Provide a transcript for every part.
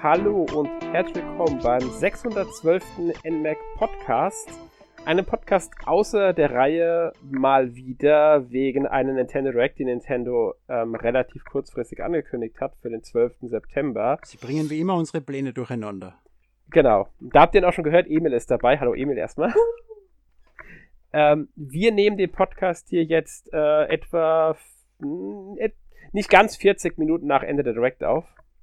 Hallo und herzlich willkommen beim 612. NMAC Podcast. Einem Podcast außer der Reihe mal wieder wegen einer Nintendo Direct, die Nintendo relativ kurzfristig angekündigt hat für den 12. September. Sie bringen wie immer unsere Pläne durcheinander. Genau. Da habt ihr ihn auch schon gehört, Emil ist dabei. Hallo Emil erstmal. Wir nehmen den Podcast hier jetzt etwa nicht ganz 40 Minuten nach Ende der Direct auf.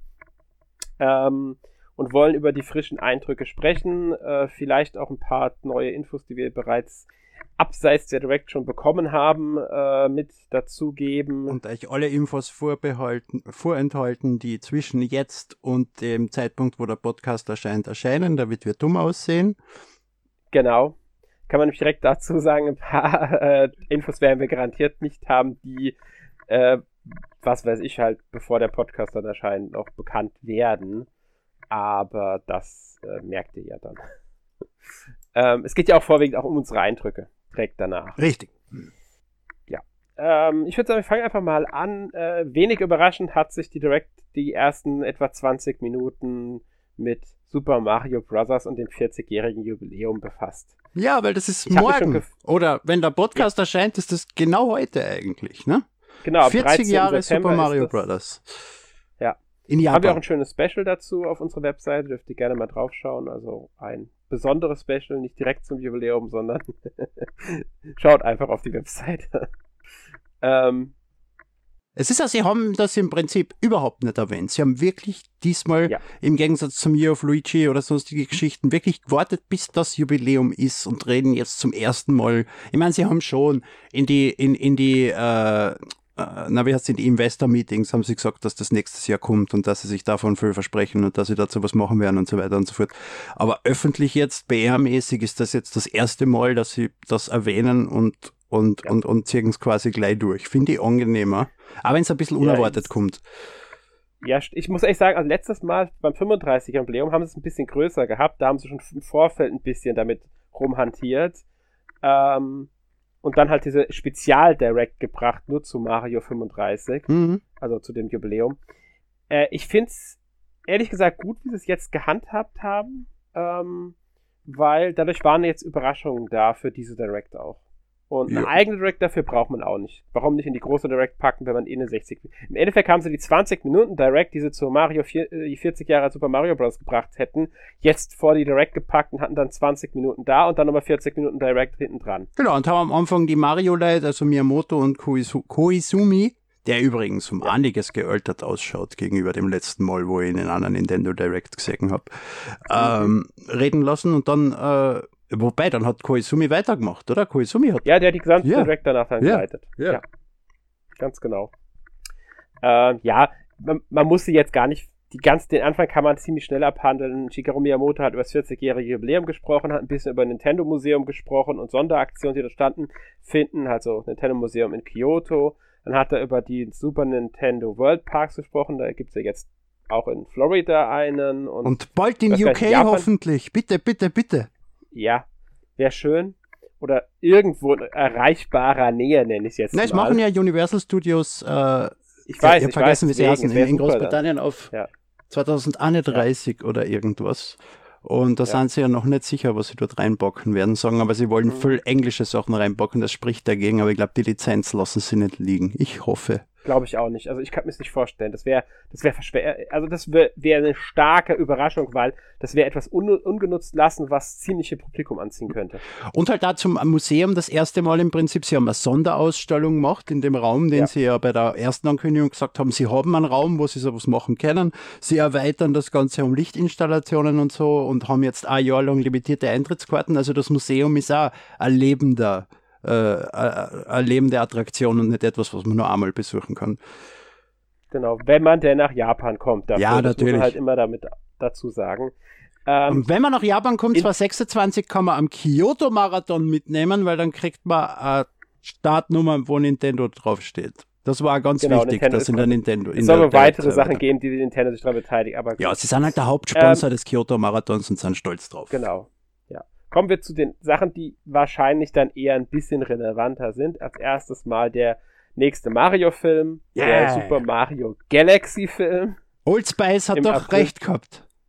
Und wollen über die frischen Eindrücke sprechen, vielleicht auch ein paar neue Infos, die wir bereits abseits der Direct schon bekommen haben, mit dazugeben. Und euch alle Infos vorenthalten, die zwischen jetzt und dem Zeitpunkt, wo der Podcast erscheinen, damit wir dumm aussehen. Genau. Kann man nämlich direkt dazu sagen, ein paar Infos werden wir garantiert nicht haben, die, was weiß ich halt, bevor der Podcast dann erscheint, noch bekannt werden. Aber das merkt ihr ja dann. Es geht ja auch vorwiegend auch um unsere Eindrücke, direkt danach. Richtig. Ja. Ich würde sagen, wir fangen einfach mal an. Wenig überraschend hat sich die Direct die ersten etwa 20 Minuten mit Super Mario Bros. Und dem 40-jährigen Jubiläum befasst. Ja, weil das ist morgen. Oder wenn der Podcast erscheint, ist das genau heute eigentlich, ne? Genau, 40 Jahre Super Mario Bros. Ja. In Japan. Haben wir auch ein schönes Special dazu auf unserer Webseite, dürft ihr gerne mal draufschauen. Also ein besonderes Special, nicht direkt zum Jubiläum, sondern schaut einfach auf die Webseite. Es ist ja, sie haben das im Prinzip überhaupt nicht erwähnt. Sie haben wirklich diesmal, im Gegensatz zum Year of Luigi oder sonstige Geschichten, wirklich gewartet, bis das Jubiläum ist und reden jetzt zum ersten Mal. Ich meine, sie haben schon in die Investor-Meetings haben sie gesagt, dass das nächstes Jahr kommt und dass sie sich davon viel versprechen und dass sie dazu was machen werden und so weiter und so fort. Aber öffentlich jetzt, PR-mäßig, ist das jetzt das erste Mal, dass sie das erwähnen und ziehen es quasi gleich durch. Finde ich angenehmer. Auch wenn es ein bisschen unerwartet kommt. Ja, ich muss ehrlich sagen, also letztes Mal beim 35er-Jubiläum haben sie es ein bisschen größer gehabt. Da haben sie schon im Vorfeld ein bisschen damit rumhantiert. Und dann halt diese Spezial-Direct gebracht, nur zu Mario 35. Also zu dem Jubiläum. Ich finde es ehrlich gesagt gut, wie sie es jetzt gehandhabt haben. Weil dadurch waren jetzt Überraschungen da für diese Direct auch. Und eine eigene Direct dafür braucht man auch nicht. Warum nicht in die große Direct packen, wenn man eine 60... Im Endeffekt haben sie die 20 Minuten Direct, die sie zu die 40 Jahre Super Mario Bros. Gebracht hätten, jetzt vor die Direct gepackt und hatten dann 20 Minuten da und dann nochmal 40 Minuten Direct hinten dran. Genau, und haben am Anfang die Mario-Leute, also Miyamoto und Koizumi, der übrigens um einiges gealtert ausschaut gegenüber dem letzten Mal, wo ich ihn in einer Nintendo Direct gesehen habe, reden lassen und dann... Wobei, dann hat Koizumi weitergemacht, oder? Koizumi hat... Ja, der hat die gesamte Direct danach dann geleitet. Ja, ganz genau. Man muss sie jetzt gar nicht... Den Anfang kann man ziemlich schnell abhandeln. Shigeru Miyamoto hat über das 40-jährige Jubiläum gesprochen, hat ein bisschen über Nintendo Museum gesprochen und Sonderaktionen, die da finden, also Nintendo Museum in Kyoto. Dann hat er über die Super Nintendo World Parks gesprochen, da gibt es ja jetzt auch in Florida einen. Und bald in UK hoffentlich. Bitte, bitte, bitte. Ja, wäre schön. Oder irgendwo in erreichbarer Nähe, nenne ich es jetzt mal. Es machen ja Universal Studios, ich weiß, ich habe vergessen, wie sie heißen, in Großbritannien dann. auf 2031 oder irgendwas. Und da sind sie ja noch nicht sicher, was sie dort reinpacken werden, sagen, aber sie wollen viel englische Sachen reinpacken, das spricht dagegen, aber ich glaube, die Lizenz lassen sie nicht liegen. Ich hoffe. Glaube ich auch nicht. Also ich kann mir das nicht vorstellen. Das wäre schwer. Also das wäre eine starke Überraschung, weil das wäre etwas ungenutzt lassen, was ziemliche Publikum anziehen könnte. Und halt da zum Museum das erste Mal im Prinzip, sie haben eine Sonderausstellung gemacht in dem Raum, den sie ja bei der ersten Ankündigung gesagt haben, sie haben einen Raum, wo sie sowas machen können. Sie erweitern das Ganze um Lichtinstallationen und so und haben jetzt ein Jahr lang limitierte Eintrittskarten. Also das Museum ist auch ein lebende Attraktion und nicht etwas, was man nur einmal besuchen kann. Genau, wenn man denn nach Japan kommt. Dafür. Ja, natürlich. Das muss man halt immer damit dazu sagen. Und wenn man nach Japan kommt, 2026, kann man am Kyoto-Marathon mitnehmen, weil dann kriegt man eine Startnummer, wo Nintendo draufsteht. Das war ganz wichtig, Nintendo dass in der Nintendo... Es soll weitere Sachen geben, die Nintendo sich daran beteiligt. Aber ja, sie sind halt der Hauptsponsor des Kyoto-Marathons und sind stolz drauf. Genau. Kommen wir zu den Sachen, die wahrscheinlich dann eher ein bisschen relevanter sind. Als erstes mal der nächste Mario-Film, der Super Mario Galaxy-Film. Old Spice hat doch recht gehabt.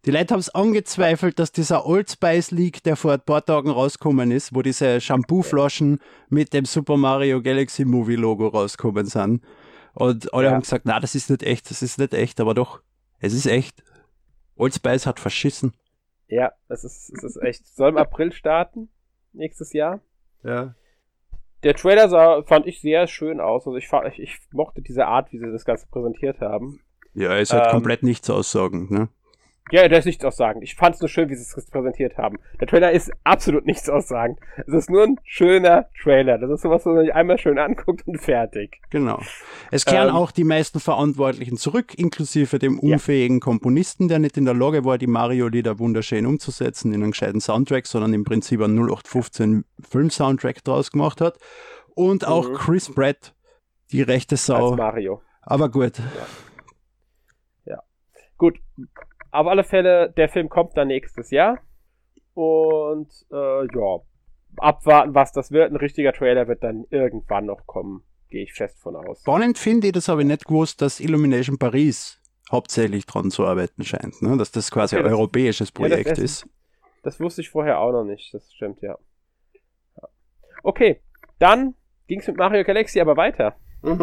Die Leute haben es angezweifelt, dass dieser Old Spice Leak, der vor ein paar Tagen rausgekommen ist, wo diese Shampoo-Flaschen mit dem Super Mario Galaxy Movie Logo rausgekommen sind. Und alle haben gesagt, na, das ist nicht echt, aber doch, es ist echt. Old Spice hat verschissen. Ja, es ist echt. Soll im April starten, nächstes Jahr. Ja. Der Trailer fand ich sehr schön aus. Also ich mochte diese Art, wie sie das Ganze präsentiert haben. Ja, es hat komplett nichts aussagend, ne? Ja, da ist nichts aussagend. Ich fand es nur schön, wie sie es präsentiert haben. Der Trailer ist absolut nichts aussagend. Es ist nur ein schöner Trailer. Das ist sowas, was man sich einmal schön anguckt und fertig. Genau. Es kehren auch die meisten Verantwortlichen zurück, inklusive dem unfähigen Komponisten, der nicht in der Lage war, die Mario-Lieder wunderschön umzusetzen in einen gescheiten Soundtrack, sondern im Prinzip einen 0815 Film-Soundtrack draus gemacht hat. Und auch Chris Pratt, die rechte Sau. Als Mario. Aber gut. Ja. Gut. Auf alle Fälle, der Film kommt dann nächstes Jahr. Und abwarten, was das wird. Ein richtiger Trailer wird dann irgendwann noch kommen. Gehe ich fest von aus. Spannend finde ich, das habe ich nicht gewusst, dass Illumination Paris hauptsächlich dran zu arbeiten scheint. Ne? Dass das quasi ein europäisches Projekt ist. Das wusste ich vorher auch noch nicht. Das stimmt, ja. Okay, dann ging es mit Mario Galaxy aber weiter.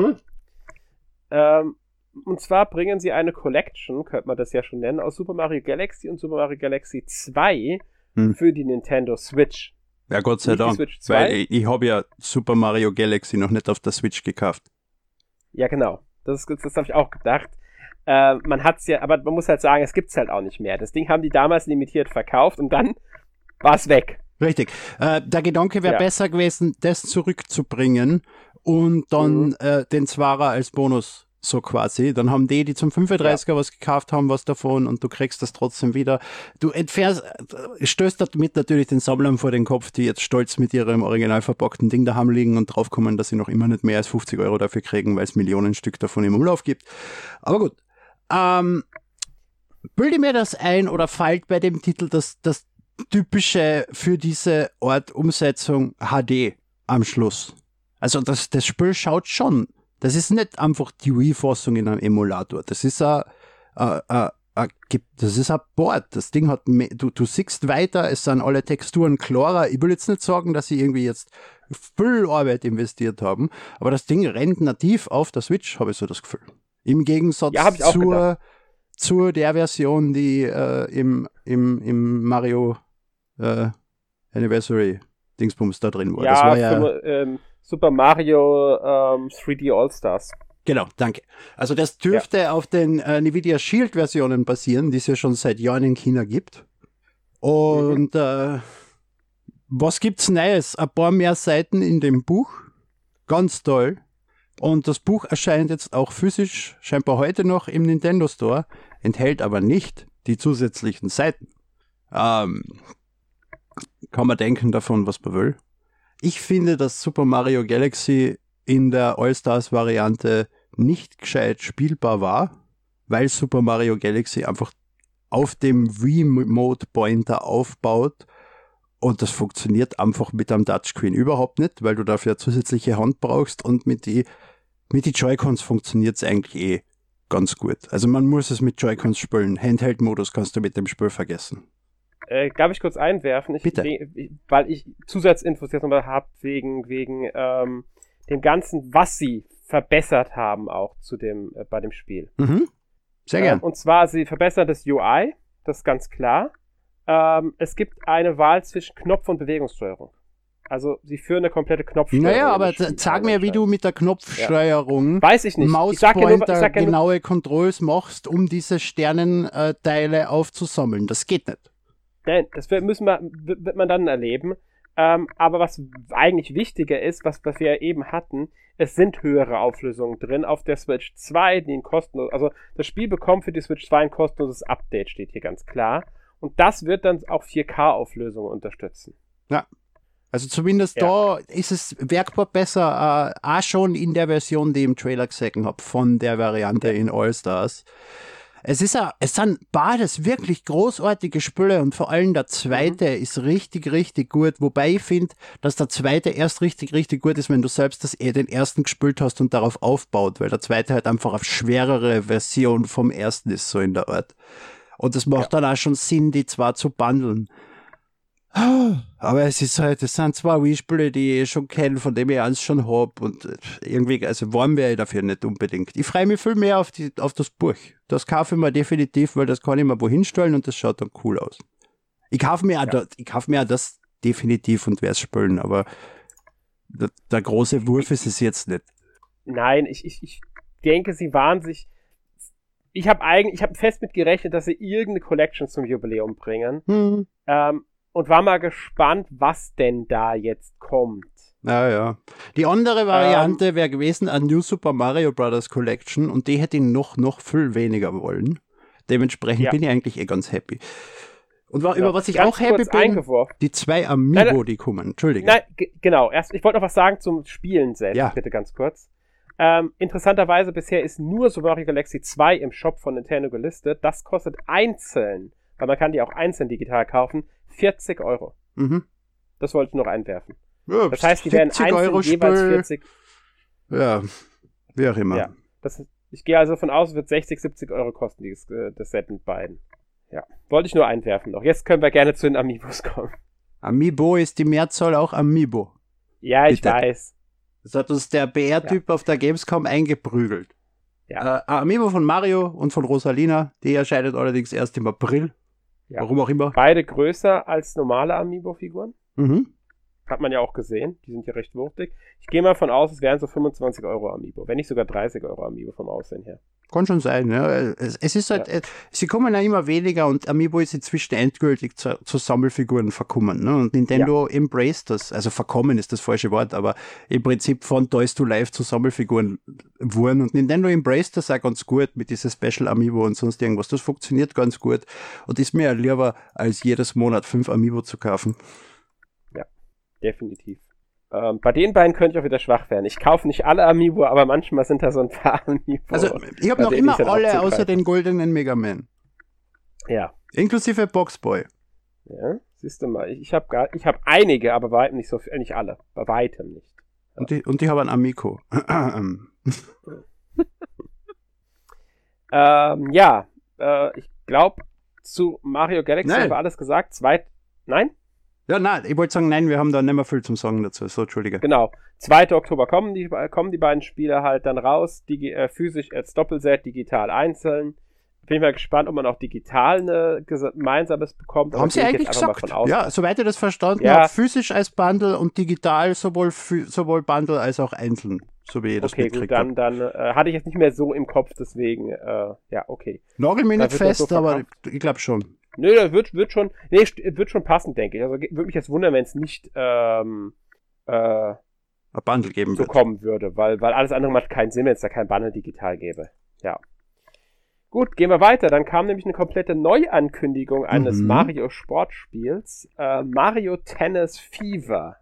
Und zwar bringen sie eine Collection, könnte man das ja schon nennen, aus Super Mario Galaxy und Super Mario Galaxy 2 für die Nintendo Switch. Ja, Gott sei Dank, weil ich habe ja Super Mario Galaxy noch nicht auf der Switch gekauft. Ja, genau. Das habe ich auch gedacht. Man hat's ja, aber man muss halt sagen, es gibt's halt auch nicht mehr. Das Ding haben die damals limitiert verkauft und dann war's weg. Richtig. Der Gedanke wäre besser gewesen, das zurückzubringen und dann den Zwarer als Bonus. So quasi. Dann haben die zum 35er was gekauft haben, was davon und du kriegst das trotzdem wieder. Du stößt damit natürlich den Sammlern vor den Kopf, die jetzt stolz mit ihrem original verpackten Ding daheim liegen und draufkommen, dass sie noch immer nicht mehr als 50 € dafür kriegen, weil es Millionen Stück davon im Umlauf gibt. Aber gut. Bilde mir das ein oder fällt bei dem Titel das Typische für diese Art Umsetzung HD am Schluss? Also das Spiel schaut schon. Das ist nicht einfach die Wii-Fassung in einem Emulator. Das ist ein Board. Das Ding hat, du siehst weiter, es sind alle Texturen klarer. Ich will jetzt nicht sagen, dass sie irgendwie jetzt viel Arbeit investiert haben, aber das Ding rennt nativ auf der Switch, habe ich so das Gefühl. Im Gegensatz zur der Version, die im Mario Anniversary Dingsbums da drin war. Ja, das war ja Super Mario 3D All-Stars. Genau, danke. Also das dürfte auf den Nvidia Shield-Versionen basieren, die es ja schon seit Jahren in China gibt. Und was gibt's Neues? Ein paar mehr Seiten in dem Buch. Ganz toll. Und das Buch erscheint jetzt auch physisch, scheinbar heute noch im Nintendo Store, enthält aber nicht die zusätzlichen Seiten. Kann man denken davon, was man will. Ich finde, dass Super Mario Galaxy in der All-Stars-Variante nicht gescheit spielbar war, weil Super Mario Galaxy einfach auf dem Remote-Pointer aufbaut und das funktioniert einfach mit einem Touchscreen überhaupt nicht, weil du dafür eine zusätzliche Hand brauchst und mit die Joy-Cons funktioniert es eigentlich ganz gut. Also man muss es mit Joy-Cons spielen. Handheld-Modus kannst du mit dem Spiel vergessen. Darf ich kurz einwerfen? Bitte. Weil ich Zusatzinfos jetzt nochmal habe wegen dem Ganzen, was sie verbessert haben auch bei dem Spiel. Sehr gern. Und zwar, sie verbessern das UI, das ist ganz klar. Es gibt eine Wahl zwischen Knopf- und Bewegungssteuerung. Also sie führen eine komplette Knopfsteuerung. Naja, aber sag mir, wie du mit der Knopfsteuerung weiß ich nicht. Mauspointer genaue Controls machst, um diese Sternenteile aufzusammeln. Das geht nicht. Das wird man dann erleben. Aber was eigentlich wichtiger ist, was wir ja eben hatten, es sind höhere Auflösungen drin auf der Switch 2, die also das Spiel bekommt für die Switch 2 ein kostenloses Update, steht hier ganz klar. Und das wird dann auch 4K-Auflösungen unterstützen. Ja. Also zumindest da ist es merkbar besser, auch schon in der Version, die ich im Trailer gesehen habe, von der Variante in All-Stars. Es sind beides wirklich großartige Spiele und vor allem der zweite ist richtig, richtig gut. Wobei ich finde, dass der zweite erst richtig, richtig gut ist, wenn du selbst den ersten gespielt hast und darauf aufbaut, weil der zweite halt einfach eine schwerere Version vom ersten ist, so in der Art. Und es macht dann auch schon Sinn, die zwei zu bundeln. Aber es sind zwei Wii-Spiele, die ich schon kenne, von dem ich eins schon habe und irgendwie, also warm wäre ich dafür nicht unbedingt. Ich freue mich viel mehr auf das Buch. Das kaufe ich mir definitiv, weil das kann ich mir wohin stellen und das schaut dann cool aus. Ich kaufe mir auch das definitiv und werde es spielen, aber der große Wurf ist es jetzt nicht. Nein, ich denke, sie waren sich. Ich habe fest mit gerechnet, dass sie irgendeine Collection zum Jubiläum bringen. Und war mal gespannt, was denn da jetzt kommt. Ja. Die andere Variante wäre gewesen, eine New Super Mario Bros. Collection und die hätte ich noch viel weniger wollen. Dementsprechend bin ich eigentlich ganz happy. Und über was ich auch happy bin, die 2 Amiibo, die kommen. Entschuldige. Nein, genau. Ich wollte noch was sagen zum Spielen selbst, bitte ganz kurz. Interessanterweise bisher ist nur Super Mario Galaxy 2 im Shop von Nintendo gelistet. Das kostet einzeln, weil man kann die auch einzeln digital kaufen, 40 €. Das wollte ich noch einwerfen. Ja, das heißt, die werden einzeln jeweils 40. Ja, wie auch immer. Ja, ich gehe also von aus, es wird 60, 70 € kosten, das Set mit beiden. Ja, wollte ich nur einwerfen noch. Jetzt können wir gerne zu den Amiibos kommen. Amiibo ist die Mehrzahl auch Amiibo. Ja, ich weiß. Das hat uns der BR-Typ auf der Gamescom eingeprügelt. Ja. Amiibo von Mario und von Rosalina, die erscheinen allerdings erst im April. Ja. Warum auch immer. Beide größer als normale Amiibo-Figuren. Hat man ja auch gesehen. Die sind ja recht wuchtig. Ich gehe mal von aus, es wären so 25 € Amiibo. Wenn nicht sogar 30 € Amiibo vom Aussehen her. Kann schon sein, ja. Es ist halt, sie kommen ja immer weniger und Amiibo ist inzwischen endgültig zu Sammelfiguren verkommen, ne? Und Nintendo embraced das, also verkommen ist das falsche Wort, aber im Prinzip von Toys to Life zu Sammelfiguren wurden und Nintendo embraced das auch ganz gut mit diesen Special Amiibo und sonst irgendwas. Das funktioniert ganz gut und ist mir ja lieber, als jedes Monat 5 Amiibo zu kaufen. Ja, definitiv. Bei den beiden könnte ich auch wieder schwach werden. Ich kaufe nicht alle Amiibo, aber manchmal sind da so ein paar Amiibo. Also, ich habe noch immer alle außer den goldenen Mega Man. Ja. Inklusive Boxboy. Ja, siehst du mal. Ich hab einige, aber bei weitem nicht so viel, nicht alle. Bei weitem nicht. Ja. Und ich habe einen Amico. Ich glaube, zu Mario Galaxy haben wir alles gesagt. Nein? Ja, nein, ich wollte sagen, nein, wir haben da nicht mehr viel zum Sagen dazu. So, Entschuldige. Genau. 2. Oktober kommen die beiden Spiele halt dann raus. Physisch als Doppelset, digital einzeln. Bin ich mal gespannt, ob man auch digital eine gemeinsames bekommt. Haben sie eigentlich gesagt? Ja, soweit ich das verstanden habe, physisch als Bundle und digital sowohl Bundle als auch einzeln. So wie ich das mitgekriegt habe. Dann hatte ich jetzt nicht mehr so im Kopf, deswegen, okay. Nagel mich nicht fest, so aber ich glaube schon. Nö, das wird schon passen, denke ich. Also würde mich jetzt wundern, wenn es nicht ein Bundle geben so kommen würde, weil alles andere macht keinen Sinn, wenn es da kein Bundle digital gäbe. Ja. Gut, gehen wir weiter. Dann kam nämlich eine komplette Neuankündigung eines Mario-Sportspiels. Mario Tennis Fever.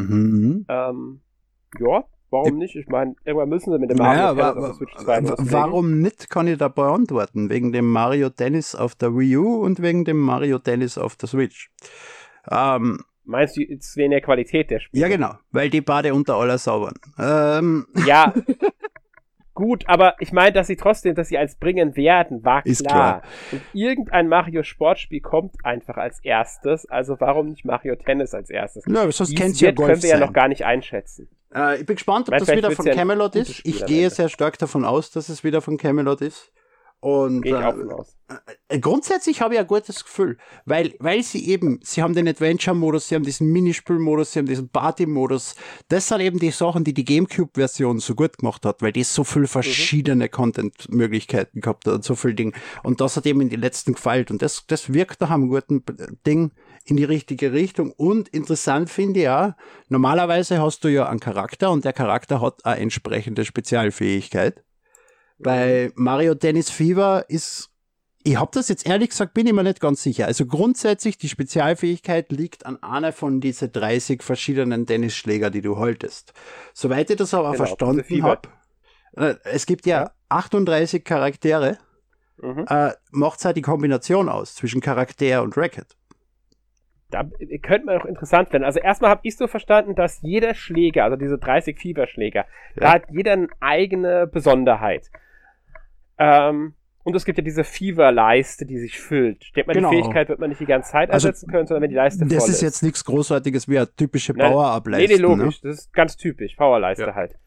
Warum nicht? Ich meine, irgendwann müssen sie mit dem Mario Tennis auf der Switch 2 loslegen. Warum nicht, kann ich da beantworten. Wegen dem Mario Tennis auf der Wii U und wegen dem Mario Tennis auf der Switch. Meinst du jetzt wegen der Qualität der Spiele? Ja, genau, weil die Bade unter aller saubern. Ja, gut, aber ich meine, dass sie eins bringen werden, war ist klar. Und irgendein Mario-Sportspiel kommt einfach als erstes, also warum nicht Mario Tennis als erstes? Ja, sonst kennt ja Golf können wir ja noch gar nicht einschätzen. Ich bin gespannt, ob das wieder von Camelot ist. Ich gehe sehr stark davon aus, dass es wieder von Camelot ist. Und gehe ich auch von aus. Grundsätzlich habe ich ein gutes Gefühl, weil sie haben den Adventure-Modus, sie haben diesen Minispiel-Modus, sie haben diesen Party-Modus. Das sind eben die Sachen, die GameCube-Version so gut gemacht hat, weil die so viele verschiedene Content-Möglichkeiten gehabt hat und so viele Dinge. Und das hat eben in die letzten gefallen. Und das wirkt nach einem guten Ding in die richtige Richtung. Und interessant finde ich auch, normalerweise hast du ja einen Charakter und der Charakter hat eine entsprechende Spezialfähigkeit. Bei Mario Tennis Fever ich habe das jetzt ehrlich gesagt, bin ich mir nicht ganz sicher. Also grundsätzlich, die Spezialfähigkeit liegt an einer von diesen 30 verschiedenen Tennisschläger, die du haltest. Soweit ich das aber verstanden habe, es gibt ja 38 Charaktere, macht halt die Kombination aus zwischen Charakter und Racket. Da könnte man auch interessant werden. Also erstmal habe ich so verstanden, dass jeder Schläger, also diese 30 Fieberschläger, da hat jeder eine eigene Besonderheit. Und es gibt ja diese Fever-Leiste, die sich füllt. Ich denke mal, Genau. die Fähigkeit wird man nicht die ganze Zeit ersetzen können, sondern wenn die Leiste voll ist. Das ist jetzt nichts Großartiges wie eine typische Nein, Power-Up-Leiste. Nee, logisch. Ne? Das ist ganz typisch. Powerleiste halt.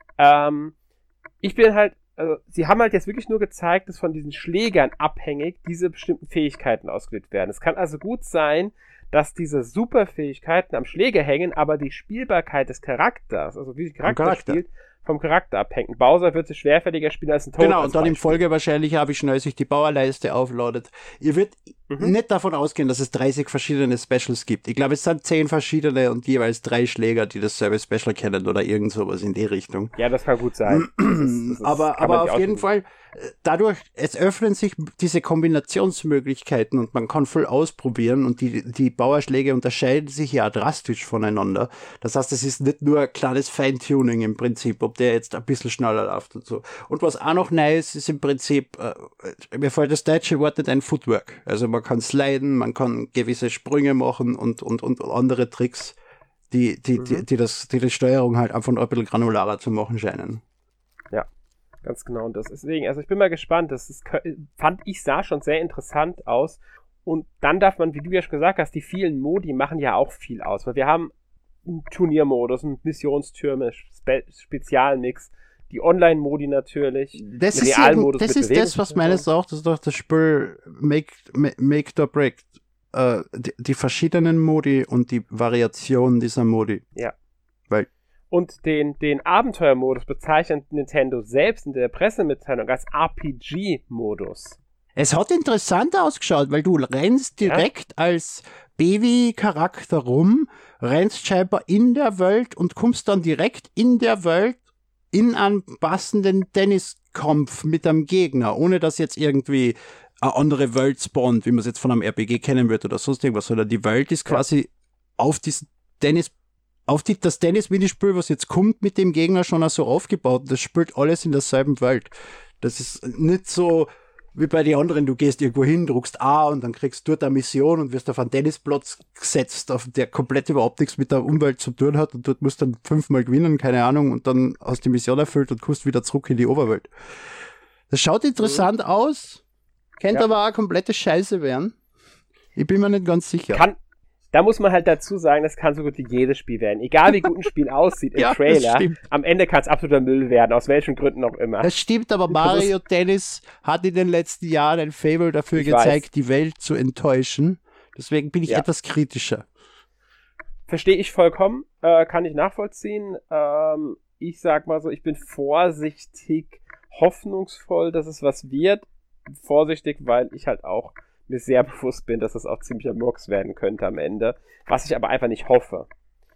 Ich bin halt, also sie haben halt jetzt wirklich nur gezeigt, dass von diesen Schlägern abhängig diese bestimmten Fähigkeiten ausgelegt werden. Es kann also gut sein, dass diese Superfähigkeiten am Schläger hängen, aber die Spielbarkeit des Charakters, also wie der Charakter spielt, vom Charakter abhängt. Bowser wird sich schwerfälliger spielen als ein Toad. Genau, und dann im Folge wahrscheinlich wie schnell sich die Powerleiste aufladet. Ihr wird nicht davon ausgehen, dass es 30 verschiedene Specials gibt. Ich glaube, es sind 10 verschiedene und jeweils 3 Schläger, die dasselbe Special kennen oder irgend sowas in die Richtung. Ja, das kann gut sein. Aber auf jeden Fall, dadurch, es öffnen sich diese Kombinationsmöglichkeiten und man kann viel ausprobieren und die Powerschläge unterscheiden sich ja drastisch voneinander. Das heißt, es ist nicht nur ein kleines Feintuning im Prinzip, ob der jetzt ein bisschen schneller läuft und so. Und was auch noch neu ist im Prinzip, mir fällt das deutsche Wort nicht ein, Footwork. Also man kann sliden, man kann gewisse Sprünge machen und andere Tricks, die die Steuerung halt einfach ein bisschen granularer zu machen scheinen. Ja, ganz genau. Und deswegen, also ich bin mal gespannt. Sah schon sehr interessant aus. Und dann darf man, wie du ja schon gesagt hast, die vielen Modi machen ja auch viel aus. Weil wir haben einen Turniermodus, einen Missionstürme, Spezialmix, die Online-Modi natürlich. Das ist das, was meines Erachtens ist doch das Spiel Make or Break. Die verschiedenen Modi und die Variationen dieser Modi. Ja. Weil und den Abenteuermodus bezeichnet Nintendo selbst in der Pressemitteilung als RPG-Modus. Es hat interessant ausgeschaut, weil du rennst direkt als Baby-Charakter rum, rennst scheinbar in der Welt und kommst dann direkt in der Welt in einen passenden Tenniskampf mit einem Gegner, ohne dass jetzt irgendwie eine andere Welt spawnt, wie man es jetzt von einem RPG kennen würde oder sonst irgendwas, sondern die Welt ist quasi auf diesen das Tennis-Minispiel, was jetzt kommt, mit dem Gegner schon so aufgebaut. Das spielt alles in derselben Welt. Das ist nicht so wie bei den anderen, du gehst irgendwo hin, druckst A und dann kriegst du dort eine Mission und wirst auf einen Tennisplatz gesetzt, auf der komplett überhaupt nichts mit der Umwelt zu tun hat und dort musst du dann 5-mal gewinnen, keine Ahnung, und dann hast du die Mission erfüllt und kommst wieder zurück in die Oberwelt. Das schaut interessant aus, könnte aber auch komplette Scheiße werden. Ich bin mir nicht ganz sicher. Da muss man halt dazu sagen, das kann so gut wie jedes Spiel werden. Egal wie gut ein Spiel aussieht im Trailer, am Ende kann es absoluter Müll werden, aus welchen Gründen auch immer. Das stimmt, aber Mario Tennis hat in den letzten Jahren ein Faible dafür gezeigt, die Welt zu enttäuschen. Deswegen bin ich etwas kritischer. Verstehe ich vollkommen, kann ich nachvollziehen. Ich sag mal so, ich bin vorsichtig hoffnungsvoll, dass es was wird. Vorsichtig, weil ich halt auch mir sehr bewusst bin, dass das auch ziemlicher Murks werden könnte am Ende. Was ich aber einfach nicht hoffe.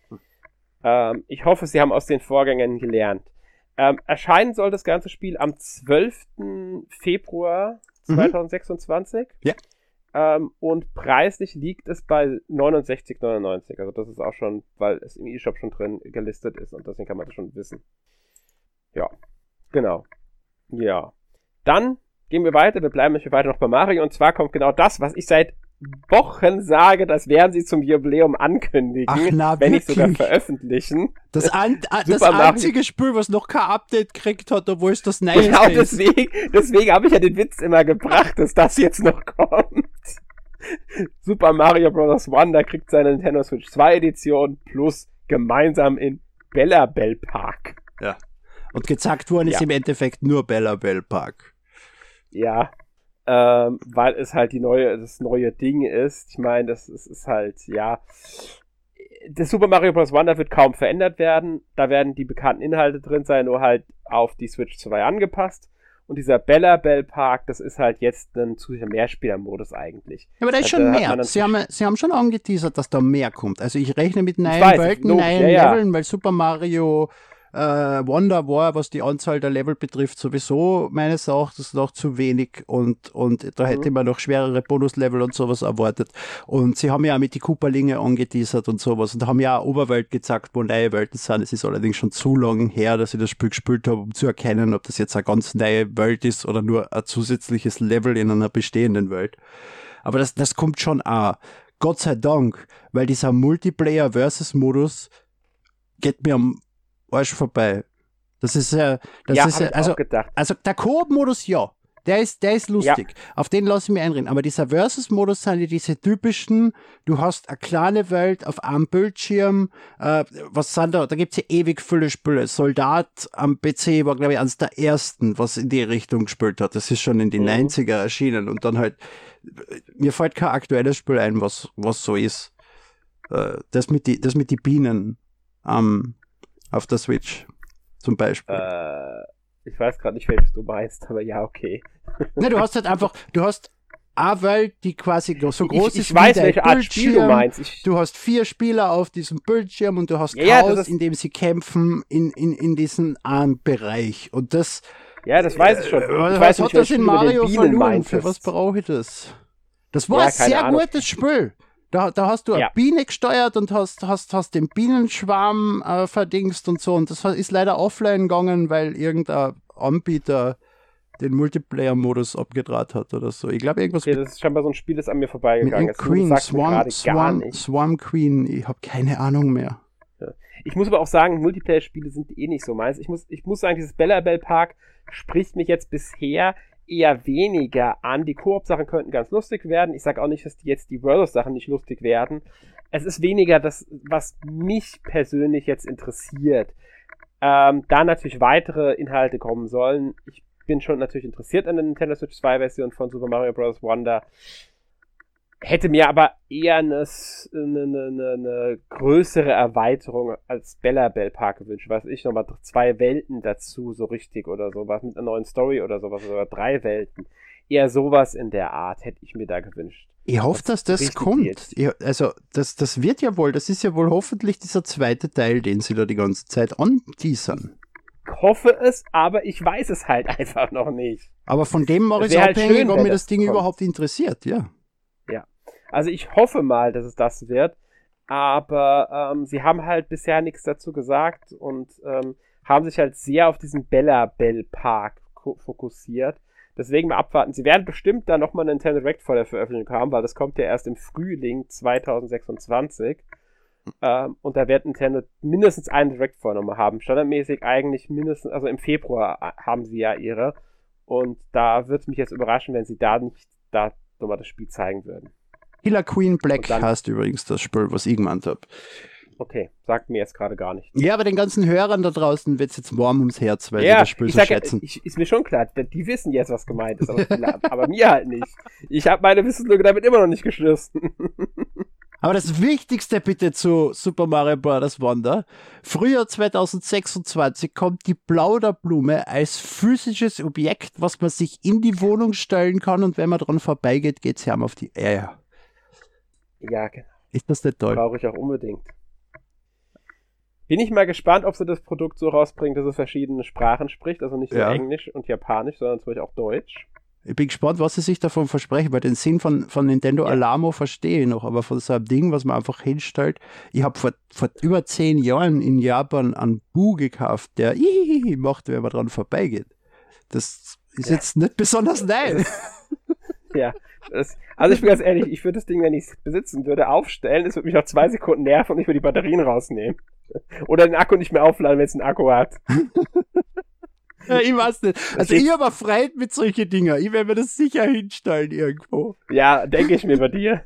Ich hoffe, sie haben aus den Vorgängern gelernt. Erscheinen soll das ganze Spiel am 12. Februar 2026. Ja. Und preislich liegt es bei 69,99. Also das ist auch schon, weil es im eShop schon drin gelistet ist und deswegen kann man das schon wissen. Ja, genau. Ja. Dann gehen wir weiter, wir bleiben nämlich weiter noch bei Mario und zwar kommt genau das, was ich seit Wochen sage, das werden sie zum Jubiläum ankündigen, wenn nicht sogar veröffentlichen. Das einzige Spiel, was noch kein Update gekriegt hat, obwohl es das Neueste ist. Genau, deswegen habe ich ja den Witz immer gebracht, dass das jetzt noch kommt. Super Mario Bros. Wonder kriegt seine Nintendo Switch 2 Edition plus gemeinsam in Bella Bell Park. Ja. Und gezeigt worden ist im Endeffekt nur Bella Bell Park. Ja, weil es halt das neue Ding ist. Ich meine, das ist halt, das Super Mario Bros. Wonder wird kaum verändert werden. Da werden die bekannten Inhalte drin sein, nur halt auf die Switch 2 angepasst. Und dieser Bella Bell Park, das ist halt jetzt ein zusätzlicher Mehrspielermodus eigentlich. Ja, aber da ist schon mehr. Sie haben schon angeteasert, dass da mehr kommt. Also ich rechne mit neuen Welten, neuen Leveln, weil Super Mario Wonder war, was die Anzahl der Level betrifft, sowieso meines Erachtens noch zu wenig und da hätte man noch schwerere Bonuslevel und sowas erwartet. Und sie haben ja auch mit die Koopalinge angeteasert und sowas und haben ja auch Oberwelt gezeigt, wo neue Welten sind. Es ist allerdings schon zu lang her, dass ich das Spiel gespielt habe, um zu erkennen, ob das jetzt eine ganz neue Welt ist oder nur ein zusätzliches Level in einer bestehenden Welt. Aber das kommt schon auch. Gott sei Dank, weil dieser Multiplayer-Versus-Modus geht mir am Arsch vorbei. Das ist also der Koop-Modus, ja. Der ist lustig. Ja. Auf den lasse ich mich einreden. Aber dieser Versus-Modus sind ja diese typischen, du hast eine kleine Welt auf einem Bildschirm, was sind da gibt's ja ewig viele Spiele. Soldat am PC war, glaube ich, eines der ersten, was in die Richtung gespielt hat. Das ist schon in die 90er erschienen und dann halt, mir fällt kein aktuelles Spiel ein, was so ist. Das mit die Bienen auf der Switch zum Beispiel. Ich weiß gerade nicht, welches du meinst, aber ja, okay. Ne, du hast halt einfach, eine Welt, die quasi so groß ist ich weiß, welche Art Spiel du meinst. Du hast 4 Spieler auf diesem Bildschirm und du hast Chaos, in dem sie kämpfen in diesem Bereich. Und das... Ja, das weiß ich schon. Was hat das in Mario verloren? Für was brauche ich das? Das war ein sehr gutes Spiel. Da hast du eine Biene gesteuert und hast den Bienenschwarm verdingst und so. Und das ist leider offline gegangen, weil irgendein Anbieter den Multiplayer-Modus abgedraht hat oder so. Ich glaube, irgendwas... Okay, das ist scheinbar so ein Spiel, das an mir vorbeigegangen ist. Queen, Swarm Queen, ich habe keine Ahnung mehr. Ja. Ich muss aber auch sagen, Multiplayer-Spiele sind eh nicht so meins. Ich muss sagen, dieses Bella Bell Park spricht mich jetzt bisher eher weniger an. Die Koop-Sachen könnten ganz lustig werden. Ich sage auch nicht, dass die Versus-Sachen nicht lustig werden. Es ist weniger das, was mich persönlich jetzt interessiert. Da natürlich weitere Inhalte kommen sollen. Ich bin schon natürlich interessiert an der Nintendo Switch 2 Version von Super Mario Bros. Wonder. Hätte mir aber eher eine größere Erweiterung als Bella Bell Park gewünscht. Weiß ich, nochmal 2 Welten dazu, so richtig oder sowas, mit einer neuen Story oder sowas, oder 3 Welten. Eher sowas in der Art hätte ich mir da gewünscht. Ich hoffe, dass das kommt. Also, das wird ja wohl, das ist ja wohl hoffentlich dieser zweite Teil, den sie da die ganze Zeit anteasern. Ich hoffe es, aber ich weiß es halt einfach noch nicht. Aber von dem mache ich es abhängig, halt ob mir das Ding überhaupt interessiert, ja. Ja, also ich hoffe mal, dass es das wird, aber sie haben halt bisher nichts dazu gesagt und haben sich halt sehr auf diesen Bella Bell Park fokussiert. Deswegen mal abwarten. Sie werden bestimmt da nochmal eine Nintendo Direct vor der Veröffentlichung haben, weil das kommt ja erst im Frühling 2026. Und da wird Nintendo mindestens eine Direct nochmal haben. Standardmäßig eigentlich mindestens, also im Februar haben sie ja ihre. Und da würde es mich jetzt überraschen, wenn sie da nicht nochmal das Spiel zeigen würden. Killer Queen Black heißt übrigens das Spiel, was ich gemeint habe. Okay, sagt mir jetzt gerade gar nicht. Ja, aber den ganzen Hörern da draußen wird es jetzt warm ums Herz, weil sie das Spiel so schätzen. Ist mir schon klar, die wissen jetzt, was gemeint ist, aber mir halt nicht. Ich habe meine Wissenslücke damit immer noch nicht geschlossen. Aber das Wichtigste bitte zu Super Mario Bros. Wonder: Frühjahr 2026 kommt die Plauderblume als physisches Objekt, was man sich in die Wohnung stellen kann, und wenn man dran vorbeigeht, geht's ihm auf die Eier. Ja, genau. Ist das nicht toll? Brauche ich auch unbedingt. Bin ich mal gespannt, ob sie das Produkt so rausbringen, dass es verschiedene Sprachen spricht, also nicht nur Englisch und Japanisch, sondern zum Beispiel auch Deutsch. Ich bin gespannt, was sie sich davon versprechen, weil den Sinn von Nintendo Alamo verstehe ich noch, aber von so einem Ding, was man einfach hinstellt. Ich habe vor über 10 Jahren in Japan einen Bu gekauft, der macht, wenn man dran vorbeigeht. Das ist jetzt nicht besonders nice. Ja, also ich bin ganz ehrlich, ich würde das Ding, wenn ich es besitzen würde, aufstellen, es würde mich nach 2 Sekunden nerven und ich würde die Batterien rausnehmen. Oder den Akku nicht mehr aufladen, wenn es einen Akku hat. Ja, ich weiß nicht. Also ich habe Freude mit solchen Dingen. Ich werde mir das sicher hinstellen irgendwo. Ja, denke ich mir bei dir.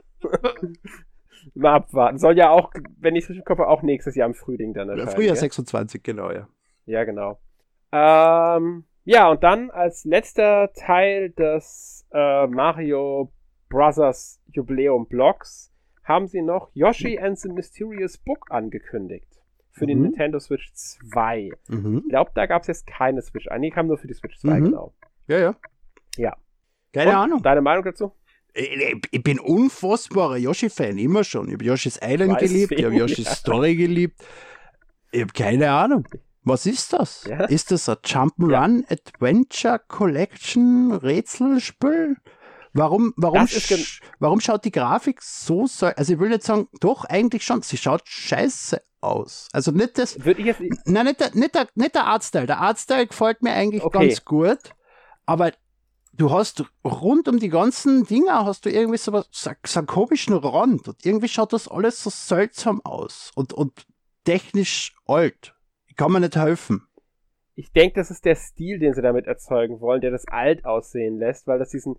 Mal abwarten. Soll ja auch, wenn ich es richtig im Kopf habe, auch nächstes Jahr im Frühling dann erscheinen. Frühjahr 26, genau, ja. Ja, genau. Ja, und dann als letzter Teil des Mario Brothers Jubiläum Blocks haben sie noch Yoshi and the Mysterious Book angekündigt. Für die Nintendo Switch 2. Ich glaube, da gab es jetzt keine Switch. Die kam nur für die Switch 2, genau. Ja. Keine Ahnung. Deine Meinung dazu? Ich bin unfassbarer Yoshi-Fan, immer schon. Ich habe Yoshi's Island geliebt, ich habe Yoshi's Story geliebt. Ich habe keine Ahnung. Was ist das? Ja? Ist das ein Jump'n'Run Adventure Collection Rätselspiel? Warum schaut die Grafik so, also ich will nicht sagen, doch, eigentlich schon, sie schaut scheiße aus. Also nicht das, nein, nicht der Artstyle. Der Artstyle gefällt mir eigentlich ganz gut, aber du hast rund um die ganzen Dinger hast du irgendwie so einen komischen Rand und irgendwie schaut das alles so seltsam aus und technisch alt. Ich kann mir nicht helfen. ich denke, das ist der Stil, den sie damit erzeugen wollen, der das alt aussehen lässt, weil das diesen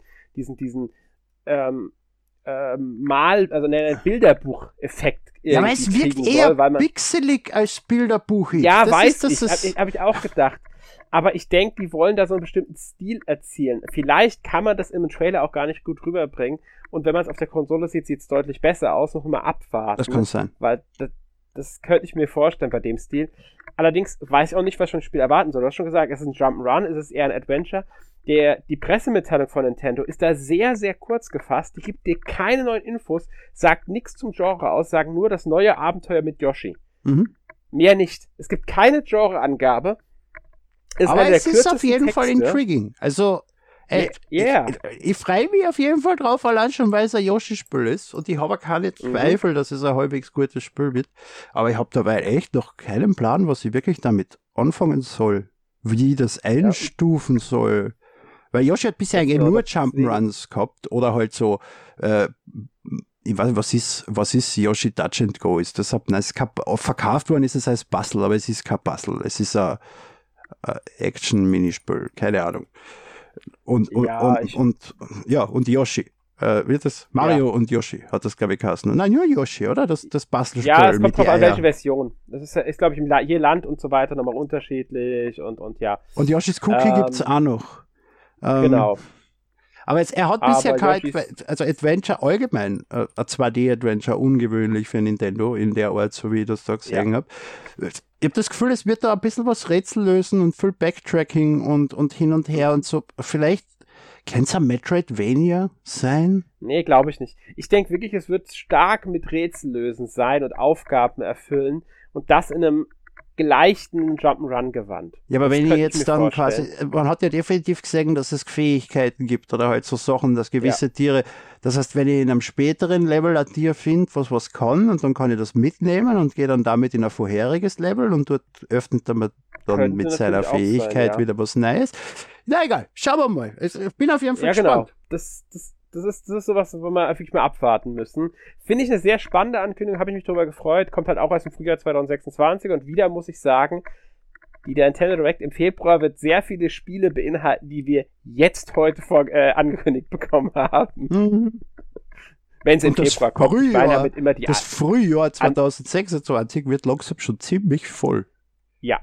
Bilderbuch-Effekt Ja, aber es wirkt eher pixelig als Bilderbuch. Ja, weiß ich, hab ich auch gedacht. Aber ich denke, die wollen da so einen bestimmten Stil erzielen. Vielleicht kann man das im Trailer auch gar nicht gut rüberbringen. Und wenn man es auf der Konsole sieht, sieht es deutlich besser aus. Noch mal abwarten. Das kann sein. Weil das könnte ich mir vorstellen bei dem Stil. Allerdings weiß ich auch nicht, was schon ein Spiel erwarten soll. Du hast schon gesagt, es ist ein Jump'n'Run, es ist eher ein Adventure. Die Pressemitteilung von Nintendo ist da sehr, sehr kurz gefasst. Die gibt dir keine neuen Infos, sagt nichts zum Genre aus, sagen nur das neue Abenteuer mit Yoshi. Mhm. Mehr nicht. Es gibt keine Genreangabe. Aber es ist auf jeden Fall intriguing. Also, ich freue mich auf jeden Fall drauf, allein schon, weil es ein Yoshi-Spiel ist. Und ich habe keine Zweifel, dass es ein halbwegs gutes Spiel wird. Aber ich habe dabei echt noch keinen Plan, was ich wirklich damit anfangen soll. Wie ich das einstufen soll. Weil Yoshi hat bisher eigentlich nur Jump'n'Runs gehabt. Oder halt so, ich weiß nicht, was ist Yoshi Touch and Go? Ist das verkauft worden ist es als Puzzle, aber es ist kein Puzzle. Es ist ein Action-Minispiel, keine Ahnung. Und Yoshi. Wird das? Mario und Yoshi hat das, glaube ich, geheißen. Nein, nur Yoshi, oder? Das Bastelspiel. Ja, es kommt drauf an, welche Version. Das ist glaube ich, je Land und so weiter nochmal unterschiedlich und ja. Und Yoshis Cookie gibt's auch noch. Genau. Aber er hat bisher also Adventure allgemein, ein 2D-Adventure, ungewöhnlich für Nintendo in der Art, so wie ich das da gesehen habe. Ich habe das Gefühl, es wird da ein bisschen was Rätsel lösen und viel Backtracking und hin und her und so. Vielleicht kann es ein Metroidvania sein? Nee, glaube ich nicht. Ich denke wirklich, es wird stark mit Rätsellösen sein und Aufgaben erfüllen und das in einem geleichten Jump'n'Run-Gewand. Ja, aber wenn ich jetzt dann quasi, man hat ja definitiv gesehen, dass es Fähigkeiten gibt oder halt so Sachen, dass gewisse Tiere, das heißt, wenn ich in einem späteren Level ein Tier finde, was kann, und dann kann ich das mitnehmen und gehe dann damit in ein vorheriges Level und dort öffnet er mir dann mit seiner Fähigkeit wieder was Neues. Na egal, schauen wir mal. Ich bin auf jeden Fall gespannt. Genau. Das ist sowas, wo wir wirklich mal abwarten müssen. Finde ich eine sehr spannende Ankündigung, habe ich mich darüber gefreut. Kommt halt auch erst im Frühjahr 2026 und wieder muss ich sagen, der Nintendo Direct im Februar wird sehr viele Spiele beinhalten, die wir jetzt heute angekündigt bekommen haben. Mhm. Wenn es im Februar kommt. Ich meine damit immer das Frühjahr 2026 wird langsam schon ziemlich voll. Ja.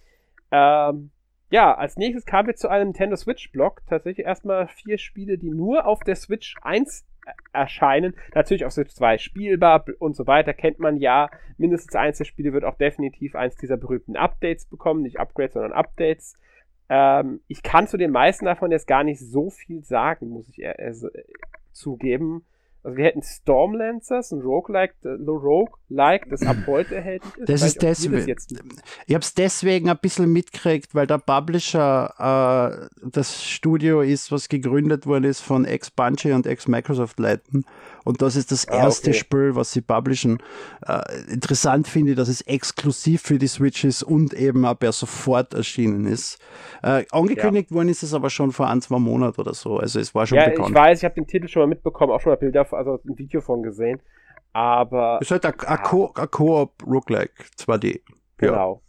Ja, als nächstes kamen wir zu einem Nintendo Switch-Block. Tatsächlich erstmal 4 Spiele, die nur auf der Switch 1 erscheinen. Natürlich auf Switch 2 spielbar und so weiter. Kennt man ja. Mindestens eins der Spiele wird auch definitiv eins dieser berühmten Updates bekommen. Nicht Upgrades, sondern Updates. Ich kann zu den meisten davon jetzt gar nicht so viel sagen, muss ich zugeben. Also wir hätten Stormlancers, ein Roguelike, das ab heute erhältlich ist. Das ist deswegen. Ich habe es deswegen ein bisschen mitgekriegt, weil der Publisher das Studio ist, was gegründet worden ist von Ex-Bungie und Ex-Microsoft-Leuten. Und das ist das erste Spiel, was sie publishen. Interessant finde ich, dass es exklusiv für die Switch ist und eben auch per sofort erschienen ist. Angekündigt worden ist es aber schon vor 1-2 Monaten oder so. Also es war schon bekannt. Ja, ich weiß, ich habe den Titel schon mal mitbekommen, auch schon mal Bilder, also ein Video von gesehen. Aber es ist halt ein Koop Roguelike 2D. Genau.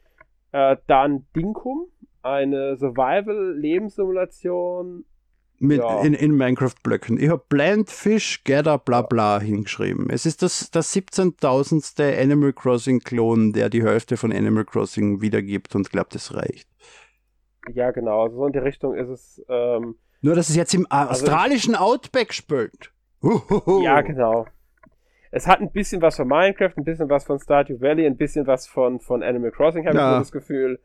Dann Dinkum, eine Survival-Lebenssimulation. In Minecraft-Blöcken. Ich habe Plant, Fish, Gather, bla bla hingeschrieben. Es ist das 17.000. Animal Crossing-Klon, der die Hälfte von Animal Crossing wiedergibt und glaubt, das reicht. Ja, genau. Also so in die Richtung ist es. Nur, dass es jetzt im australischen Outback spielt. Ja, genau. Es hat ein bisschen was von Minecraft, ein bisschen was von Stardew Valley, ein bisschen was von Animal Crossing, habe ich so das Gefühl.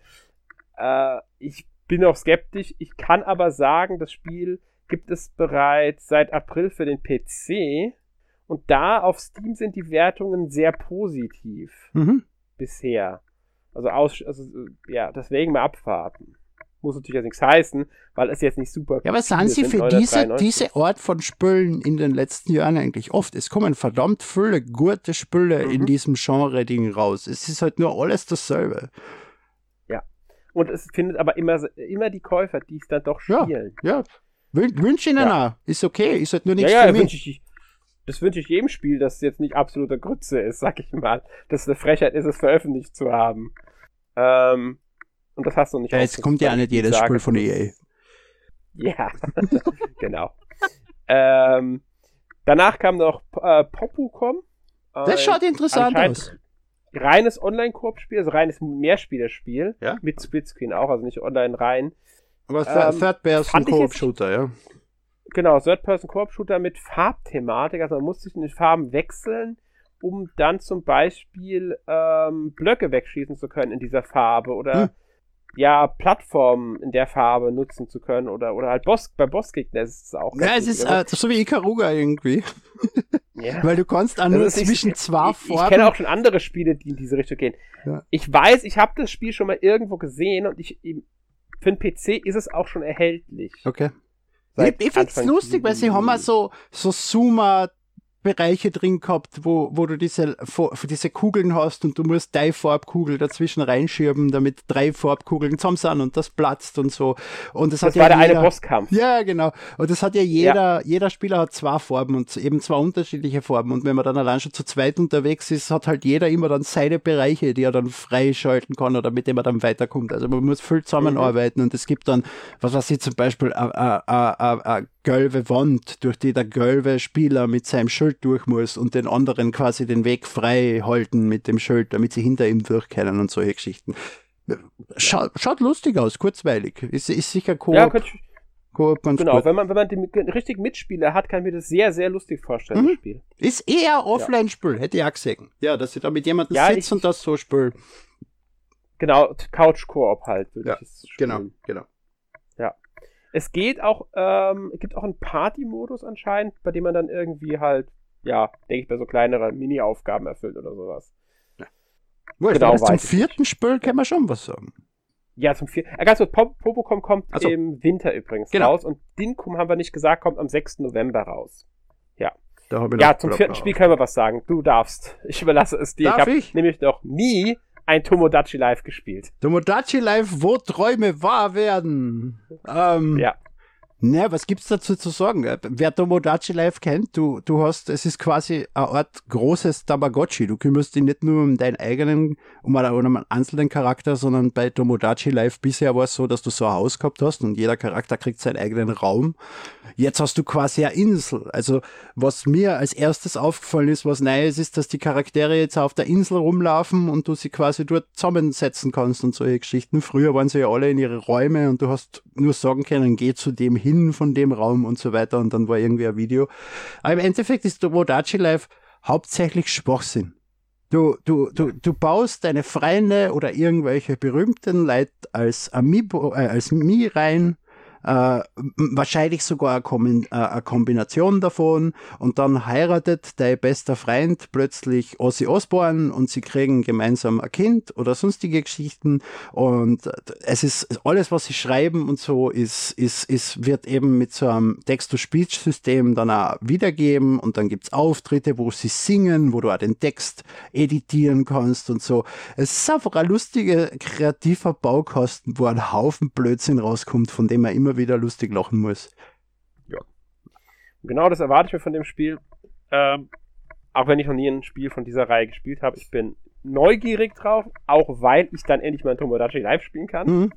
Ich bin auch skeptisch. Ich kann aber sagen, das Spiel gibt es bereits seit April für den PC und da auf Steam sind die Wertungen sehr positiv bisher. Deswegen mal abwarten. Muss natürlich jetzt nichts heißen, weil es jetzt nicht super. Ja, aber sind sie für diese Art von Spielen in den letzten Jahren eigentlich oft? Es kommen verdammt viele gute Spiele in diesem Genre-Ding raus. Es ist halt nur alles dasselbe. Ja. Und es findet aber immer die Käufer, die es dann doch spielen. Ja. Wünsche ihnen auch. Ist okay. Ist halt nur nichts für mich. Das wünsche ich jedem Spiel, das jetzt nicht absoluter Grütze ist, sag ich mal. Dass es eine Frechheit ist, es veröffentlicht zu haben. Und das hast du nicht. Ja, jetzt kommt ja auch nicht jedes Spiel von EA. Ja, genau. Danach kam noch Popucom. Das schaut interessant aus. Reines Online-Koop-Spiel, also reines Mehrspielerspiel. Ja? Mit Splitscreen auch, also nicht online rein. Aber Third-Person-Koop-Shooter, ja. Genau, Third-Person-Koop-Shooter mit Farbthematik. Also man muss sich in den Farben wechseln, um dann zum Beispiel Blöcke wegschießen zu können in dieser Farbe oder Plattformen in der Farbe nutzen zu können oder halt bei Bossgegnern ist es auch. Ja, es ist so wie Ikaruga irgendwie. Ja. Weil du kannst auch nur zwischen zwei Farben... Ich kenne auch schon andere Spiele, die in diese Richtung gehen. Ja. Ich weiß, ich habe das Spiel schon mal irgendwo gesehen und für den PC ist es auch schon erhältlich. Okay. Ich finde es lustig, weil sie haben auch so Zoomer-Bereiche drin gehabt, wo du diese Kugeln hast und du musst 3 Farbkugel dazwischen reinschieben, damit 3 Farbkugeln zusammen sind und das platzt und so. Und das war der eine Bosskampf. Ja, genau. Und das hat ja jeder Spieler hat 2 Farben und eben 2 unterschiedliche Farben. Und wenn man dann allein schon zu zweit unterwegs ist, hat halt jeder immer dann seine Bereiche, die er dann freischalten kann oder mit dem er dann weiterkommt. Also man muss viel zusammenarbeiten und es gibt dann, was weiß ich, zum Beispiel eine gelbe Wand, durch die der gelbe Spieler mit seinem Schild durch muss und den anderen quasi den Weg frei halten mit dem Schild, damit sie hinter ihm durchkennen und solche Geschichten. Schaut lustig aus, kurzweilig. Ist sicher Koop. Ja, Koop ganz genau, gut. wenn man den richtigen Mitspieler hat, kann ich mir das sehr, sehr lustig vorstellen, das Spiel. Ist eher Offline-Spiel, hätte ich auch gesehen. Ja, dass ich da mit jemandem sitze und das so spiele. Genau, Couch-Koop halt, würde ich es spielen. Genau. Ja. Es gibt auch einen Party-Modus anscheinend, bei dem man dann irgendwie halt, denke ich, bei so kleinere Mini-Aufgaben erfüllt oder sowas. Ja. Genau, zum 4. Spiel kann man schon was sagen. Ja, zum 4. Ganz kurz, Popocom kommt im Winter übrigens raus und Dinkum haben wir nicht gesagt, kommt am 6. November raus. Ja. Zum 4. Spiel können wir was sagen. Du darfst. Ich überlasse es dir. Darf ich habe nämlich noch nie ein Tomodachi Live gespielt. Tomodachi Live, wo Träume wahr werden. Ja. Naja, was gibt's dazu zu sagen? Wer Tomodachi Live kennt, es ist quasi eine Art großes Tamagotchi. Du kümmerst dich nicht nur um deinen eigenen, um einen einzelnen Charakter, sondern bei Tomodachi Live bisher war es so, dass du so ein Haus gehabt hast und jeder Charakter kriegt seinen eigenen Raum. Jetzt hast du quasi eine Insel. Also, was mir als erstes aufgefallen ist, was Neues ist, dass die Charaktere jetzt auf der Insel rumlaufen und du sie quasi dort zusammensetzen kannst und solche Geschichten. Früher waren sie ja alle in ihre Räume und du hast nur sagen können, geh zu dem hin von dem Raum und so weiter und dann war irgendwie ein Video. Aber im Endeffekt ist Tomodachi Live hauptsächlich Schwachsinn. Du baust deine Freunde oder irgendwelche berühmten Leute als Mii rein, wahrscheinlich sogar eine Kombination davon und dann heiratet dein bester Freund plötzlich Ozzy Osbourne und sie kriegen gemeinsam ein Kind oder sonstige Geschichten und es ist alles, was sie schreiben und so wird eben mit so einem Text-to-Speech-System dann auch wiedergeben und dann gibt's Auftritte, wo sie singen, wo du auch den Text editieren kannst und so. Es ist einfach ein lustiger, kreativer Baukasten, wo ein Haufen Blödsinn rauskommt, von dem man immer wieder lustig lachen muss. Ja. Genau das erwarte ich mir von dem Spiel. Auch wenn ich noch nie ein Spiel von dieser Reihe gespielt habe. Ich bin neugierig drauf, auch weil ich dann endlich mal ein Tomodachi Live spielen kann.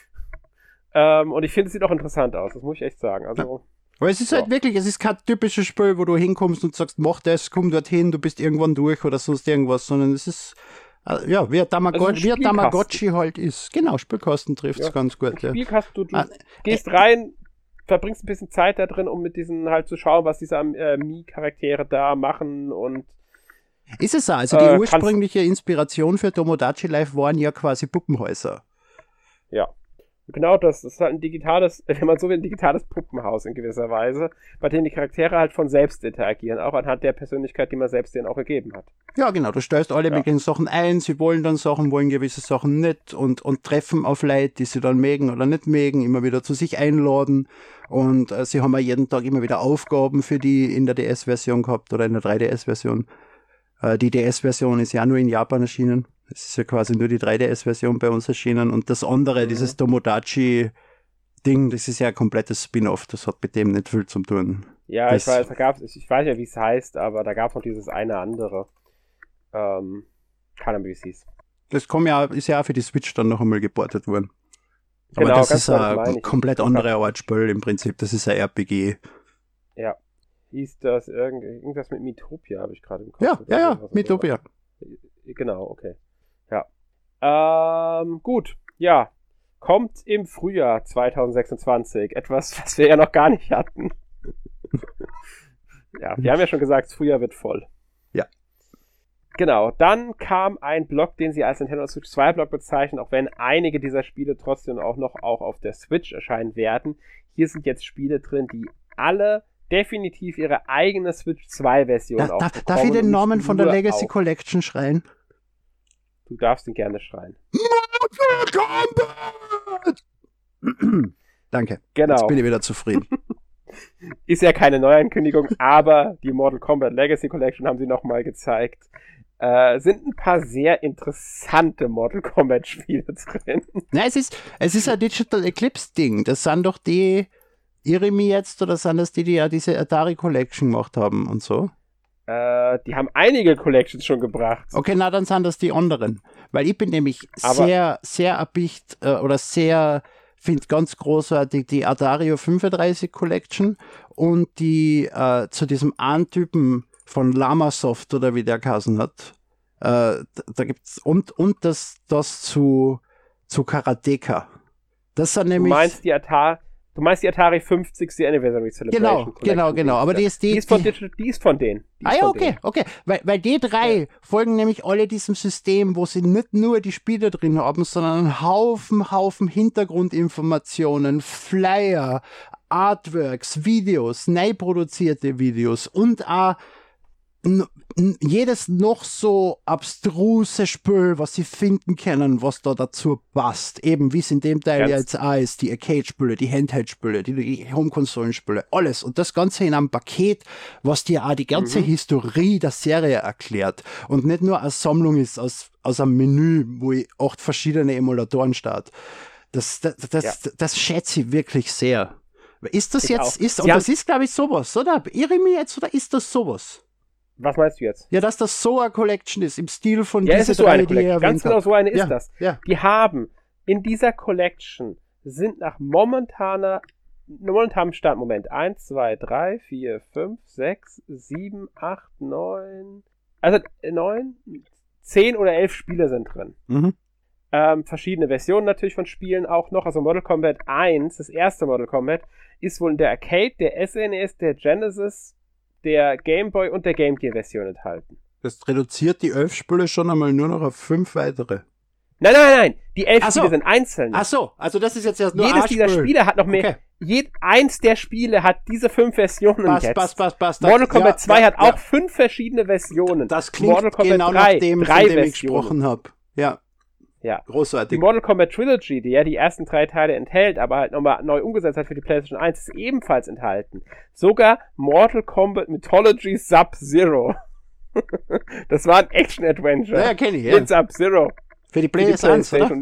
Und ich finde, es sieht auch interessant aus. Das muss ich echt sagen. Also, aber es ist halt wirklich, es ist kein typisches Spiel, wo du hinkommst und sagst, mach das, komm dorthin, du bist irgendwann durch oder sonst irgendwas, sondern es ist wie ein Tamagotchi halt ist. Genau, Spielkasten trifft es ganz gut. Spielkasten, du gehst rein, verbringst ein bisschen Zeit da drin, um mit diesen halt zu schauen, was diese Mii-Charaktere da machen und ist es so? Also die ursprüngliche Inspiration für Tomodachi Live waren ja quasi Puppenhäuser. Ja. Genau, das ist halt ein digitales, wenn man so will, ein digitales Puppenhaus in gewisser Weise, bei dem die Charaktere halt von selbst interagieren, auch anhand der Persönlichkeit, die man selbst denen auch gegeben hat. Ja, genau, du stellst alle möglichen Sachen ein, sie wollen dann Sachen, wollen gewisse Sachen nicht und treffen auf Leute, die sie dann mögen oder nicht mögen, immer wieder zu sich einladen und sie haben ja jeden Tag immer wieder Aufgaben für die in der DS-Version gehabt oder in der 3DS-Version. Die DS-Version ist ja nur in Japan erschienen. Es ist ja quasi nur die 3DS-Version bei uns erschienen. Und das andere, dieses Tomodachi-Ding, das ist ja ein komplettes Spin-off. Das hat mit dem nicht viel zu tun. Ja, ich weiß ja, wie es heißt, aber da gab es noch dieses eine andere. Keine Ahnung, wie es hieß. Das ist ja auch für die Switch dann noch einmal geportet worden. Aber Genau, das ganz ist genau, ein komplett andere Art Spiel im Prinzip. Das ist ein RPG. Ja. Hieß das irgendwas mit Miitopia, habe ich gerade im Kopf. Ja, Miitopia. Genau, okay. Ja. Gut, ja. Kommt im Frühjahr 2026. Etwas, was wir ja noch gar nicht hatten. Ja, wir haben ja schon gesagt, das Frühjahr wird voll. Ja. Genau, dann kam ein Block, den sie als Nintendo Switch 2 Block bezeichnen, auch wenn einige dieser Spiele trotzdem auch noch auf der Switch erscheinen werden. Hier sind jetzt Spiele drin, die alle definitiv ihre eigene Switch 2 Version auch bekommen. Darf ich den Namen von der Legacy Collection schreien? Du darfst ihn gerne schreien. Danke. Genau. Jetzt bin ich wieder zufrieden. Ist ja keine Neuankündigung, aber die Mortal Kombat Legacy Collection haben sie nochmal gezeigt. Sind ein paar sehr interessante Mortal Kombat Spiele drin. Na, es ist ein Digital Eclipse Ding. Das sind doch die, irre mich jetzt, oder sind das die ja diese Atari Collection gemacht haben und so? Die haben einige Collections schon gebracht. Okay, na, dann sind das die anderen. Weil ich bin nämlich sehr, sehr erpicht oder sehr, finde ganz großartig die Atari 35 Collection und die zu diesem einen-Typen von Lamasoft oder wie der geheißen hat. Da gibt's und das zu Karateka. Das sind nämlich. Du meinst die Atari 50. Anniversary Celebration Collection. Genau. Aber die ist von denen. Okay. Weil die drei folgen nämlich alle diesem System, wo sie nicht nur die Spiele drin haben, sondern einen Haufen Hintergrundinformationen, Flyer, Artworks, Videos, neu produzierte Videos und auch jedes noch so abstruse Spiel, was sie finden können, was da dazu passt. Eben, wie es in dem Teil jetzt auch ist, die Arcade-Spiele, die Handheld-Spiele, die Home-Konsolen-Spiele, alles. Und das Ganze in einem Paket, was dir auch die ganze Historie der Serie erklärt. Und nicht nur eine Sammlung ist aus einem Menü, wo ich 8 verschiedene Emulatoren starte. Das schätze ich wirklich sehr. Ist das jetzt, das ist, glaube ich, sowas, oder? Irre mich jetzt, oder ist das sowas? Was meinst du jetzt? Ja, dass das so eine Collection ist, im Stil von diese drei, so eine die ihr erwähnt Ganz genau habt. so eine ist das. Ja. Die haben in dieser Collection sind nach momentanem Stand, Moment, 1, 2, 3, 4, 5, 6, 7, 8, 9, also 9, 10 oder 11 Spiele sind drin. Verschiedene Versionen natürlich von Spielen auch noch. Also Mortal Kombat 1, das erste Mortal Kombat, ist wohl in der Arcade, der SNES, der Genesis, der Game Boy und der Game Gear Version enthalten. Das reduziert die 11 Spiele schon einmal nur noch auf 5 weitere. Nein. Die 11 Spiele sind einzeln. Ach so, also das ist jetzt erst nur jedes dieser Spiele hat noch mehr. Okay. Eins der Spiele hat diese 5 Versionen jetzt. Passt. Mortal Kombat 2 hat auch 5 verschiedene Versionen. Das klingt Mortal Kombat genau 3, nach dem, von dem ich gesprochen habe. Ja. Großartig. Die Mortal Kombat Trilogy, die ja die ersten 3 Teile enthält, aber halt nochmal neu umgesetzt hat für die PlayStation 1, ist ebenfalls enthalten. Sogar Mortal Kombat Mythology Sub-Zero. Das war ein Action-Adventure. Ja, kenne ich, ja. Mit Sub-Zero. Für die PS1, oder?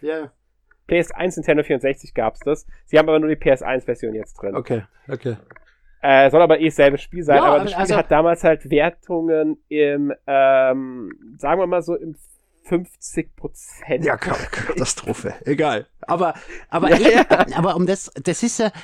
PS1 Nintendo 64 gab's das. Sie haben aber nur die PS1-Version jetzt drin. Okay. Soll aber dasselbe Spiel sein, ja, aber das Spiel hat damals halt Wertungen im, sagen wir mal so im 50%. Ja, Katastrophe. Egal. Aber um das ist ein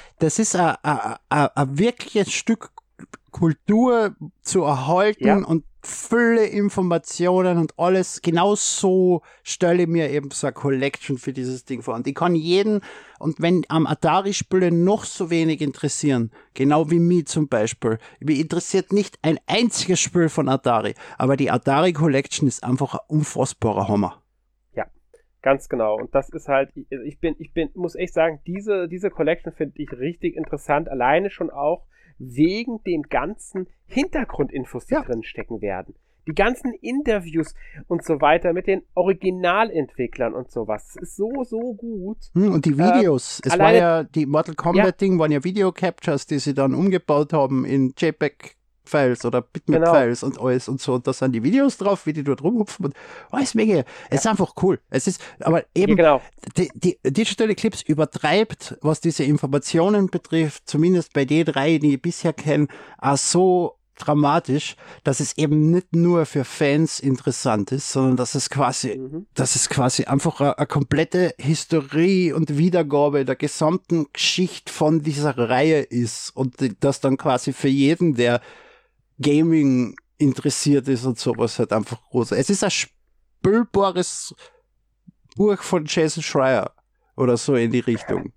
wirkliches Stück Kultur zu erhalten und viele Informationen und alles. Genau so stelle ich mir eben so eine Collection für dieses Ding vor. Und ich kann jeden, und wenn am Atari-Spiele noch so wenig interessieren, genau wie mich zum Beispiel, mich interessiert nicht ein einziges Spiel von Atari, aber die Atari Collection ist einfach ein unfassbarer Hammer. Ja, ganz genau. Und das ist halt, muss echt sagen, diese Collection finde ich richtig interessant, alleine schon auch wegen den ganzen Hintergrundinfos, die drin stecken werden. Die ganzen Interviews und so weiter mit den Originalentwicklern und sowas. Das ist so gut. Und die Videos. Es war ja, die Mortal Kombat-Ding waren ja Video-Captures, die sie dann umgebaut haben in JPEG-Files oder Bitmap-Files und alles und so. Und da sind die Videos drauf, wie die dort rumhupfen und alles mega. Es ist einfach cool. Es ist, aber eben, die Digital Eclipse übertreibt, was diese Informationen betrifft, zumindest bei den 3, die ich bisher kenne, auch so dramatisch, dass es eben nicht nur für Fans interessant ist, sondern dass es quasi einfach eine komplette Historie und Wiedergabe der gesamten Geschichte von dieser Reihe ist und das dann quasi für jeden, der Gaming interessiert ist und sowas halt einfach groß. Es ist ein spielbares Buch von Jason Schreier oder so in die Richtung.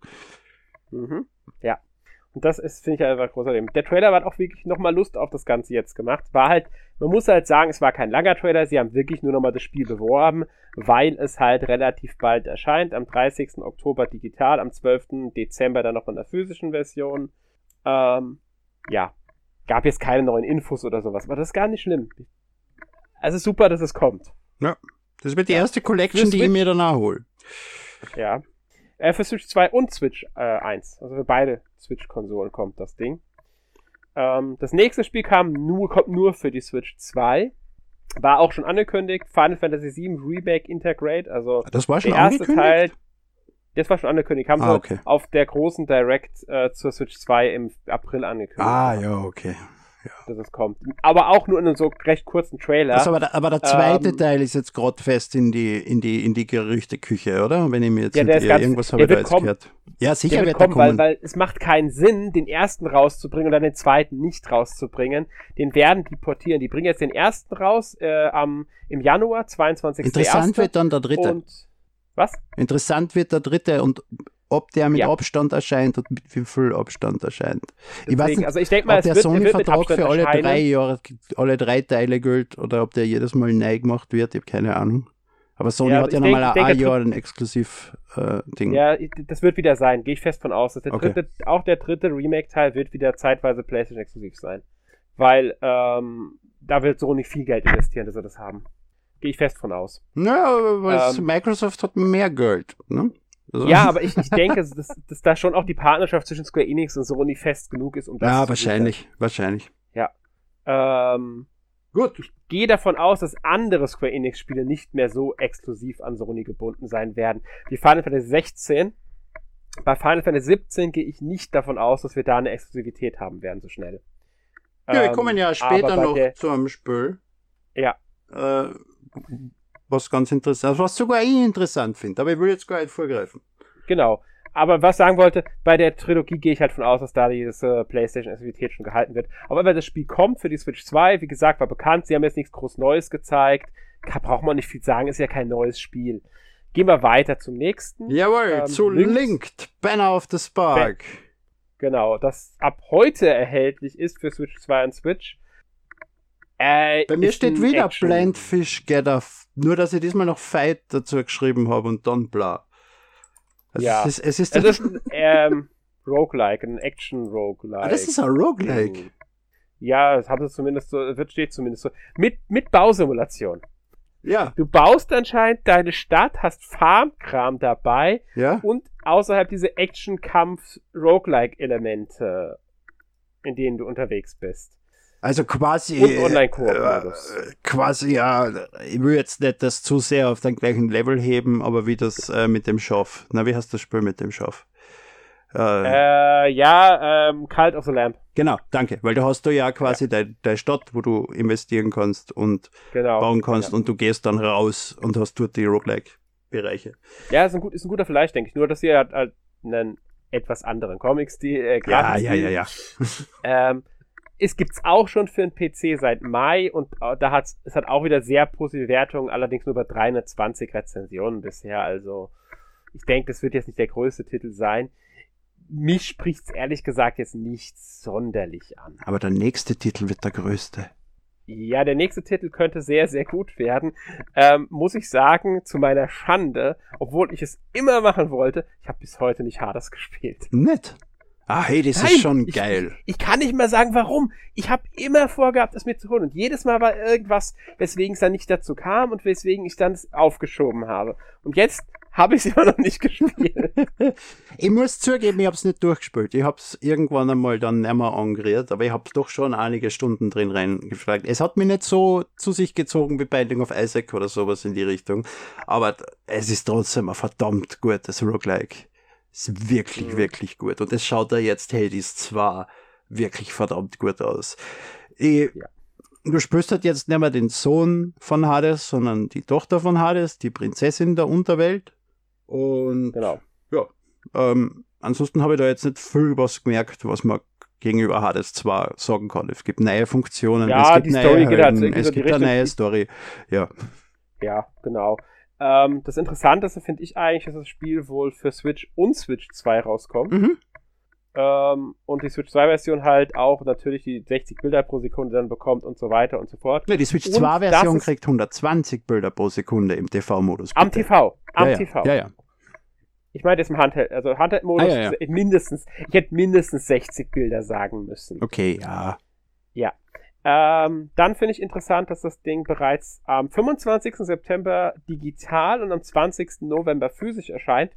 Ja. Und das ist, finde ich, einfach großartig. Der Trailer hat auch wirklich nochmal Lust auf das Ganze jetzt gemacht. War halt, man muss halt sagen, es war kein langer Trailer, sie haben wirklich nur nochmal das Spiel beworben, weil es halt relativ bald erscheint, am 30. Oktober digital, am 12. Dezember dann noch in der physischen Version. Ja, gab jetzt keine neuen Infos oder sowas, aber das ist gar nicht schlimm. Also super, dass es kommt. Ja, das wird die erste Collection, die ich mir danach hole. Ja. Für Switch 2 und Switch 1. Also für beide Switch-Konsolen kommt das Ding. Das nächste Spiel kommt nur für die Switch 2. War auch schon angekündigt. Final Fantasy VII Remake Integrate. Also das war schon der erste angekündigt? Teil. Das war schon angekündigt. Haben sie auf der großen Direct zur Switch 2 im April angekündigt. Ja, okay. Ja. Dass es kommt. Aber auch nur in einem so recht kurzen Trailer. Also aber der zweite Teil ist jetzt gerade fest in die Gerüchteküche, oder? Wenn ich mir jetzt irgendwas habe ich da jetzt gehört. Ja, sicher wird er kommen. Weil es macht keinen Sinn, den ersten rauszubringen und dann den zweiten nicht rauszubringen. Den werden die portieren. Die bringen jetzt den ersten raus im Januar, 22. Interessant wird dann der dritte. Und was? Interessant wird der dritte und ob der mit Abstand erscheint und mit wie viel Abstand erscheint. Deswegen, ich weiß nicht, also ich denke mal, ob der Sony-Vertrag für alle 3 Jahre, alle 3 Teile gilt oder ob der jedes Mal neu gemacht wird, ich habe keine Ahnung. Aber Sony hat ja nochmal ein Jahr ein Exklusiv-Ding. Ja, das wird wieder sein, gehe ich fest von aus. Dass auch der dritte Remake-Teil wird wieder zeitweise PlayStation-exklusiv sein. Weil da wird Sony viel Geld investieren, dass sie das haben. Gehe ich fest von aus. Ja, aber Microsoft hat mehr Geld, ne? Also. Ja, aber ich denke, dass da schon auch die Partnerschaft zwischen Square Enix und Sony fest genug ist, um das zu wahrscheinlich. Ja. Gut. Ich gehe davon aus, dass andere Square Enix-Spiele nicht mehr so exklusiv an Sony gebunden sein werden. Wie Final Fantasy 16. Bei Final Fantasy 17 gehe ich nicht davon aus, dass wir da eine Exklusivität haben werden so schnell. Ja, wir kommen ja später noch zu einem Spiel. Ja. Was ganz interessant, was sogar ich interessant finde, aber ich will jetzt gar nicht vorgreifen. Genau. Aber was ich sagen wollte, bei der Trilogie gehe ich halt von aus, dass da diese PlayStation-Exklusivität schon gehalten wird. Aber wenn das Spiel kommt für die Switch 2, wie gesagt, war bekannt, sie haben jetzt nichts groß Neues gezeigt. Braucht man nicht viel sagen, ist ja kein neues Spiel. Gehen wir weiter zum nächsten. Jawohl, zu Linked, Banner of the Spark. Genau, das ab heute erhältlich ist für Switch 2 und Switch. Bei mir steht wieder Blindfish Gather, nur dass ich diesmal noch Fight dazu geschrieben habe und dann bla. Also ja, es ist ein Roguelike, ein Action-Roguelike. Das ist ein Roguelike? Ja, das haben sie zumindest so, steht zumindest so. Mit Bausimulation. Ja. Du baust anscheinend deine Stadt, hast Farmkram dabei und außerhalb diese Action-Kampf-Roguelike-Elemente, in denen du unterwegs bist. Also quasi und Online-Koop-Modus. Quasi, ja, ich will jetzt nicht das zu sehr auf den gleichen Level heben, aber wie das mit dem Schaf. Na, wie heißt das Spiel mit dem Schaf? Cult of the Lamb. Genau, danke, weil da hast du ja quasi deine Stadt, wo du investieren kannst und bauen kannst und du gehst dann raus und hast dort die Roguelike-Bereiche. Ja, ist ein guter Vergleich, denke ich. Nur, dass hier halt einen etwas anderen Comic-Stil. Ja. Es gibt's auch schon für den PC seit Mai und es hat auch wieder sehr positive Wertungen, allerdings nur bei 320 Rezensionen bisher. Also ich denke, das wird jetzt nicht der größte Titel sein. Mich spricht's ehrlich gesagt jetzt nicht sonderlich an. Aber der nächste Titel wird der größte. Ja, der nächste Titel könnte sehr, sehr gut werden. Muss ich sagen, zu meiner Schande, obwohl ich es immer machen wollte, ich habe bis heute nicht Hades gespielt. Nett. Ah, hey, das ist schon geil. Ich kann nicht mal sagen, warum. Ich habe immer vorgehabt, es mir zu holen. Und jedes Mal war irgendwas, weswegen es dann nicht dazu kam und weswegen ich dann aufgeschoben habe. Und jetzt habe ich es immer noch nicht gespielt. Ich muss zugeben, ich habe es nicht durchgespielt. Ich habe es irgendwann einmal dann nicht mehr angerührt, aber ich habe doch schon einige Stunden drin reingefragt. Es hat mich nicht so zu sich gezogen wie Binding of Isaac oder sowas in die Richtung. Aber es ist trotzdem ein verdammt gutes Roguelike. Ist wirklich, wirklich gut. Und es schaut da jetzt Hades 2 wirklich verdammt gut aus. Ja. Du spielst halt jetzt nicht mehr den Sohn von Hades, sondern die Tochter von Hades, die Prinzessin der Unterwelt. Und Genau. ja, ansonsten habe ich da jetzt nicht viel was gemerkt, was man gegenüber Hades 2 sagen kann. Es gibt neue Funktionen, Ja, es gibt die neue Story geht halt Helden, in es die gibt eine Richtung, neue Story. Ja. Ja, genau. Das Interessanteste finde ich eigentlich, dass das Spiel wohl für Switch und Switch 2 rauskommt. Mhm. Und die Switch 2-Version halt auch natürlich die 60 Bilder pro Sekunde dann bekommt und so weiter und so fort. Ja, die Switch Und 2-Version das ist- kriegt 120 Bilder pro Sekunde im TV-Modus. Am bitte. TV. Am ja, TV. Ja, ja. Ich meine, das im Handheld. Also Handheld-Modus Ah, ja. ich hätte mindestens 60 Bilder sagen müssen. Okay, ja. Ja. Dann finde ich interessant, dass das Ding bereits am 25. September digital und am 20. November physisch erscheint.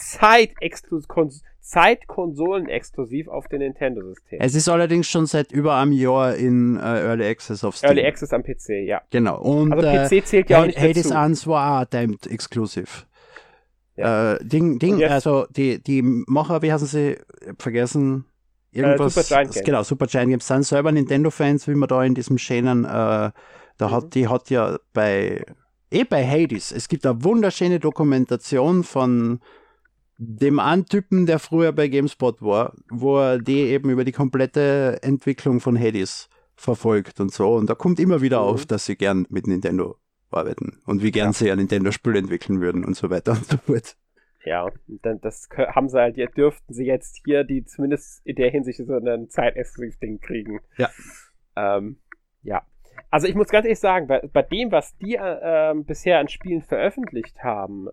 Zeitkonsolen-exklusiv auf den Nintendo-Systemen. Es ist allerdings schon seit über einem Jahr in Early Access auf Steam. Early Access am PC, ja. Genau. Und Also PC zählt ja auch nicht Hades dazu. 1 war auch timed exclusive. Ja. Ding, Und jetzt- also die Macher, wie heißen sie? Ich hab vergessen. Irgendwas. Supergiant Games. Genau, Supergiant Games sind selber Nintendo-Fans, wie man da in diesem schönen, die hat ja bei Hades, es gibt eine wunderschöne Dokumentation von dem einen Typen, der früher bei GameSpot war, wo er die eben über die komplette Entwicklung von Hades verfolgt und so. Und da kommt immer wieder auf, dass sie gern mit Nintendo arbeiten und wie gern sie ein Nintendo-Spiel entwickeln würden und so weiter und so fort. Ja, und dann das haben sie halt, dürften sie jetzt hier, die zumindest in der Hinsicht so ein Zeitexklusiv-Ding kriegen. Ja. Ja. Also ich muss ganz ehrlich sagen, bei dem, was die bisher an Spielen veröffentlicht haben,